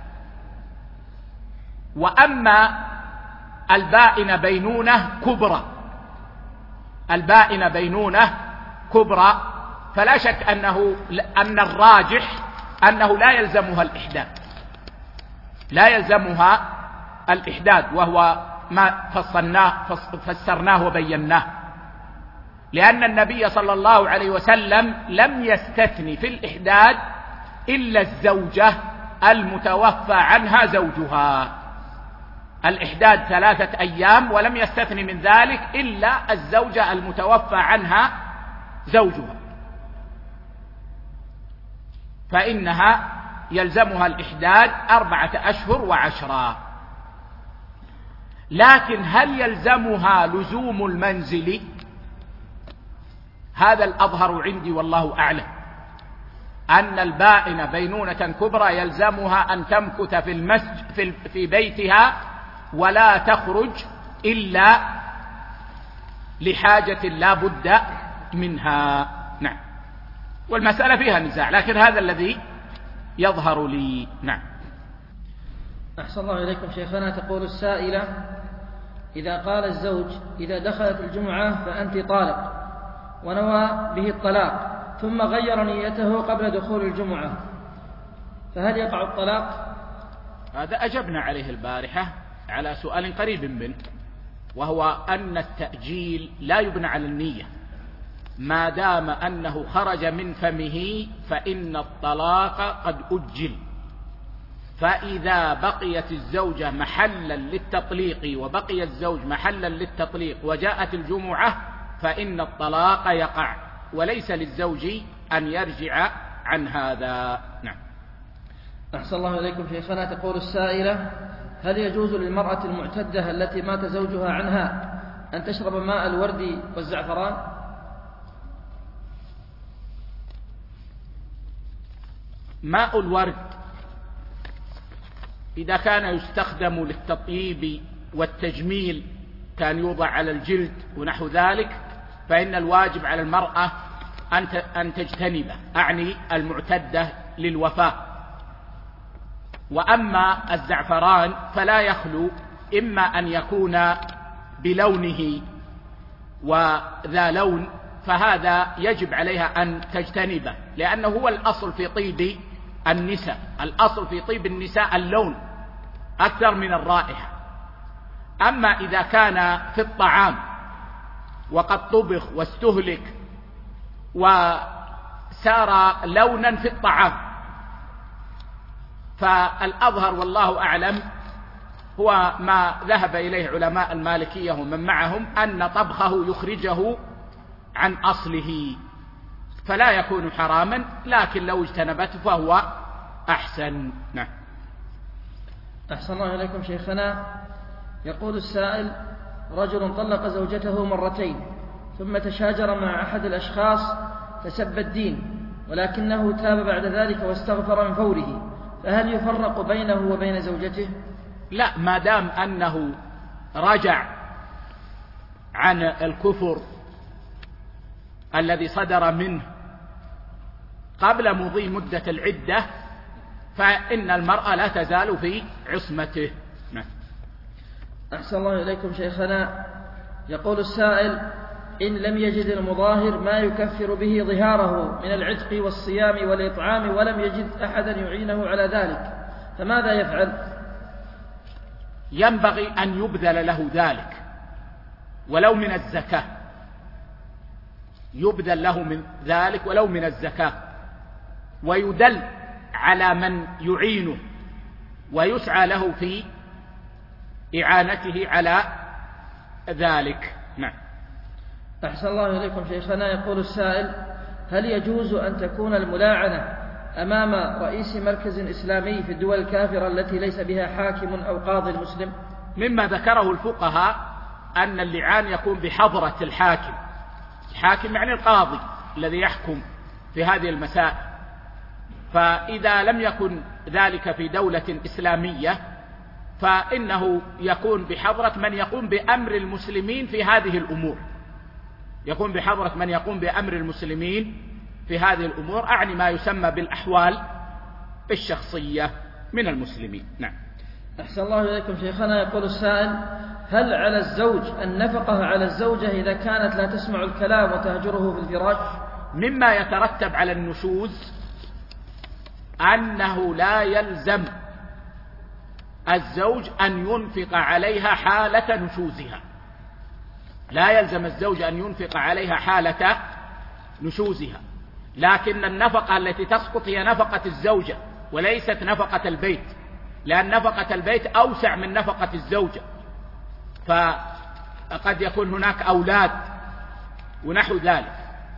وأما البائن بينونة كبرى البائن بينونة كبرى فلا شك أنه أن الراجح أنه لا يلزمها الإحداث لا يلزمها الإحداث وهو ما فصلناه فسرناه وبيناه، لأن النبي صلى الله عليه وسلم لم يستثني في الإحداث إلا الزوجة المتوفى عنها زوجها. الإحداث ثلاثة أيام، ولم يستثني من ذلك إلا الزوجة المتوفى عنها زوجها، فإنها يلزمها الإحداث أربعة أشهر وعشرة. لكن هل يلزمها لزوم المنزل؟ هذا الأظهر عندي والله أعلم، أن البائن بينونة كبرى يلزمها أن تمكث في المسجد في, في بيتها ولا تخرج إلا لحاجة لا بد منها. نعم. والمسألة فيها نزاع، لكن هذا الذي يظهر لي. نعم. أحسن الله إليكم شيخنا، تقول السائلة: إذا قال الزوج إذا دخلت الجمعة فأنت طالق، ونوى به الطلاق ثم غير نيته قبل دخول الجمعة، فهل يقع الطلاق؟ هذا أجبنا عليه البارحة على سؤال قريب منه، وهو أن التأجيل لا يبنى على النية، ما دام أنه خرج من فمه فإن الطلاق قد أجل. فإذا بقيت الزوجة محلا للتطليق وبقي الزوج محلا للتطليق وجاءت الجمعة فإن الطلاق يقع، وليس للزوج أن يرجع عن هذا. نعم. أحسن الله إليكم شيخنا، تقول السائلة: هل يجوز للمرأة المعتدة التي مات زوجها عنها أن تشرب ماء الورد والزعفران؟ ماء الورد إذا كان يستخدم للتطيب والتجميل، كان يوضع على الجلد ونحو ذلك، فإن الواجب على المرأة أن تجتنبه، أعني المعتدة للوفاة. وأما الزعفران فلا يخلو إما أن يكون بلونه وذا لون، فهذا يجب عليها أن تجتنبه، لأنه هو الأصل في طيب النساء، الأصل في طيب النساء اللون أكثر من الرائحة. أما إذا كان في الطعام وقد طبخ واستهلك وسار لونا في الطعام، فالأظهر والله أعلم هو ما ذهب إليه علماء المالكية ومن معهم أن طبخه يخرجه عن أصله، فلا يكون حراما، لكن لو اجتنبته فهو أحسن. نعم. أحسن الله إليكم شيخنا. يقول السائل: رجل طلق زوجته مرتين ثم تشاجر مع أحد الأشخاص فسب الدين، ولكنه تاب بعد ذلك واستغفر من فوره، فهل يفرق بينه وبين زوجته؟ لا، ما دام أنه رجع عن الكفر الذي صدر منه قبل مضي مدة العدة فإن المرأة لا تزال في عصمته. نعم. أحسن الله إليكم شيخنا. يقول السائل: إن لم يجد المظاهر ما يكفر به ظهاره من العتق والصيام والإطعام ولم يجد أحدا يعينه على ذلك، فماذا يفعل؟ ينبغي أن يبذل له ذلك ولو من الزكاة، يبذل له من ذلك ولو من الزكاة، ويدل على من يعينه ويسعى له في إعانته على ذلك. نعم. أحسن الله إليكم شيخنا. يقول السائل: هل يجوز أن تكون الملاعنة أمام رئيس مركز إسلامي في الدول الكافرة التي ليس بها حاكم أو قاضي مسلم؟ مما ذكره الفقهاء أن اللعان يكون بحضرة الحاكم، الحاكم يعني القاضي الذي يحكم في هذه المسائل، فإذا لم يكن ذلك في دولة إسلامية فإنه يكون بحضرة من يقوم بأمر المسلمين في هذه الأمور، يكون بحضرة من يقوم بأمر المسلمين في هذه الأمور، أعني ما يسمى بالأحوال الشخصية من المسلمين. نعم. أحسن الله إليكم شيخنا. يقول السائل: هل على الزوج النفقة على الزوجة إذا كانت لا تسمع الكلام وتهجره في الفراش؟ مما يترتب على النشوز أنه لا يلزم الزوج أن ينفق عليها حالة نشوزها، لا يلزم الزوج أن ينفق عليها حالة نشوزها، لكن النفقة التي تسقط هي نفقة الزوجة وليست نفقة البيت، لأن نفقة البيت أوسع من نفقة الزوجة، فقد يكون هناك أولاد ونحو ذلك،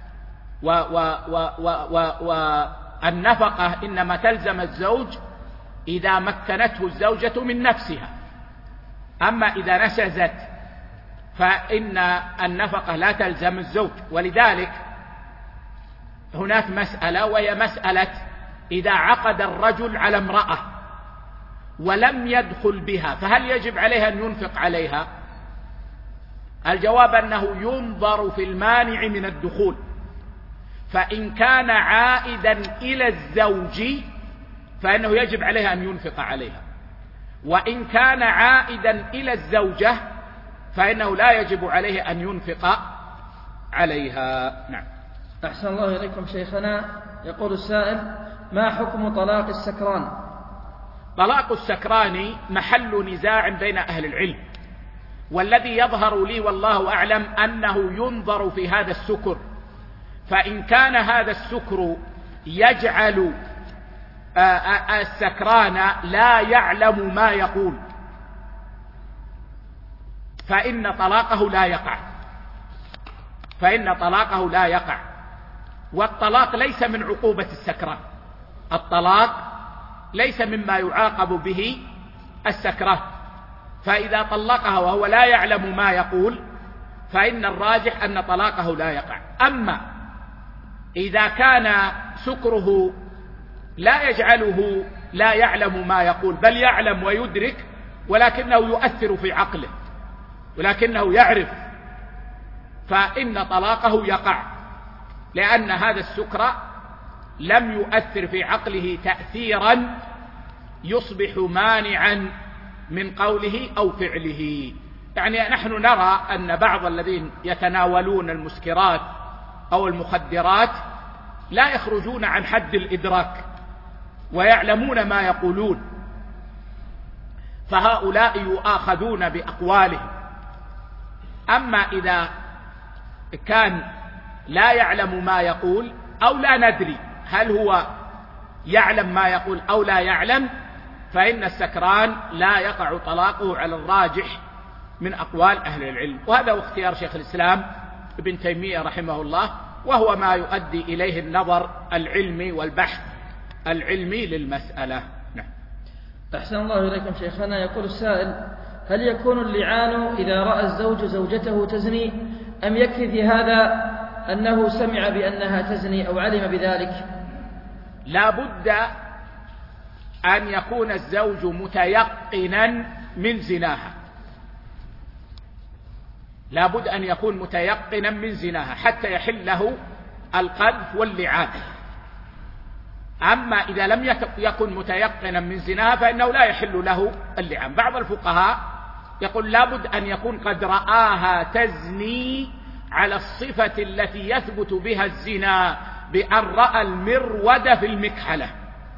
والنفقة إنما تلزم الزوج إذا مكنته الزوجة من نفسها، أما إذا نشزت فإن النفقة لا تلزم الزوج. ولذلك هناك مسألة، وهي مسألة إذا عقد الرجل على امرأة ولم يدخل بها فهل يجب عليها أن ينفق عليها؟ الجواب أنه ينظر في المانع من الدخول، فإن كان عائدا إلى الزوج فإنه يجب عليها أن ينفق عليها، وإن كان عائدا إلى الزوجة فإنه لا يجب عليه أن ينفق عليها. نعم. أحسن الله إليكم شيخنا. يقول السائل: ما حكم طلاق السكران؟ طلاق السكران محل نزاع بين أهل العلم، والذي يظهر لي والله أعلم أنه ينظر في هذا السكر، فإن كان هذا السكر يجعل السكران لا يعلم ما يقول فإن طلاقه لا يقع، فإن طلاقه لا يقع. والطلاق ليس من عقوبة السكران، الطلاق ليس مما يعاقب به السكران، فإذا طلقها وهو لا يعلم ما يقول فإن الراجح أن طلاقه لا يقع. أما إذا كان سكره لا يجعله لا يعلم ما يقول بل يعلم ويدرك ولكنه يؤثر في عقله ولكنه يعرف، فإن طلاقه يقع، لأن هذا السكر لم يؤثر في عقله تأثيرا يصبح مانعا من قوله أو فعله. يعني نحن نرى أن بعض الذين يتناولون المسكرات أو المخدرات لا يخرجون عن حد الإدراك ويعلمون ما يقولون، فهؤلاء يؤاخذون بأقوالهم. أما إذا كان لا يعلم ما يقول أو لا ندري هل هو يعلم ما يقول أو لا يعلم، فإن السكران لا يقع طلاقه على الراجح من أقوال أهل العلم، وهذا هو اختيار شيخ الإسلام ابن تيمية رحمه الله، وهو ما يؤدي إليه النظر العلمي والبحث العلمي للمسألة. نعم. أحسن الله إليكم شيخنا. يقول السائل: هل يكون اللعان إذا رأى الزوج زوجته تزني، أم يكفي في هذا أنه سمع بأنها تزني أو علم بذلك؟ لا بد أن يكون الزوج متيقنا من زناها، لا بد أن يكون متيقنا من زناها حتى يحل له القذف واللعان. أما إذا لم يكن متيقنا من زناها فإنه لا يحل له اللعان. بعض الفقهاء يقول لا بد أن يكون قد رآها تزني على الصفة التي يثبت بها الزنا، بأن رأى المرود في المكحلة،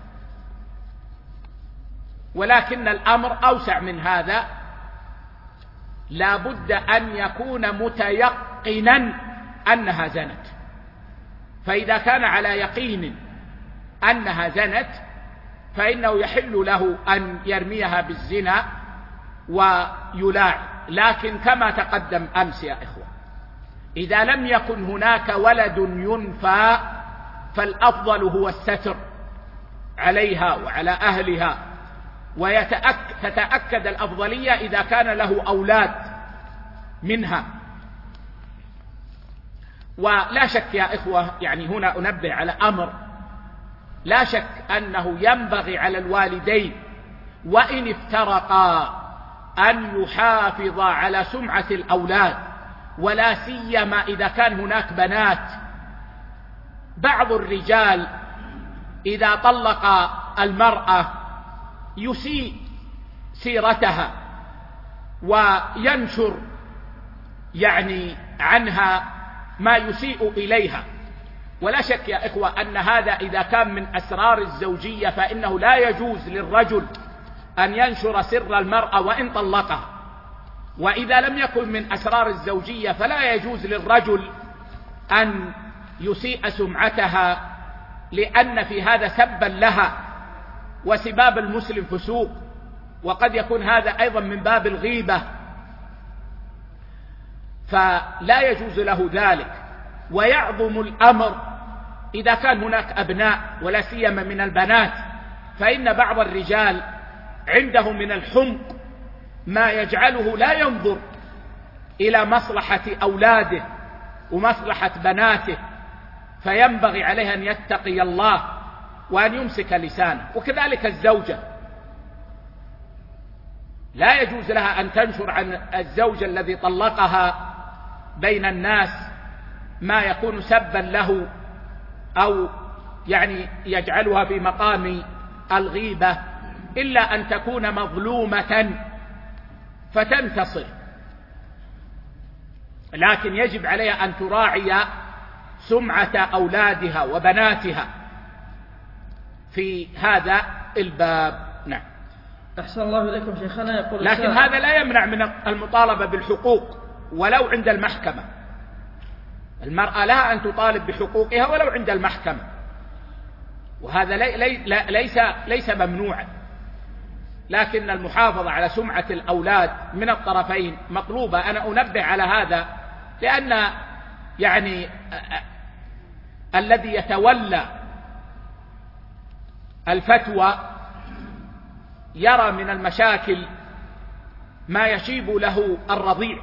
ولكن الأمر أوسع من هذا، لا بد أن يكون متيقنا أنها زنت. فإذا كان على يقين أنها زنت فإنه يحل له أن يرميها بالزنا ويلاعن. لكن كما تقدم أمس يا إخوة، إذا لم يكن هناك ولد ينفى فالأفضل هو الستر عليها وعلى أهلها، وتتأكد الأفضلية إذا كان له أولاد منها. ولا شك يا إخوة، يعني هنا أنبه على أمر، لا شك أنه ينبغي على الوالدين وإن افترقا أن يحافظا على سمعة الأولاد، ولا سيما إذا كان هناك بنات. بعض الرجال إذا طلق المرأة يسيء سيرتها وينشر يعني عنها ما يسيء إليها، ولا شك يا إخوة أن هذا إذا كان من أسرار الزوجية فإنه لا يجوز للرجل أن ينشر سر المرأة وإن طلقها. وإذا لم يكن من أسرار الزوجية فلا يجوز للرجل أن يسيء سمعتها، لأن في هذا سبا لها، وسباب المسلم فسوق، وقد يكون هذا أيضا من باب الغيبة، فلا يجوز له ذلك. ويعظم الأمر إذا كان هناك أبناء ولا سيما من البنات، فإن بعض الرجال عنده من الحمق ما يجعله لا ينظر إلى مصلحة أولاده ومصلحة بناته، فينبغي عليه أن يتقي الله وأن يمسك لسانه. وكذلك الزوجة لا يجوز لها أن تنشر عن الزوج الذي طلقها بين الناس ما يكون سبا له أو يعني يجعلها في مقام الغيبة، إلا أن تكون مظلومة فتنتصر. لكن يجب عليها أن تراعي سمعة أولادها وبناتها في هذا الباب. نعم. أحسن الله إليكم شيخنا. يقول لكن هذا لا يمنع من المطالبة بالحقوق ولو عند المحكمة. المرأة لها أن تطالب بحقوقها ولو عند المحكمة، وهذا لي لي ليس ليس ممنوعا، لكن المحافظة على سمعة الأولاد من الطرفين مطلوبة. أنا أنبه على هذا لأن يعني الذي يتولى الفتوى يرى من المشاكل ما يشيب له الرضيع،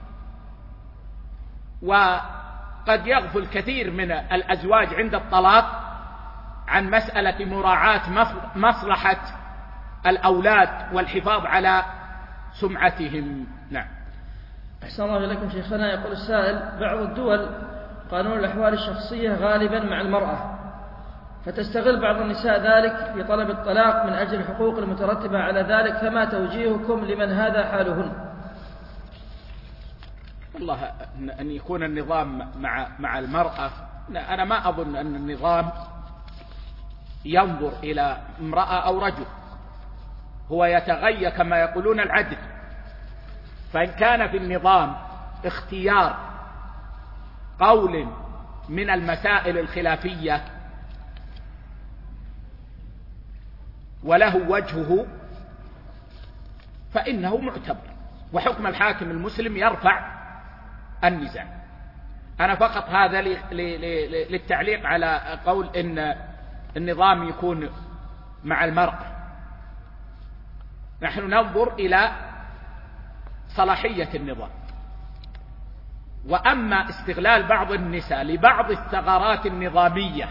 وقد يغفل كثير من الأزواج عند الطلاق عن مسألة مراعاة مصلحة الأولاد والحفاظ على سمعتهم. نعم. أحسن الله إليكم شيخنا. يقول السائل: بعض الدول قانون الأحوال الشخصية غالبا مع المرأة، فتستغل بعض النساء ذلك في طلب الطلاق من أجل الحقوق المترتبة على ذلك، فما توجيهكم لمن هذا حالهن؟ والله أن يكون النظام مع مع المرأة، أنا ما أظن أن النظام ينظر إلى امرأة أو رجل، هو يتغير كما يقولون العدل. فإن كان في النظام اختيار قول من المسائل الخلافية وله وجهه فإنه معتبر، وحكم الحاكم المسلم يرفع النزاع. أنا فقط هذا للتعليق على قول إن النظام يكون مع المرأة. نحن ننظر إلى صلاحية النظام، وأما استغلال بعض النساء لبعض الثغرات النظامية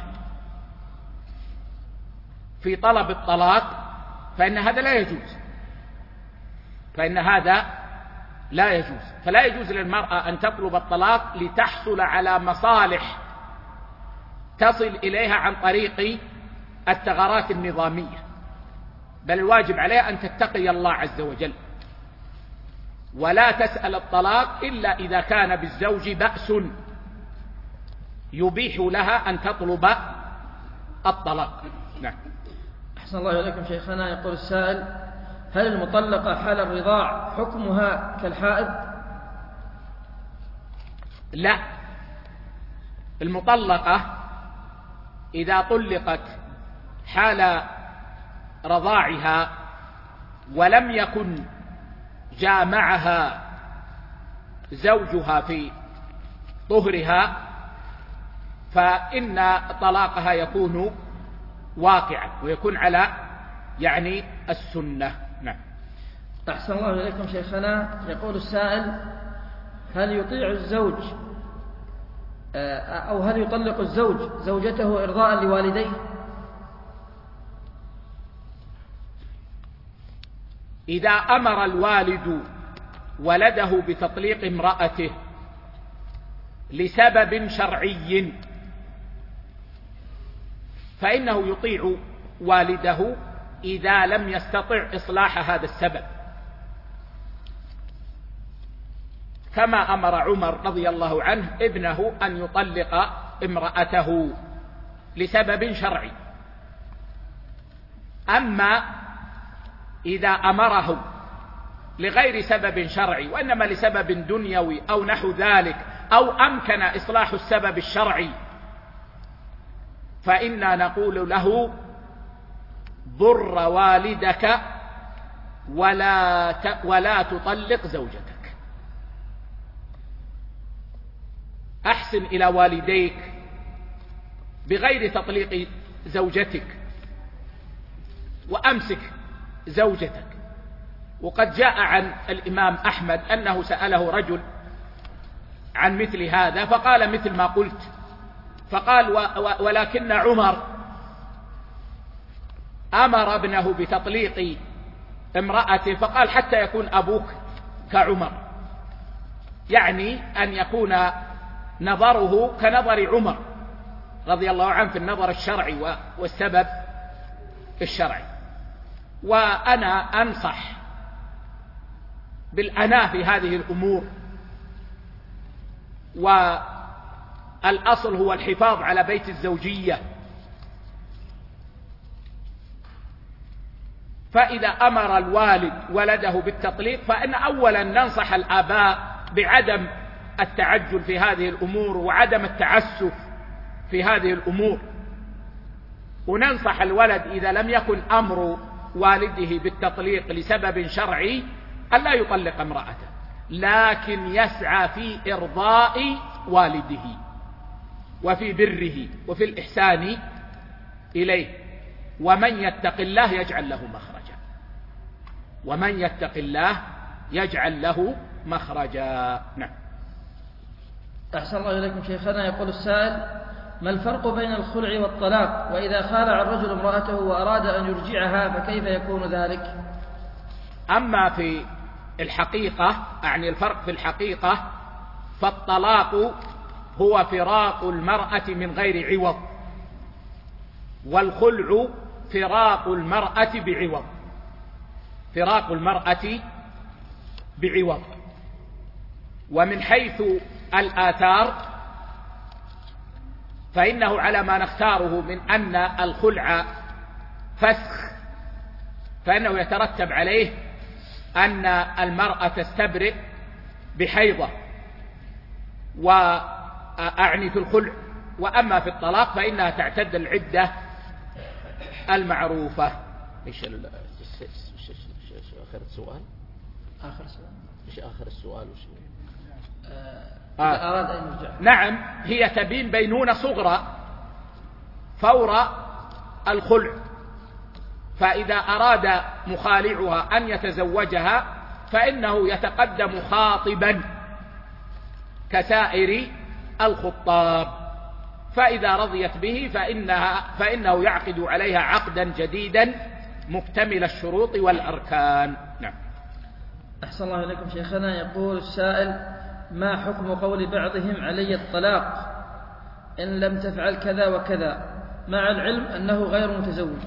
في طلب الطلاق فإن هذا لا يجوز، فإن هذا لا يجوز فلا يجوز للمرأة أن تطلب الطلاق لتحصل على مصالح تصل إليها عن طريق الثغرات النظامية، بل الواجب عليها أن تتقي الله عز وجل، ولا تسأل الطلاق إلا إذا كان بالزوج بأس يبيح لها أن تطلب الطلاق. نعم. أحسن الله إليكم شيخنا. يقول السائل: هل المطلقة حال الرضاع حكمها كالحائض؟ لا، المطلقة إذا طلقت حال رضاعها ولم يكن جامعها زوجها في طهرها فإن طلاقها يكون واقعا ويكون على يعني السنة. نعم. أحسن الله إليكم شيخنا. يقول السائل: هل يطيع الزوج أو هل يطلق الزوج زوجته إرضاء لوالديه؟ إذا أمر الوالد ولده بتطليق امرأته لسبب شرعي فإنه يطيع والده إذا لم يستطع إصلاح هذا السبب، كما أمر عمر رضي الله عنه ابنه أن يطلق امرأته لسبب شرعي. أما إذا أمره لغير سبب شرعي وإنما لسبب دنيوي أو نحو ذلك أو أمكن إصلاح السبب الشرعي فإنا نقول له: ضر والدك ولا ولا تطلق زوجتك. أحسن إلى والديك بغير تطليق زوجتك وأمسك زوجتك. وقد جاء عن الإمام أحمد أنه سأله رجل عن مثل هذا فقال مثل ما قلت، فقال: ولكن عمر أمر ابنه بتطليق امرأته، فقال: حتى يكون أبوك كعمر، يعني أن يكون نظره كنظر عمر رضي الله عنه في النظر الشرعي والسبب الشرعي. وأنا أنصح بالأناة في هذه الأمور، والأصل هو الحفاظ على بيت الزوجية. فإذا أمر الوالد ولده بالتطليق فإن أولا ننصح الآباء بعدم التعجل في هذه الأمور وعدم التعسف في هذه الأمور، وننصح الولد إذا لم يكن أمر والده بالتطليق لسبب شرعي ألا يطلق امرأته، لكن يسعى في إرضاء والده وفي بره وفي الإحسان إليه. ومن يتق الله يجعل له مخرجا، ومن يتق الله يجعل له مخرجا. نعم. أحسن الله إليكم شيخنا. يقول السائل: ما الفرق بين الخلع والطلاق؟ وإذا خالع الرجل امرأته وأراد أن يرجعها فكيف يكون ذلك؟ أما في الحقيقة، أعني الفرق في الحقيقة، فالطلاق هو فراق المرأة من غير عوض، والخلع فراق المرأة بعوض، فراق المرأة بعوض. ومن حيث الآثار فإنه على ما نختاره من أن الخلع فسخ، فإنه يترتب عليه أن المرأة تستبرئ بحيضة، وأعني في الخلع. وأما في الطلاق فإنها تعتد العدة المعروفة. إيش آخر السؤال؟ آخر سؤال. إيش آخر السؤال وش آه. إذا أراد أن يرجع. نعم، هي تبين بينونة صغرى فور الخلع، فإذا أراد مخالعها أن يتزوجها فإنه يتقدم خاطبا كسائر الخطاب، فإذا رضيت به فإنها فإنه يعقد عليها عقدا جديدا مكتمل الشروط والأركان. نعم. أحسن الله إليكم شيخنا. يقول السائل: ما حكم قول بعضهم علي الطلاق إن لم تفعل كذا وكذا، مع العلم أنه غير متزوج؟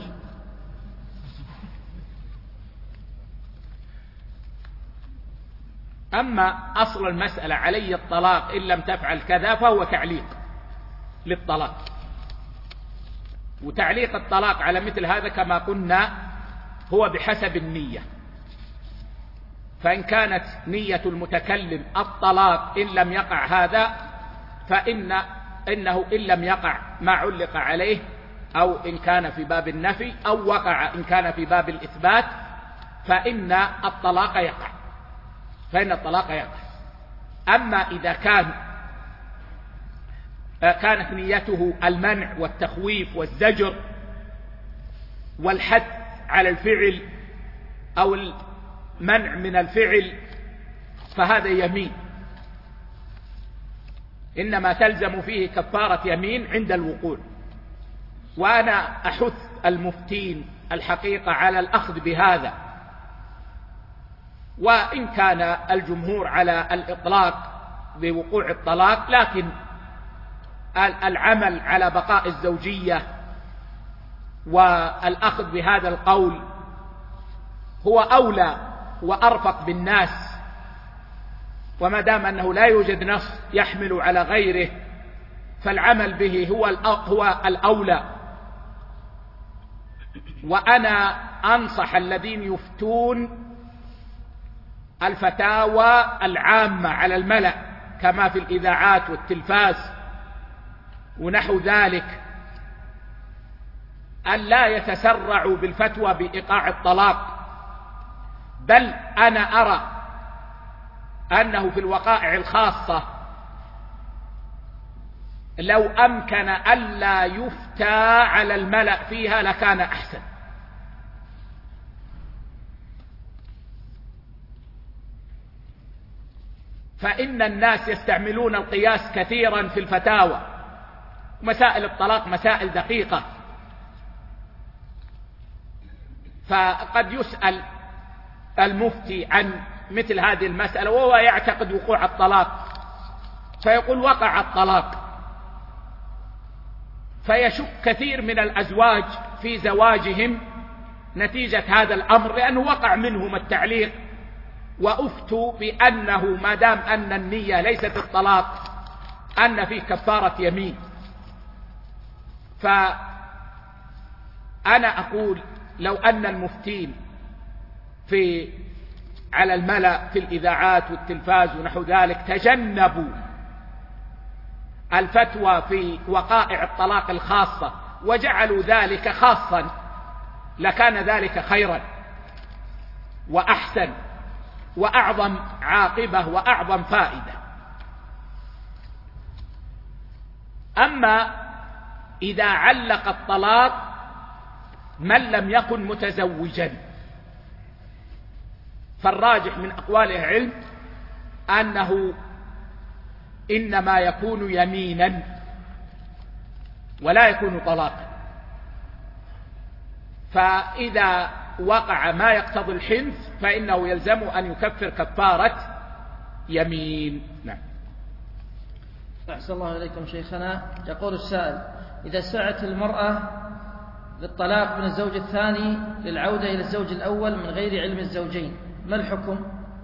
أما أصل المسألة علي الطلاق إن لم تفعل كذا فهو تعليق للطلاق، وتعليق الطلاق على مثل هذا كما قلنا هو بحسب النية، فإن كانت نية المتكلم الطلاق إن لم يقع هذا فإن إنه إن لم يقع ما علق عليه، أو إن كان في باب النفي، أو وقع إن كان في باب الإثبات، فإن الطلاق يقع فإن الطلاق يقع. أما إذا كان كانت نيته المنع والتخويف والزجر والحث على الفعل أو المنع من الفعل فهذا يمين، إنما تلزم فيه كفارة يمين عند الوقوع. وأنا أحث المفتين الحقيقة على الأخذ بهذا، وإن كان الجمهور على الإطلاق بوقوع الطلاق، لكن العمل على بقاء الزوجية والأخذ بهذا القول هو أولى وأرفق بالناس، وما دام أنه لا يوجد نص يحمل على غيره فالعمل به هو هو الأولى. وأنا أنصح الذين يفتون الفتاوى العامة على الملأ كما في الإذاعات والتلفاز ونحو ذلك أن لا يتسرعوا بالفتوى بإيقاع الطلاق، بل أنا أرى أنه في الوقائع الخاصة لو أمكن ألا يفتى على الملأ فيها لكان أحسن. فإن الناس يستعملون القياس كثيرا في الفتاوى، مسائل الطلاق مسائل دقيقة، فقد يسأل المفتي عن مثل هذه المسألة وهو يعتقد وقوع الطلاق فيقول وقع الطلاق، فيشك كثير من الأزواج في زواجهم نتيجة هذا الأمر، لأنه وقع منهم التعليق وأفتوا بأنه ما دام أن النية ليست الطلاق أن فيه كفارة يمين. فأنا أقول لو أن المفتين في على الملأ في الإذاعات والتلفاز ونحو ذلك تجنبوا الفتوى في وقائع الطلاق الخاصة وجعلوا ذلك خاصا لكان ذلك خيرا وأحسن وأعظم عاقبة وأعظم فائدة. أما إذا علق الطلاق من لم يكن متزوجا فالراجح من أقوال العلم أنه إنما يكون يمينا ولا يكون طلاقا، فإذا وقع ما يقتضي الحنث فإنه يلزم أن يكفر كفارة يمين. نعم. أحسن الله إليكم شيخنا. يقول السائل: إذا سعت المرأة للطلاق من الزوج الثاني للعودة إلى الزوج الأول من غير علم الزوجين ما الحكم؟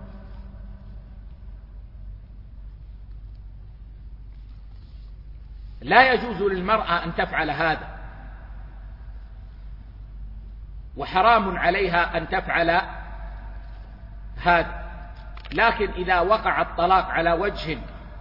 لا يجوز للمرأة أن تفعل هذا، وحرام عليها أن تفعل هذا، لكن إذا وقع الطلاق على وجه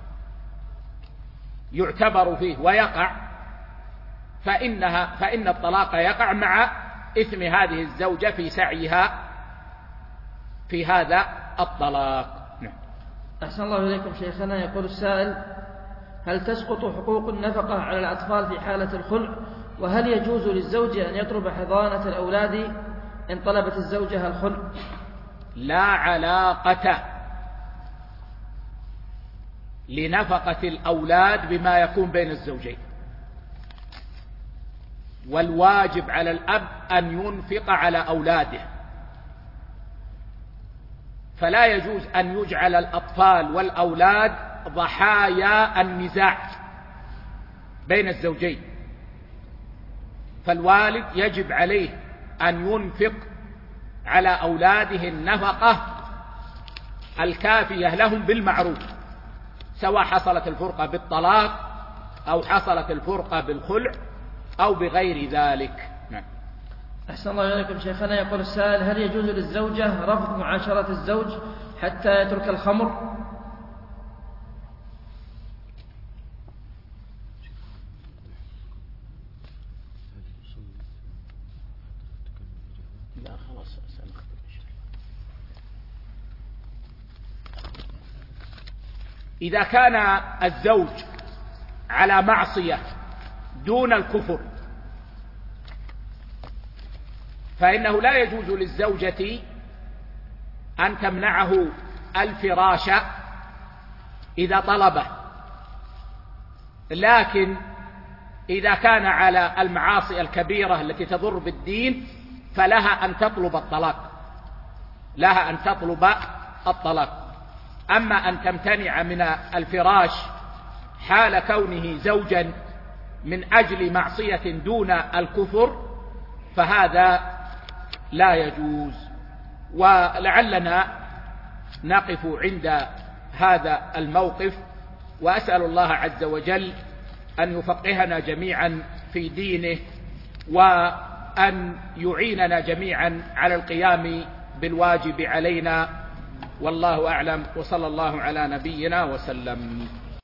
يعتبر فيه ويقع فإنها فإن الطلاق يقع مع إثم هذه الزوجة في سعيها في هذا الطلاق. نعم. أحسن الله إليكم شيخنا. يقول السائل: هل تسقط حقوق النفقة على الأطفال في حالة الخلع؟ وهل يجوز للزوج أن يطلب حضانة الأولاد إن طلبت الزوجة الخلع؟ لا علاقة لنفقة الأولاد بما يكون بين الزوجين، والواجب على الأب أن ينفق على أولاده، فلا يجوز أن يجعل الأطفال والأولاد ضحايا النزاع بين الزوجين. فالوالد يجب عليه أن ينفق على أولاده النفقة الكافية لهم بالمعروف، سواء حصلت الفرقة بالطلاق أو حصلت الفرقة بالخلع أو بغير ذلك. نعم. أحسن الله إليكم شيخنا. يقول السائل: هل يجوز للزوجة رفض معاشرة الزوج حتى يترك الخمر؟ لا خلاص سنختم إن شاء الله. إذا كان الزوج على معصية دون الكفر فإنه لا يجوز للزوجة أن تمنعه الفراش إذا طلبه، لكن إذا كان على المعاصي الكبيرة التي تضر بالدين فلها أن تطلب الطلاق، لها أن تطلب الطلاق. أما أن تمتنع من الفراش حال كونه زوجا من أجل معصية دون الكفر فهذا لا يجوز. ولعلنا نقف عند هذا الموقف، وأسأل الله عز وجل أن يفقهنا جميعا في دينه، وأن يعيننا جميعا على القيام بالواجب علينا. والله أعلم، وصلى الله على نبينا وسلم.